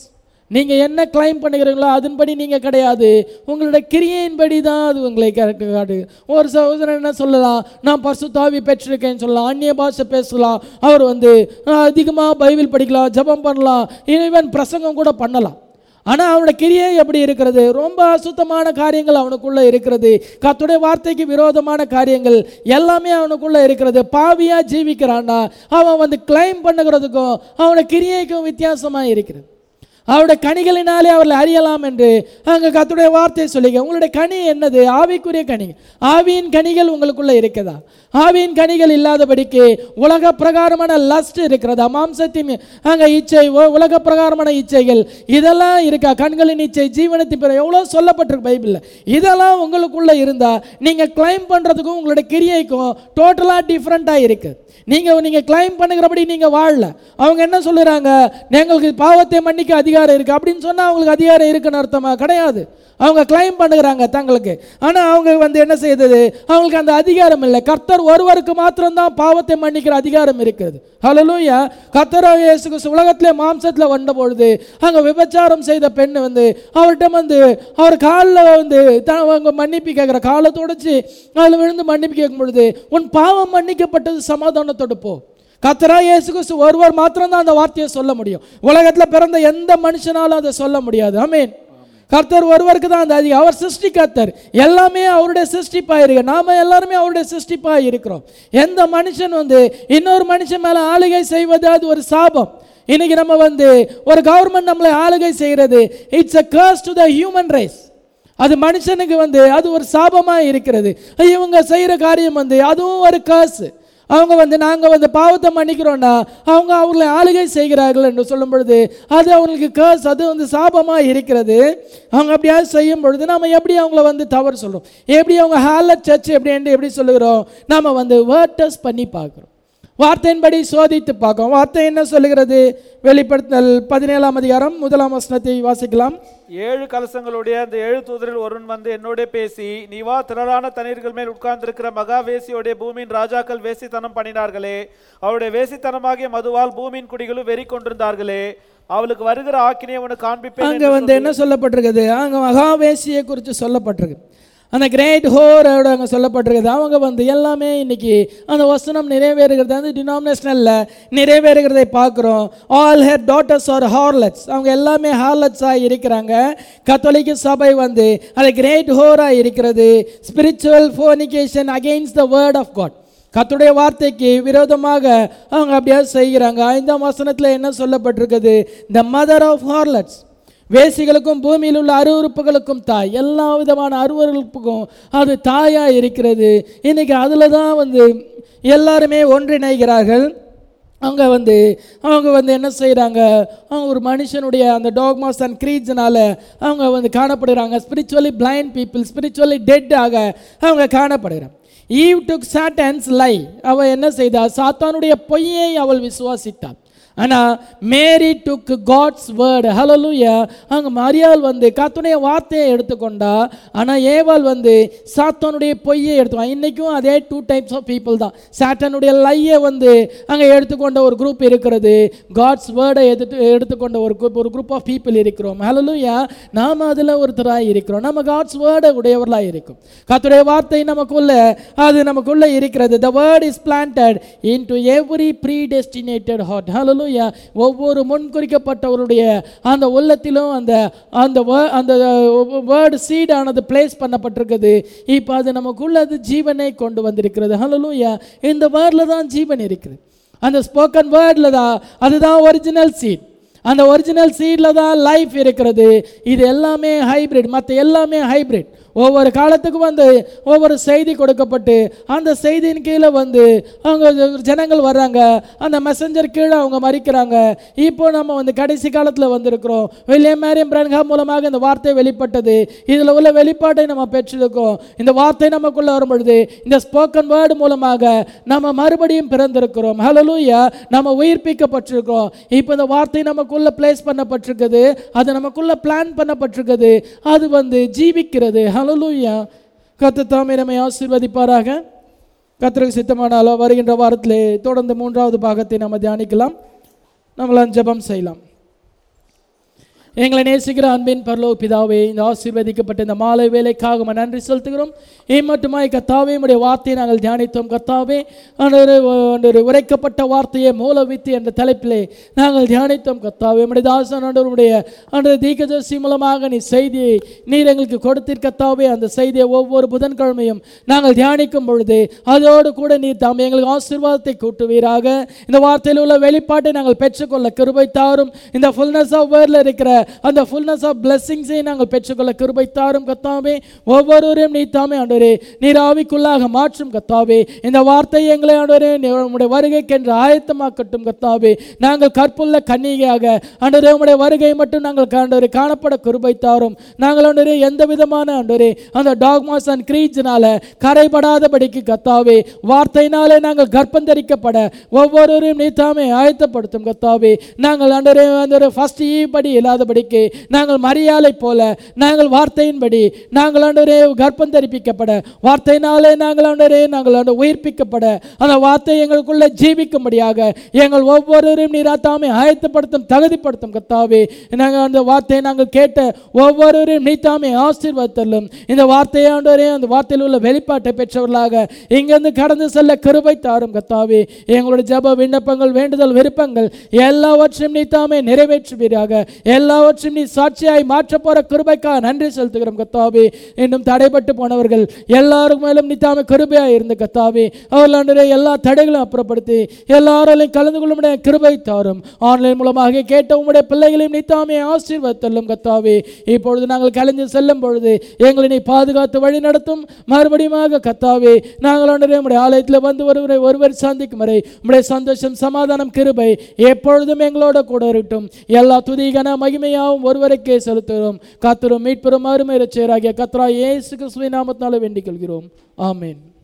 நீங்கள் என்ன கிளைம் பண்ணுகிறீங்களோ அதன்படி நீங்கள் கிடையாது, உங்களுடைய கிரியையின்படி தான் அது உங்களை காட்டு. ஒரு சகோதரன் என்ன சொல்லலாம், நான் பரிசுத்த ஆவி பெற்றிருக்கேன்னு சொல்லலாம், அந்நிய பாஷை பேசலாம், அவர் அதிகமாக பைபிள் படிக்கலாம், ஜெபம் பண்ணலாம், ஈவன் பிரசங்கம் கூட பண்ணலாம். ஆனால் அவனோட கிரியை எப்படி இருக்கிறது? ரொம்ப அசுத்தமான காரியங்கள் அவனுக்குள்ளே இருக்கிறது. கர்த்தருடைய வார்த்தைக்கு விரோதமான காரியங்கள் எல்லாமே அவனுக்குள்ளே இருக்கிறது. பாவியாக ஜீவிக்கிறான்னா அவன் கிளைம் பண்ணுகிறதுக்கும் அவனோட கிரியைக்கும் வித்தியாசமாக இருக்கிறது. அவருடைய கனிகளினாலே அவர்களை அறியலாம் என்று அங்கே கர்த்தருடைய வார்த்தையை சொல்லிக்க. உங்களுடைய கனி என்னது? ஆவிக்குரிய கனி. ஆவியின் கனிகள் உங்களுக்குள்ளே இருக்குதா? ஆவியின் கனிகள் இல்லாதபடிக்கு உலக பிரகாரமான லஸ்ட் இருக்கிறதா? மாம்சத்தின் அங்கே இச்சை, உலக பிரகாரமான இச்சைகள் இதெல்லாம் இருக்கா? கண்களின் இச்சை, ஜீவனத்தின் பிற எவ்வளோ சொல்லப்பட்டிருக்கு பைபிளில். இதெல்லாம் உங்களுக்குள்ளே இருந்தால் நீங்கள் கிளைம் பண்ணுறதுக்கும் உங்களுடைய கிரியைக்கும் டோட்டலாக டிஃப்ரெண்ட்டாக இருக்குது. நீங்கள் கிளைம் பண்ணுகிறபடி நீங்கள் வாழல. அவங்க என்ன சொல்லுறாங்க, எங்களுக்கு பாவத்தை மன்னிக்க அதிகாரம் இருக்குது அப்படின்னு சொன்னால் அவங்களுக்கு அதிகாரம் இருக்குன்னு அர்த்தமா? கிடையாது. அவங்க கிளைம் பண்ணுகிறாங்க தங்களுக்கு, ஆனால் அவங்க என்ன செய்தது, அவங்களுக்கு அந்த அதிகாரம் இல்லை. கர்த்தர் ஒருவருக்கு மாத்திரம்தான் பாவத்தை மன்னிக்கிற அதிகாரம் இருக்கிறது. ஹல்லேலூயா. கர்த்தராகிய இயேசு கிறிஸ்து உலகத்திலே மாம்சத்தில் வந்த பொழுது அங்கே விபச்சாரம் செய்த பெண் அவர்கிட்ட அவர் காலில் அவங்க மன்னிப்பு கேட்குற, காலை தொடச்சி அதில் விழுந்து மன்னிப்பு கேட்கும் பொழுது, உன் பாவம் மன்னிக்கப்பட்டது, சமாதானத்தோடு போ. கர்த்தராகிய இயேசு கிறிஸ்து ஒருவர் மாத்திரம்தான் அந்த வார்த்தையை சொல்ல முடியும். உலகத்தில் பிறந்த எந்த மனுஷனாலும் அதை சொல்ல முடியாது. ஆமென். கர்த்தர் ஒருவருக்கு தான் அந்த அதிகம். அவர் சிருஷ்டி கர்த்தர், எல்லாமே அவருடைய சிருஷ்டிப்பாக இருக்கு. நாம எல்லாருமே அவருடைய சிருஷ்டிப்பாக இருக்கிறோம். எந்த மனுஷன் இன்னொரு மனுஷன் மேலே ஆளுகை செய்வது அது ஒரு சாபம். இன்னைக்கு நம்ம ஒரு கவர்மெண்ட் நம்மளை ஆளுகை செய்கிறது, it's a curse to the human race. அது மனுஷனுக்கு அது ஒரு சாபமாக இருக்கிறது. இவங்க செய்கிற காரியம் அதுவும் ஒரு curse. அவங்க நாங்கள் பாவத்தை மன்னிக்கிறோன்னா அவங்க அவர்களை ஆளுகை செய்கிறார்கள் என்று சொல்லும் பொழுது அது அவங்களுக்கு கர்ஸ், அது சாபமாக இருக்கிறது. அவங்க அப்படியாவது செய்யும் பொழுது நம்ம எப்படி அவங்கள தவறு சொல்கிறோம், எப்படி அவங்க ஹாலட் சர்ச் எப்படி சொல்லுகிறோம், நம்ம வேர்ட் டெஸ்ட் பண்ணி பார்க்குறோம், வார்த்தையின்படி சோதித்து பார்க்கிறோம். வார்த்தை என்ன சொல்லுகிறது? வெளிப்படுத்தல் 17ஆம் அதிகாரம் 1ஆம் வசனத்தை வாசிக்கலாம்.
7 கலசங்களுடைய அந்த 7 தூதரில் ஒருவன் என்னோட பேசி, நீ வா, திரளான தண்ணீர்கள் மேல் உட்கார்ந்திருக்கிற மகா வேசியோடைய பூமியின் ராஜாக்கள் வேசித்தனம் பண்ணினார்களே, அவருடைய வேசித்தனமாகிய மதுவால் பூமியின் குடிகளும் வெறி கொண்டிருந்தார்களே, அவளுக்கு வருகிற ஆக்கினை உனக்கு காண்பிப்பேன்.
அங்க என்ன சொல்லப்பட்டிருக்குது? அங்க மகா வேசியை குறித்து சொல்லப்பட்டிருக்கு. அந்த கிரேட் ஹோரோட அங்கே சொல்லப்பட்டிருக்குது. அவங்க எல்லாமே இன்னைக்கு அந்த வசனம் நிறைவேறுகிறது டினாமினேஷனலில் நிறைவேறுகிறதை பார்க்குறோம். All her daughters are harlots, அவங்க எல்லாமே ஹார்லட்ஸாக இருக்கிறாங்க. கத்தோலிக்க சபை அது கிரேட் ஹோராக இருக்கிறது. Spiritual fornication against the word of God, கர்த்தருடைய வார்த்தைக்கு விரோதமாக அவங்க அப்படியே செய்கிறாங்க. 5ஆம் வசனத்தில் என்ன சொல்லப்பட்டிருக்குது? த மதர் ஆஃப் ஹார்லட்ஸ், வேசிகளுக்கும் பூமியில் உள்ள அருவருப்புகளுக்கும் தாய், எல்லா விதமான அருவருப்புக்கும் அது தாயாக இருக்கிறது. இன்னைக்கு அதில் தான் எல்லாருமே ஒன்றிணைகிறார்கள். அவங்க அவங்க என்ன செய்கிறாங்க, அவங்க ஒரு மனுஷனுடைய அந்த டாக்மாஸ் அண்ட் க்ரீட்ஸ்னால அவங்க காணப்படுகிறாங்க. ஸ்பிரிச்சுவலி பிளைண்ட் பீப்புள், ஸ்பிரிச்சுவலி டெட்டாக அவங்க காணப்படுகிறாங்க. ஈவ் டுக் சாட்டன்ஸ் லை, அவள் என்ன செய்தாள்? சாத்தானுடைய பொய்யை அவள் விசுவாசித்தாள். ஆனால் மேரி டுக் காட்ஸ் வேர்டு. ஹல்லேலூயா. அங்கே மரியாள் கர்த்தருடைய வார்த்தையை எடுத்துக்கொண்டா. ஆனால் ஏவாள் சாத்தானுடைய பொய்யை எடுத்துக்கொண்டா. இன்றைக்கும் அதே 2 டைப்ஸ் ஆஃப் பீப்புள் தான். சாத்தானுடைய லையை அங்கே எடுத்துக்கொண்ட ஒரு குரூப் இருக்கிறது, காட்ஸ் வேர்டை எடுத்துக்கொண்ட ஒரு குரூப் ஆஃப் பீப்புள் இருக்கிறோம். ஹல்லேலூயா. நாம் அதில் ஒருத்தராக இருக்கிறோம். நம்ம காட்ஸ் வேர்டை உடையவர்களாக இருக்கும். கர்த்தருடைய வார்த்தை நமக்குள்ளே இருக்கிறது. The word is planted into every predestinated heart. Hallelujah. ஒவ்வொரு முன்குறிக்கப்பட்டவருடைய அந்த உள்ளத்திலும் அந்த வேர்ட் சீட் ஆனது பிளேஸ் பண்ணப்பட்டிருக்குது. இப்போ அது நமக்குள்ள அது ஜீவனை கொண்டு வந்திருக்கிறது. ஹல்லேலூயா. இந்த வேர்ட்ல தான் ஜீவன் இருக்குது. அந்த ஸ்போக்கன் வேர்ட்ல தான், அதுதான் ஒரிஜினல் சீட். அந்த ஒரிஜினல் சீட்ல தான் லைஃப் இருக்கிறது. இது எல்லாமே ஹைபிரிட், மற்ற எல்லாமே ஹைபிரிட். ஒவ்வொரு காலத்துக்கும் ஒவ்வொரு செய்தி கொடுக்கப்பட்டு அந்த செய்தியின் கீழே அவங்க ஜனங்கள் வர்றாங்க. அந்த மெசஞ்சர் கீழே அவங்க மறிக்கிறாங்க. இப்போ நம்ம கடைசி காலத்தில் வந்திருக்கிறோம். வில்லியம் மேரியம் பிரான்ஹாம் மூலமாக இந்த வார்த்தை வெளிப்பட்டது. இதில் உள்ள வெளிப்பாட்டை நம்ம பெற்றிருக்கோம். இந்த வார்த்தை நமக்குள்ள வரும் பொழுது இந்த ஸ்போக்கன் வேர்டு மூலமாக நம்ம மறுபடியும் பிறந்திருக்கிறோம். ஹல்லேலூயா. நம்ம உயிர்ப்பிக்கப்பட்டிருக்கிறோம். இப்போ இந்த வார்த்தை நமக்குள்ள பிளேஸ் பண்ணப்பட்டிருக்குது, அது நமக்குள்ள பிளான் பண்ணப்பட்டிருக்குது, அது ஜீவிக்கிறது. ஹல்லேலூயா. கர்த்தர் தாமே நம்மை ஆசீர்வதிப்பாராக. கர்த்தருக்கு சித்தமானாலோ வருகின்ற வாரத்திலே தொடர்ந்து 3வது பாகத்தை நம்ம தியானிக்கலாம். நம்மளாம் ஜெபம் செய்யலாம். எங்களை நேசிக்கிற அன்பின் பரலோக பிதாவே, இந்த ஆசீர்வதிக்கப்பட்ட இந்த மாலை வேலைக்காக நன்றி செலுத்துகிறோம். மட்டுமாய் கர்த்தாவே, உம்முடைய வார்த்தையை நாங்கள் தியானித்தோம். கர்த்தாவே, ஆண்டவரே, உரைக்கப்பட்ட வார்த்தையை மூலவித்து என்ற தலைப்பிலே நாங்கள் தியானித்தோம். கர்த்தாவே, உம்முடைய தாசன் ஆண்டவருடைய தீர்க்கதரிசி மூலமாக நீ செய்தியை நீர் எங்களுக்கு கொடுத்தீர். கர்த்தாவே, அந்த செய்தியை ஒவ்வொரு புதன்கிழமையும் நாங்கள் தியானிக்கும் பொழுது அதோடு கூட நீர் தாமே எங்களுக்கு ஆசீர்வாதத்தை கூட்டுவீராக. இந்த வார்த்தையில் உள்ள வெளிப்பாட்டை நாங்கள் பெற்றுக்கொள்ள கிருபை தாரும். இந்த ஃபுல்னஸ் ஆஃப் வேர்ட்ல இருக்கிற அந்த ஃபுல்னஸ் ஆஃப் பிளெஸிங்ஸை நாங்கள் பெற்றுக்கொள்ள கிருபை தாரும். கர்த்தாவே, ஒவ்வொருவரையும் நீ தாமே ஆண்டவரே நீர் ஆவிக்குள்ளாக மாற்றும். கர்த்தாவே, இந்த வார்த்தை எங்களை ஆண்டவரே உம்முடைய வருகைக்கு என்று ஆயத்தமாக்கட்டும். கர்த்தாவே, நாங்கள் கற்புள்ள கன்னிகையாக ஆண்டவரே உம்முடைய வருகை மட்டும் நாங்கள் ஆண்டவரே காணப்பட கிருபை தாரும். நாங்கள் ஆண்டவரே எந்த விதமான ஆண்டவரே அந்த டாக்மாஸ் அண்ட் கிரீட்ஸ்னால கரைபடாதபடிக்கு கர்த்தாவே வார்த்தையினாலே நாங்கள் கர்ப்பம் தரிக்கப்பட ஒவ்வொருவரையும் நீ தாமே ஆயத்தப்படுத்தும். கர்த்தாவே, நாங்கள் ஆண்டவரே ஃபர்ஸ்ட் படி இல்லாதபடிக்கு நாங்கள் மரியாதை போல நாங்கள் வார்த்தையின்படி நாங்கள் ஆண்டவரே கர்ப்பம் தரிப்பிக்கப்பட வார்த்தையினாலே நாங்கள் ஆண்டவரே நாங்கள் உயிர்ப்பிக்கப்பட அந்த வார்த்தை எங்களுக்குள்ள ஜீவிக்கும்படியாக எங்கள் ஒவ்வொருவரையும் நீர் தாமே ஆயத்தப்படுத்தும் தகுதிப்படுத்தும். கர்த்தாவே, நாங்கள் அந்த வார்த்தையை நாங்கள் கேட்ட ஒவ்வொருவரையும் நீ தாமே ஆசீர்வதித்தல்லும். இந்த வார்த்தையை ஆண்டவரே அந்த வார்த்தையில் உள்ள வெளிப்பாட்டை பெற்றவர்களாக இங்கிருந்து கடந்து செல்ல கிருபை தாரும். கர்த்தாவே, எங்களுடைய ஜெப விண்ணப்பங்கள் வேண்டுதல் விருப்பங்கள் எல்லாவற்றையும் நீ தாமே நிறைவேற்றுவீராக. எல்லாவற்றையும் நீ சாட்சியாய் மாற்ற போற கிருபைக்காக நன்றி செலுத்துகிறோம். கர்த்தாவே, இன்னும் தடைப்பட்டு போனவர்கள் எல்லாரும் மேலும் நீ தாமே கிருபையாய் இருந்த கர்த்தாவே அவர்கள் எல்லா தடைகளும் அப்புறப்படுத்தி எல்லாராலையும் கலந்து கொள்ளும் கிருபை தாரும். ஆன்லைன் மூலமாக கேட்ட உம்முடைய பிள்ளைகளையும் நீ தாமே ஆசீர்வதித்தல்லும். கர்த்தாவே, இப்பொழுது நாங்கள் கலைஞ்சு செல்லும் பொழுது எங்களை நீ பாதுகாத்து வழி நடத்தும். மறுபடியும் கர்த்தாவே, நாங்கள் உம்முடைய ஆலயத்தில் வந்து ஒருவர் சந்திக்கும் வரை உம்முடைய சந்தோஷம் சமாதானம் கிருபை எப்பொழுதும் எங்களோட கூட இருக்கட்டும். எல்லா துதிகன மகிமையாவும் ஒருவருக்கே செலுத்துகிறோம். கர்த்தரும் மீட்பெரும் அருமை இரட்சகராகிய கர்த்தராகிய இயேசு கிறிஸ்துவின் நாமத்தினாலே வேண்டிக் கொள்கிறோம். ஆமென்.